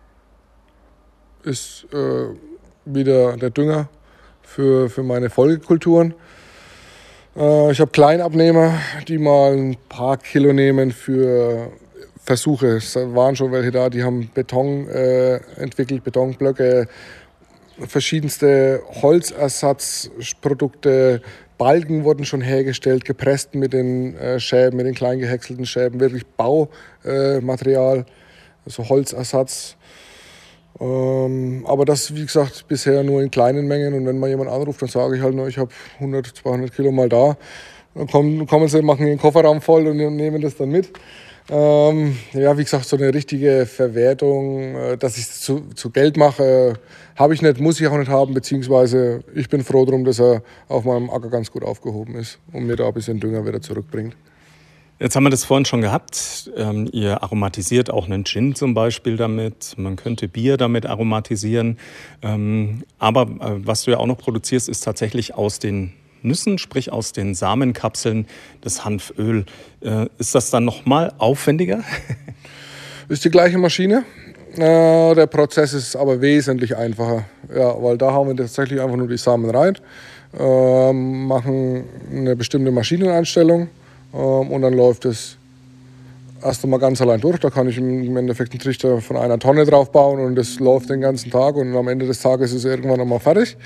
ist wieder der Dünger für meine Folgekulturen. Ich habe Kleinabnehmer, die mal ein paar Kilo nehmen für Versuche. Es waren schon welche da, die haben Beton entwickelt, Betonblöcke, verschiedenste Holzersatzprodukte, Balken wurden schon hergestellt, gepresst mit den Schäben, mit den klein gehäckselten Schäben, wirklich Baumaterial, also Holzersatz. Aber das, wie gesagt, bisher nur in kleinen Mengen. Und wenn mal jemand anruft, dann sage ich halt nur, ich habe 100, 200 Kilo mal da. Dann kommen sie, machen den Kofferraum voll und nehmen das dann mit. Ja, wie gesagt, so eine richtige Verwertung, dass ich es zu Geld mache, habe ich nicht, muss ich auch nicht haben. Beziehungsweise ich bin froh darum, dass er auf meinem Acker ganz gut aufgehoben ist und mir da ein bisschen Dünger wieder zurückbringt. Jetzt haben wir das vorhin schon gehabt. Ihr aromatisiert auch einen Gin zum Beispiel damit. Man könnte Bier damit aromatisieren. Aber was du ja auch noch produzierst, ist tatsächlich aus den Nüssen, sprich aus den Samenkapseln, das Hanföl. Ist das dann nochmal aufwendiger? Ist die gleiche Maschine. Der Prozess ist aber wesentlich einfacher. Ja, weil da haben wir tatsächlich einfach nur die Samen rein, machen eine bestimmte Maschineneinstellung. Und dann läuft es erst einmal ganz allein durch. Da kann ich im Endeffekt einen Trichter von 1 Tonne drauf bauen und das läuft den ganzen Tag und am Ende des Tages ist es irgendwann einmal fertig.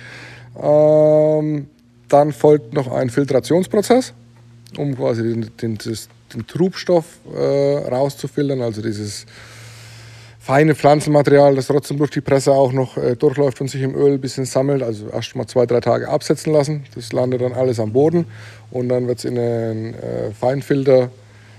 Dann folgt noch ein Filtrationsprozess, um quasi den Trubstoff rauszufiltern, also dieses feine Pflanzenmaterial, das trotzdem durch die Presse auch noch durchläuft und sich im Öl ein bisschen sammelt. Also erst mal 2-3 Tage absetzen lassen. Das landet dann alles am Boden und dann wird es in einen Feinfilter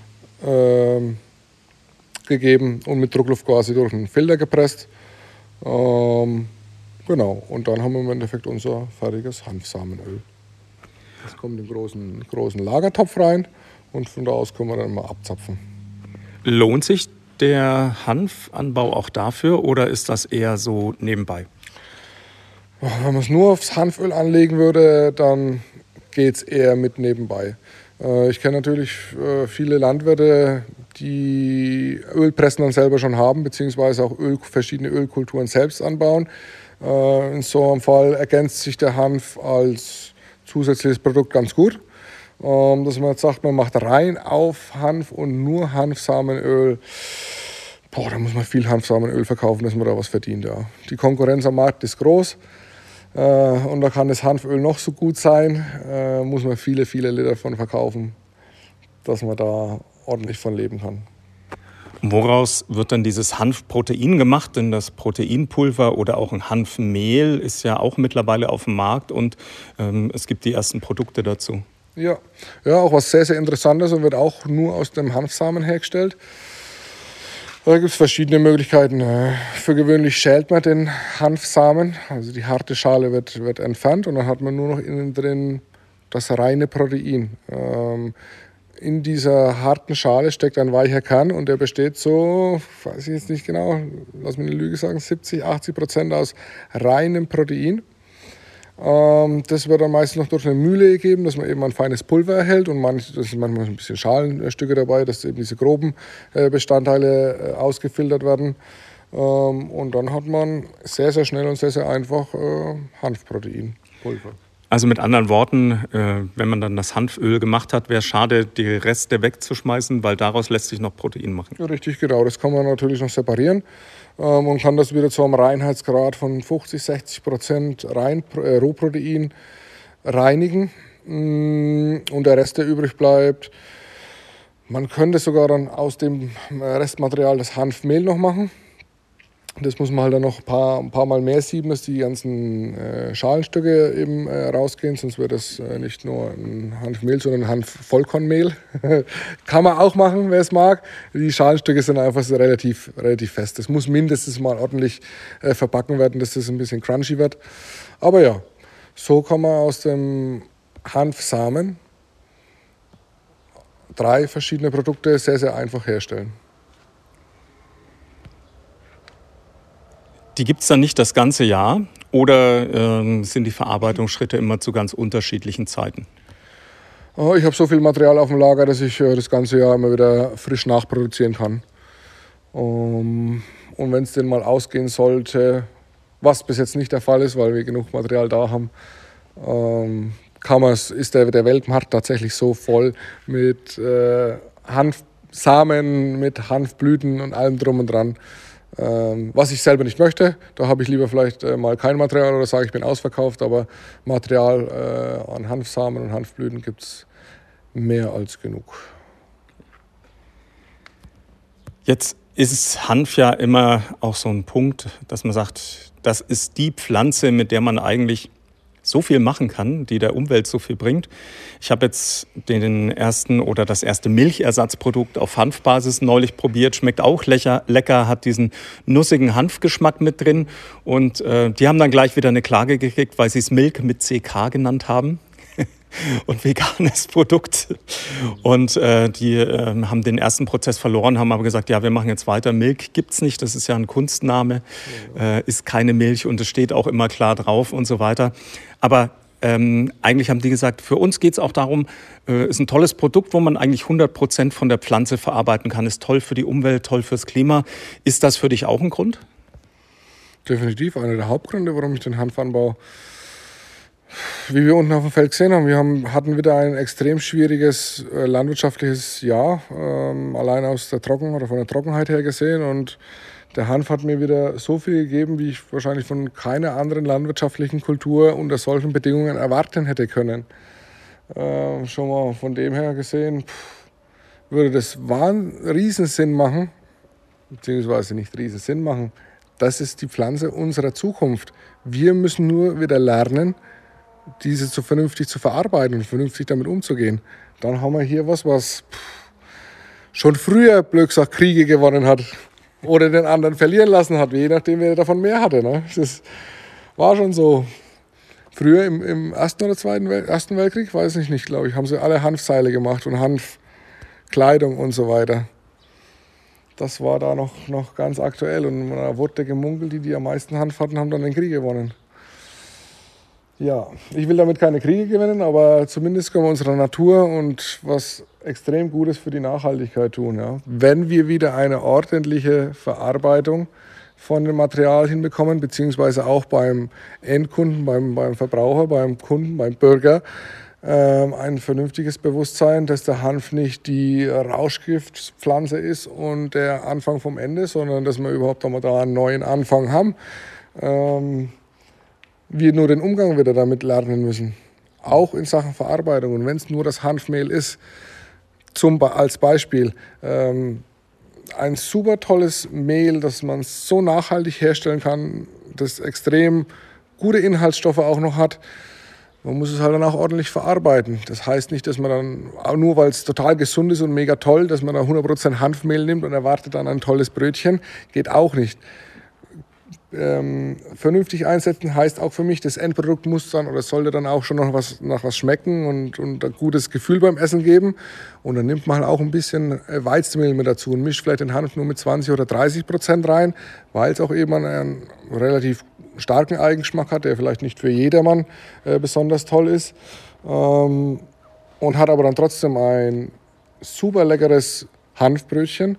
gegeben und mit Druckluft quasi durch einen Filter gepresst. Genau, und dann haben wir im Endeffekt unser fertiges Hanfsamenöl. Das kommt in einen großen Lagertopf rein und von da aus können wir dann mal abzapfen. Lohnt sich der Hanfanbau auch dafür oder ist das eher so nebenbei? Wenn man es nur aufs Hanföl anlegen würde, dann geht es eher mit nebenbei. Ich kenne natürlich viele Landwirte, die Ölpressen dann selber schon haben, beziehungsweise auch verschiedene Ölkulturen selbst anbauen. In so einem Fall ergänzt sich der Hanf als zusätzliches Produkt ganz gut. Dass man jetzt sagt, man macht rein auf Hanf und nur Hanfsamenöl. Da muss man viel Hanfsamenöl verkaufen, dass man da was verdient. Ja. Die Konkurrenz am Markt ist groß und da kann das Hanföl noch so gut sein, muss man viele, viele Liter davon verkaufen, dass man da ordentlich von leben kann. Woraus wird dann dieses Hanfprotein gemacht? Denn das Proteinpulver oder auch ein Hanfmehl ist ja auch mittlerweile auf dem Markt und es gibt die ersten Produkte dazu. Ja, auch was sehr, sehr Interessantes und wird auch nur aus dem Hanfsamen hergestellt. Da gibt es verschiedene Möglichkeiten. Für gewöhnlich schält man den Hanfsamen, also die harte Schale wird entfernt und dann hat man nur noch innen drin das reine Protein. In dieser harten Schale steckt ein weicher Kern und der besteht so, weiß ich jetzt nicht genau, lass mich eine Lüge sagen, 70-80% aus reinem Protein. Das wird dann meistens noch durch eine Mühle gegeben, dass man eben ein feines Pulver erhält und da sind manchmal ein bisschen Schalenstücke dabei, dass eben diese groben Bestandteile ausgefiltert werden. Und dann hat man sehr, sehr schnell und sehr, sehr einfach Hanfproteinpulver. Also mit anderen Worten, wenn man dann das Hanföl gemacht hat, wäre es schade, die Reste wegzuschmeißen, weil daraus lässt sich noch Protein machen. Ja, richtig, genau. Das kann man natürlich noch separieren und kann das wieder zu einem Reinheitsgrad von 50-60% Rohprotein reinigen. Und der Rest, der übrig bleibt, man könnte sogar dann aus dem Restmaterial das Hanfmehl noch machen. Das muss man halt dann noch ein paar Mal mehr sieben, dass die ganzen Schalenstücke eben rausgehen. Sonst wird das nicht nur ein Hanfmehl, sondern ein Hanfvollkornmehl. Kann man auch machen, wer es mag. Die Schalenstücke sind einfach so relativ fest. Das muss mindestens mal ordentlich verbacken werden, dass das ein bisschen crunchy wird. Aber ja, so kann man aus dem Hanfsamen 3 verschiedene Produkte sehr, sehr einfach herstellen. Die gibt es dann nicht das ganze Jahr oder sind die Verarbeitungsschritte immer zu ganz unterschiedlichen Zeiten? Ich habe so viel Material auf dem Lager, dass ich das ganze Jahr immer wieder frisch nachproduzieren kann. Und wenn es denn mal ausgehen sollte, was bis jetzt nicht der Fall ist, weil wir genug Material da haben, ist der Weltmarkt tatsächlich so voll mit Hanfsamen, mit Hanfblüten und allem drum und dran. Was ich selber nicht möchte, da habe ich lieber vielleicht mal kein Material oder sage, ich bin ausverkauft, aber Material an Hanfsamen und Hanfblüten gibt es mehr als genug. Jetzt ist Hanf ja immer auch so ein Punkt, dass man sagt, das ist die Pflanze, mit der man eigentlich so viel machen kann, die der Umwelt so viel bringt. Ich habe jetzt das erste Milchersatzprodukt auf Hanfbasis neulich probiert. Schmeckt auch lecker, hat diesen nussigen Hanfgeschmack mit drin. Und die haben dann gleich wieder eine Klage gekriegt, weil sie es Milk mit CK genannt haben. Und veganes Produkt. Und die haben den ersten Prozess verloren, haben aber gesagt, ja, wir machen jetzt weiter. Milk gibt's nicht, das ist ja ein Kunstname, ist keine Milch und es steht auch immer klar drauf und so weiter. Aber eigentlich haben die gesagt, für uns geht's auch darum, ist ein tolles Produkt, wo man eigentlich 100% von der Pflanze verarbeiten kann, ist toll für die Umwelt, toll fürs Klima. Ist das für dich auch ein Grund? Definitiv einer der Hauptgründe, warum ich den Hanfanbau, wie wir unten auf dem Feld gesehen haben, hatten wieder ein extrem schwieriges landwirtschaftliches Jahr, allein aus der von der Trockenheit her gesehen. Und der Hanf hat mir wieder so viel gegeben, wie ich wahrscheinlich von keiner anderen landwirtschaftlichen Kultur unter solchen Bedingungen erwarten hätte können. Schon mal von dem her gesehen, würde das Riesensinn machen, beziehungsweise nicht Riesensinn machen. Das ist die Pflanze unserer Zukunft. Wir müssen nur wieder lernen, diese vernünftig zu verarbeiten und vernünftig damit umzugehen. Dann haben wir hier was schon früher, blöd gesagt, Kriege gewonnen hat oder den anderen verlieren lassen hat, je nachdem, wer davon mehr hatte. Ne? Das war schon so. Früher im Ersten oder Ersten Weltkrieg, weiß ich nicht, glaube ich, haben sie alle Hanfseile gemacht und Hanfkleidung und so weiter. Das war da noch ganz aktuell und da wurde gemunkelt, die am meisten Hanf hatten, haben dann den Krieg gewonnen. Ja, ich will damit keine Kriege gewinnen, aber zumindest können wir unserer Natur und was extrem Gutes für die Nachhaltigkeit tun. Ja. Wenn wir wieder eine ordentliche Verarbeitung von dem Material hinbekommen, beziehungsweise auch beim Endkunden, beim Verbraucher, beim Kunden, beim Bürger, ein vernünftiges Bewusstsein, dass der Hanf nicht die Rauschgiftpflanze ist und der Anfang vom Ende, sondern dass wir überhaupt einmal da einen neuen Anfang haben. Wir nur den Umgang wieder damit lernen müssen, auch in Sachen Verarbeitung. Und wenn es nur das Hanfmehl ist, als Beispiel, ein super tolles Mehl, das man so nachhaltig herstellen kann, das extrem gute Inhaltsstoffe auch noch hat, man muss es halt dann auch ordentlich verarbeiten. Das heißt nicht, dass man dann, nur weil es total gesund ist und mega toll, dass man da 100% Hanfmehl nimmt und erwartet dann ein tolles Brötchen, geht auch nicht. Vernünftig einsetzen heißt auch für mich, das Endprodukt muss dann oder sollte dann auch schon noch nach was schmecken und ein gutes Gefühl beim Essen geben. Und dann nimmt man halt auch ein bisschen Weizenmehl mit dazu und mischt vielleicht den Hanf nur mit 20 oder 30% rein, weil es auch eben einen relativ starken Eigengeschmack hat, der vielleicht nicht für jedermann besonders toll ist. Und hat aber dann trotzdem ein super leckeres Hanfbrötchen,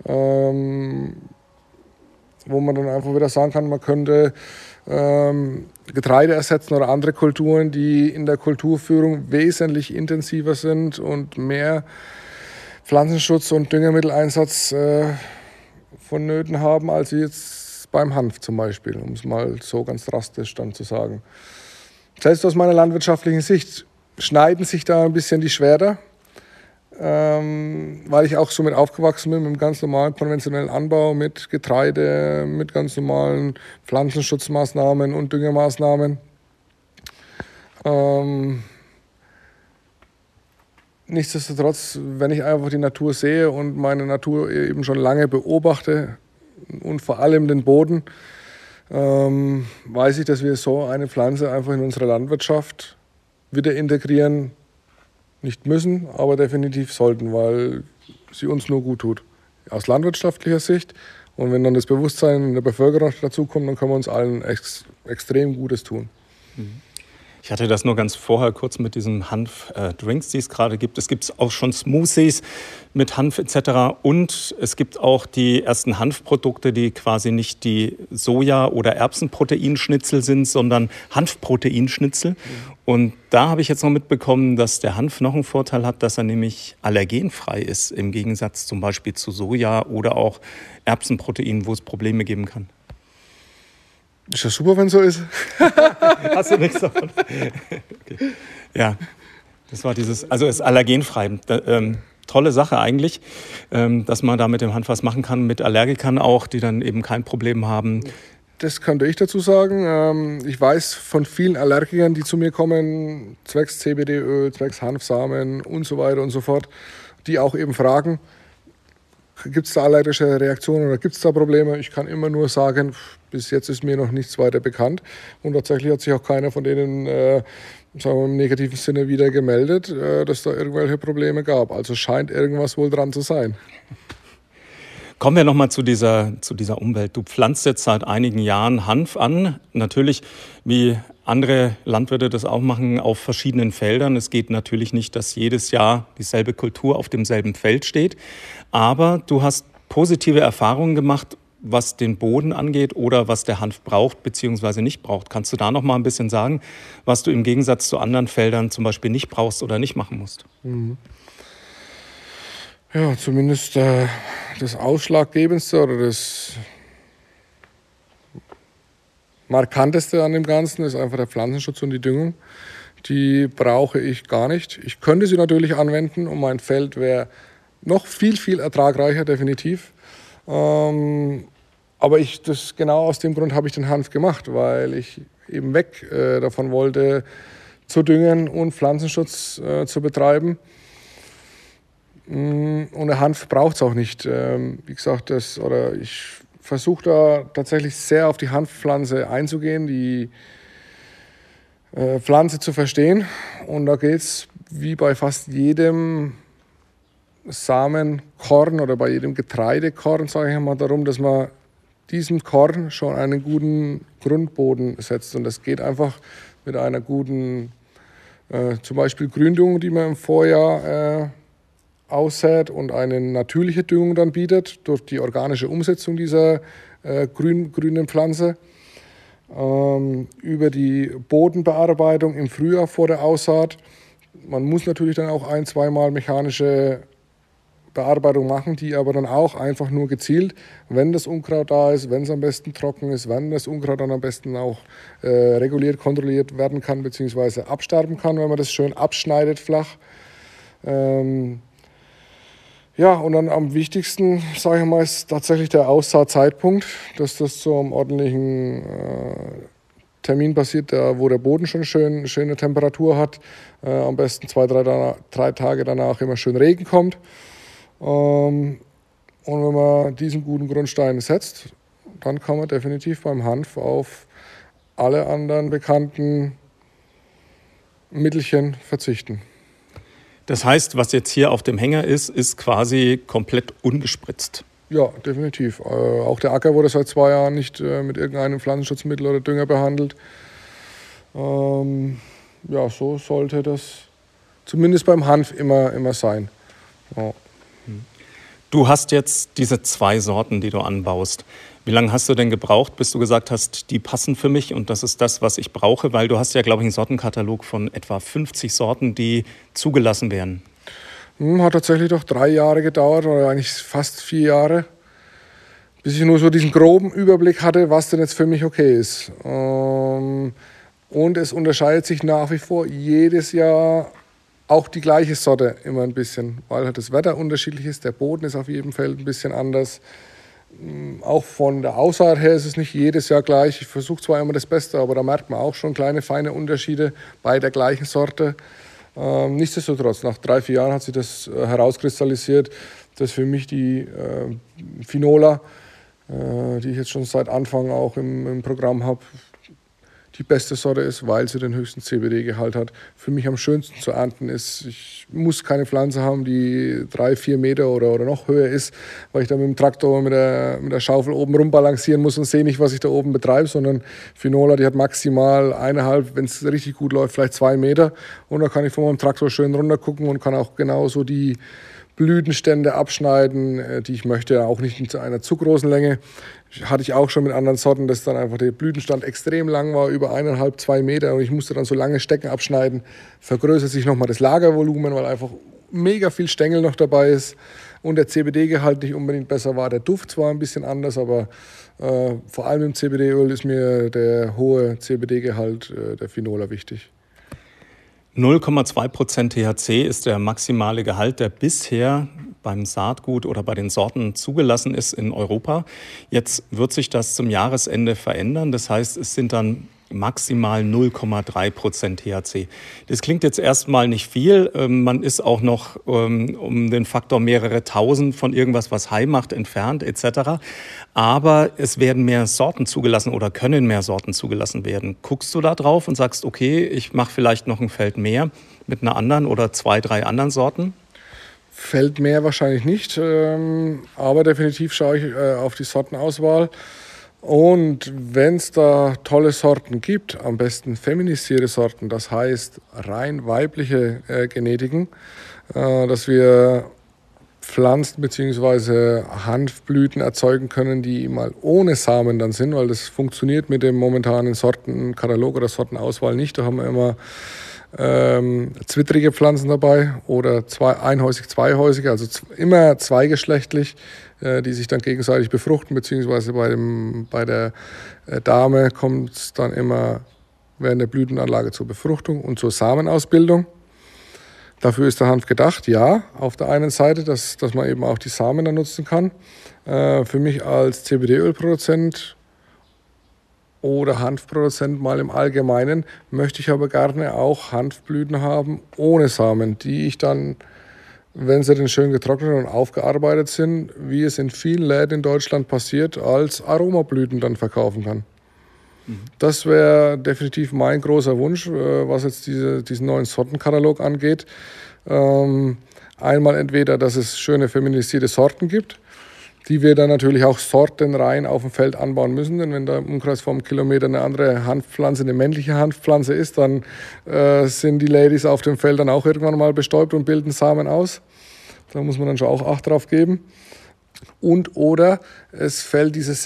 wo man dann einfach wieder sagen kann, man könnte Getreide ersetzen oder andere Kulturen, die in der Kulturführung wesentlich intensiver sind und mehr Pflanzenschutz und Düngemitteleinsatz vonnöten haben, als jetzt beim Hanf zum Beispiel, um es mal so ganz drastisch dann zu sagen. Selbst aus meiner landwirtschaftlichen Sicht schneiden sich da ein bisschen die Schwerter, weil ich auch so mit aufgewachsen bin, mit einem ganz normalen konventionellen Anbau, mit Getreide, mit ganz normalen Pflanzenschutzmaßnahmen und Düngermaßnahmen. Nichtsdestotrotz, wenn ich einfach die Natur sehe und meine Natur eben schon lange beobachte und vor allem den Boden, weiß ich, dass wir so eine Pflanze einfach in unsere Landwirtschaft wieder integrieren nicht müssen, aber definitiv sollten, weil sie uns nur gut tut. Aus landwirtschaftlicher Sicht. Und wenn dann das Bewusstsein in der Bevölkerung dazu kommt, dann können wir uns allen extrem Gutes tun. Ich hatte das nur ganz vorher kurz mit diesen Hanf-Drinks, die es gerade gibt. Es gibt auch schon Smoothies mit Hanf etc. Und es gibt auch die ersten Hanfprodukte, die quasi nicht die Soja- oder Erbsenproteinschnitzel sind, sondern Hanfproteinschnitzel. Und da habe ich jetzt noch mitbekommen, dass der Hanf noch einen Vorteil hat, dass er nämlich allergenfrei ist, im Gegensatz zum Beispiel zu Soja oder auch Erbsenprotein, wo es Probleme geben kann. Ist ja super, wenn so ist. Hast du nichts davon? Okay. Ja, das war dieses, also ist allergenfrei. tolle Sache eigentlich, dass man da mit dem Hanf was machen kann, mit Allergikern auch, die dann eben kein Problem haben. Das könnte ich dazu sagen. Ich weiß von vielen Allergikern, die zu mir kommen, zwecks CBD-Öl, zwecks Hanfsamen und so weiter und so fort, die auch eben fragen, gibt es da allergische Reaktionen oder gibt es da Probleme? Ich kann immer nur sagen, bis jetzt ist mir noch nichts weiter bekannt. Und tatsächlich hat sich auch keiner von denen sagen wir, im negativen Sinne wieder gemeldet, dass da irgendwelche Probleme gab. Also scheint irgendwas wohl dran zu sein. Kommen wir nochmal zu dieser Umwelt. Du pflanzt jetzt seit einigen Jahren Hanf an. Natürlich, wie andere Landwirte das auch machen, auf verschiedenen Feldern. Es geht natürlich nicht, dass jedes Jahr dieselbe Kultur auf demselben Feld steht. Aber du hast positive Erfahrungen gemacht, was den Boden angeht oder was der Hanf braucht bzw. nicht braucht. Kannst du da noch mal ein bisschen sagen, was du im Gegensatz zu anderen Feldern zum Beispiel nicht brauchst oder nicht machen musst? Ja, zumindest das Ausschlaggebendste oder das Markanteste an dem Ganzen ist einfach der Pflanzenschutz und die Düngung. Die brauche ich gar nicht. Ich könnte sie natürlich anwenden und mein Feld wäre noch viel, viel ertragreicher, definitiv. Aber genau aus dem Grund habe ich den Hanf gemacht, weil ich eben weg davon wollte, zu düngen und Pflanzenschutz zu betreiben. Und der Hanf braucht es auch nicht. Wie gesagt, ich versuche da tatsächlich sehr auf die Hanfpflanze einzugehen, die Pflanze zu verstehen. Und da geht es wie bei fast jedem Samenkorn oder bei jedem Getreidekorn, sage ich mal, darum, dass man diesem Korn schon einen guten Grundboden setzt. Und das geht einfach mit einer guten, zum Beispiel Gründüngung, die man im Vorjahr aussät und eine natürliche Düngung dann bietet durch die organische Umsetzung dieser grünen Pflanze. Über die Bodenbearbeitung im Frühjahr vor der Aussaat. Man muss natürlich dann auch 1-2 Mal mechanische Bearbeitung machen, die aber dann auch einfach nur gezielt, wenn das Unkraut da ist, wenn es am besten trocken ist, wenn das Unkraut dann am besten auch reguliert, kontrolliert werden kann, beziehungsweise absterben kann, wenn man das schön abschneidet flach. Ja, und dann am wichtigsten, sage ich mal, ist tatsächlich der Aussaatzeitpunkt, dass das zu einem ordentlichen Termin passiert, wo der Boden schon schöne Temperatur hat. Am besten 2-3 Tage danach immer schön Regen kommt. Und wenn man diesen guten Grundstein setzt, dann kann man definitiv beim Hanf auf alle anderen bekannten Mittelchen verzichten. Das heißt, was jetzt hier auf dem Hänger ist quasi komplett ungespritzt. Ja, definitiv. Auch der Acker wurde seit 2 Jahren nicht mit irgendeinem Pflanzenschutzmittel oder Dünger behandelt. Ja, so sollte das zumindest beim Hanf immer sein. Ja. Du hast jetzt diese 2 Sorten, die du anbaust. Wie lange hast du denn gebraucht, bis du gesagt hast, die passen für mich und das ist das, was ich brauche? Weil du hast ja, glaube ich, einen Sortenkatalog von etwa 50 Sorten, die zugelassen werden. Hat tatsächlich doch 3 Jahre gedauert oder eigentlich fast 4 Jahre, bis ich nur so diesen groben Überblick hatte, was denn jetzt für mich okay ist. Und es unterscheidet sich nach wie vor jedes Jahr auch die gleiche Sorte immer ein bisschen, weil halt das Wetter unterschiedlich ist, der Boden ist auf jedem Feld ein bisschen anders. Auch von der Aussaat her ist es nicht jedes Jahr gleich. Ich versuche zwar immer das Beste, aber da merkt man auch schon kleine, feine Unterschiede bei der gleichen Sorte. Nichtsdestotrotz, nach 3-4 Jahren hat sich das herauskristallisiert, dass für mich die Finola, die ich jetzt schon seit Anfang auch im Programm habe, die beste Sorte ist, weil sie den höchsten CBD-Gehalt hat. Für mich am schönsten zu ernten ist, ich muss keine Pflanze haben, die 3-4 Meter oder noch höher ist, weil ich da mit dem Traktor, mit der Schaufel oben rumbalancieren muss und sehe nicht, was ich da oben betreibe, sondern Finola, die hat maximal 1,5, wenn es richtig gut läuft, vielleicht 2 Meter. Und da kann ich von meinem Traktor schön runter gucken und kann auch genauso die Blütenstände abschneiden, die ich möchte, auch nicht in einer zu großen Länge. Hatte ich auch schon mit anderen Sorten, dass dann einfach der Blütenstand extrem lang war, über 1,5-2 Meter und ich musste dann so lange Stecken abschneiden. Vergrößert sich nochmal das Lagervolumen, weil einfach mega viel Stängel noch dabei ist und der CBD-Gehalt nicht unbedingt besser war. Der Duft zwar ein bisschen anders, aber vor allem im CBD-Öl ist mir der hohe CBD-Gehalt der Finola wichtig. 0,2% THC ist der maximale Gehalt, der bisher beim Saatgut oder bei den Sorten zugelassen ist in Europa. Jetzt wird sich das zum Jahresende verändern. Das heißt, es sind dann maximal 0,3% THC. Das klingt jetzt erstmal nicht viel. Man ist auch noch um den Faktor mehrere tausend von irgendwas, was High macht, entfernt etc. Aber es werden mehr Sorten zugelassen oder können mehr Sorten zugelassen werden. Guckst du da drauf und sagst, okay, ich mache vielleicht noch ein Feld mehr mit einer anderen oder 2, 3 anderen Sorten? Feld mehr wahrscheinlich nicht, aber definitiv schaue ich auf die Sortenauswahl. Und wenn es da tolle Sorten gibt, am besten feminisierte Sorten, das heißt rein weibliche Genetiken, dass wir Pflanzen bzw. Hanfblüten erzeugen können, die mal ohne Samen dann sind, weil das funktioniert mit dem momentanen Sortenkatalog oder Sortenauswahl nicht. Da haben wir immer zwittrige Pflanzen dabei oder einhäusig, zweihäusige, also immer zweigeschlechtlich, die sich dann gegenseitig befruchten, beziehungsweise bei der Dame kommt es dann immer während der Blütenanlage zur Befruchtung und zur Samenausbildung. Dafür ist der Hanf gedacht, ja, auf der einen Seite, dass man eben auch die Samen dann nutzen kann. Für mich als CBD-Ölproduzent oder Hanfproduzent mal im Allgemeinen möchte ich aber gerne auch Hanfblüten haben ohne Samen, die ich dann, wenn sie denn schön getrocknet und aufgearbeitet sind, wie es in vielen Läden in Deutschland passiert, als Aromablüten dann verkaufen kann. Das wäre definitiv mein großer Wunsch, was jetzt diesen neuen Sortenkatalog angeht. Einmal entweder, dass es schöne feminisierte Sorten gibt, die wir dann natürlich auch sortenrein auf dem Feld anbauen müssen. Denn wenn da im Umkreis vom Kilometer eine andere Hanfpflanze, eine männliche Hanfpflanze ist, dann sind die Ladies auf dem Feld dann auch irgendwann mal bestäubt und bilden Samen aus. Da muss man dann schon auch Acht drauf geben. Und oder es fällt diese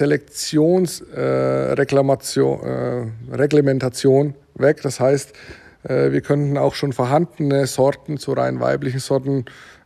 Reglementation weg. Das heißt, wir könnten auch schon vorhandene Sorten zu rein weiblichen Sorten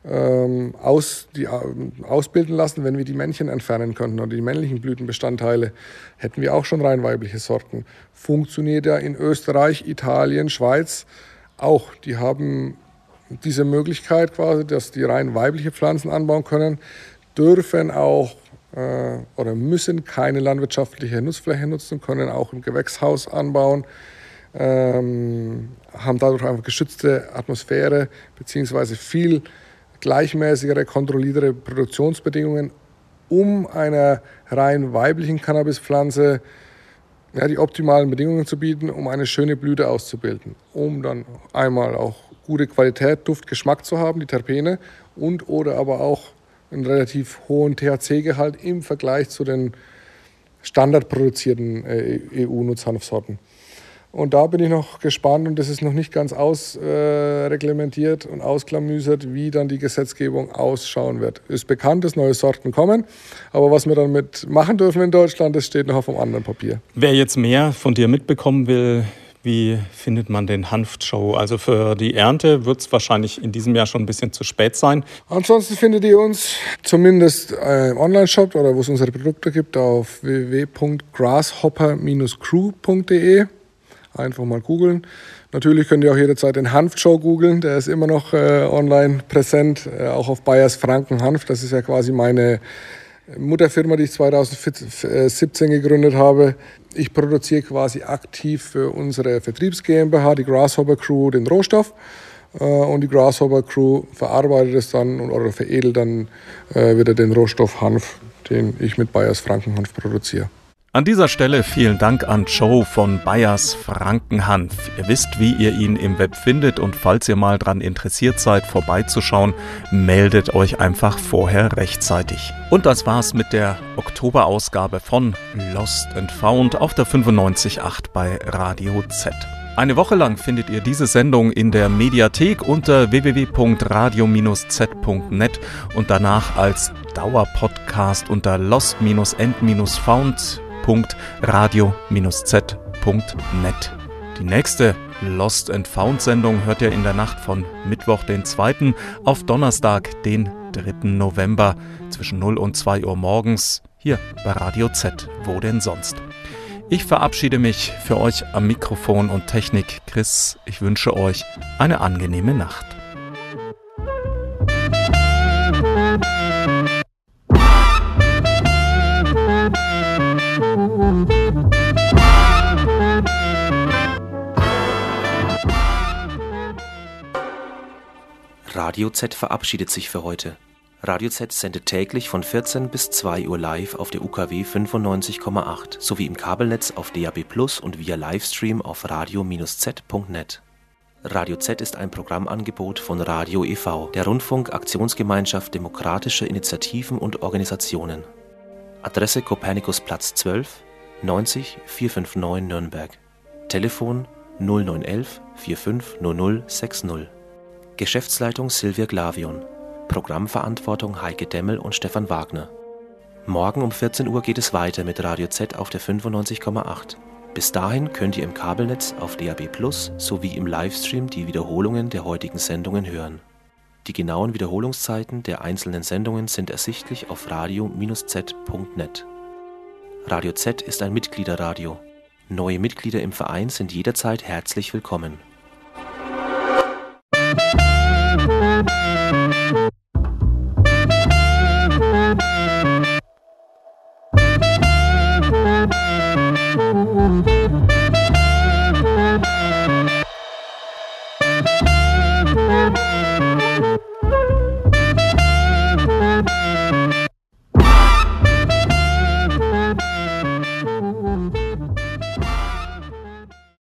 ausbilden lassen, wenn wir die Männchen entfernen könnten oder die männlichen Blütenbestandteile, hätten wir auch schon rein weibliche Sorten. Funktioniert ja in Österreich, Italien, Schweiz auch. Die haben diese Möglichkeit quasi, dass die rein weibliche Pflanzen anbauen können, dürfen auch oder müssen keine landwirtschaftliche Nutzfläche nutzen, können auch im Gewächshaus anbauen, haben dadurch einfach geschützte Atmosphäre beziehungsweise viel gleichmäßigere, kontrolliertere Produktionsbedingungen, um einer rein weiblichen Cannabispflanze die optimalen Bedingungen zu bieten, um eine schöne Blüte auszubilden, um dann einmal auch gute Qualität, Duft, Geschmack zu haben, die Terpene, und oder aber auch einen relativ hohen THC-Gehalt im Vergleich zu den standardproduzierten EU-Nutzhanfsorten. Und da bin ich noch gespannt, und das ist noch nicht ganz ausreglementiert und ausklamüsert, wie dann die Gesetzgebung ausschauen wird. Ist bekannt, dass neue Sorten kommen, aber was wir damit machen dürfen in Deutschland, das steht noch auf einem anderen Papier. Wer jetzt mehr von dir mitbekommen will, wie findet man den Hanfshow? Also für die Ernte wird es wahrscheinlich in diesem Jahr schon ein bisschen zu spät sein. Ansonsten findet ihr uns zumindest im Online-Shop oder wo es unsere Produkte gibt auf www.grasshopper-crew.de. Einfach mal googeln. Natürlich könnt ihr auch jederzeit den Hanfshow googeln. Der ist immer noch online präsent, auch auf Bayers Franken Hanf. Das ist ja quasi meine Mutterfirma, die ich 2017 gegründet habe. Ich produziere quasi aktiv für unsere Vertriebs GmbH, die Grasshopper Crew, den Rohstoff. Und die Grasshopper Crew verarbeitet es dann oder veredelt dann wieder den Rohstoff Hanf, den ich mit Bayers Franken Hanf produziere. An dieser Stelle vielen Dank an Joe von Bayers Franken Hanf. Ihr wisst, wie ihr ihn im Web findet, und falls ihr mal daran interessiert seid, vorbeizuschauen, meldet euch einfach vorher rechtzeitig. Und das war's mit der Oktoberausgabe von Lost and Found auf der 95.8 bei Radio Z. Eine Woche lang findet ihr diese Sendung in der Mediathek unter www.radio-z.net und danach als Dauerpodcast unter lost-and-found.radio-z.net. Die nächste Lost and Found Sendung hört ihr in der Nacht von Mittwoch, den 2. auf Donnerstag, den 3. November zwischen 0 und 2 Uhr morgens hier bei Radio Z. Wo denn sonst? Ich verabschiede mich für euch am Mikrofon und Technik. Chris, ich wünsche euch eine angenehme Nacht. Radio Z verabschiedet sich für heute. Radio Z sendet täglich von 14 bis 2 Uhr live auf der UKW 95,8 sowie im Kabelnetz auf DAB+ und via Livestream auf radio-z.net. Radio Z ist ein Programmangebot von Radio e.V., der Rundfunk-Aktionsgemeinschaft demokratischer Initiativen und Organisationen. Adresse Kopernikusplatz 12, 90 459 Nürnberg. Telefon 0911 4500 60. Geschäftsleitung Silvia Glavion. Programmverantwortung Heike Demmel und Stefan Wagner. Morgen um 14 Uhr geht es weiter mit Radio Z auf der 95,8. Bis dahin könnt ihr im Kabelnetz auf DAB+ sowie im Livestream die Wiederholungen der heutigen Sendungen hören. Die genauen Wiederholungszeiten der einzelnen Sendungen sind ersichtlich auf radio-z.net. Radio Z ist ein Mitgliederradio. Neue Mitglieder im Verein sind jederzeit herzlich willkommen.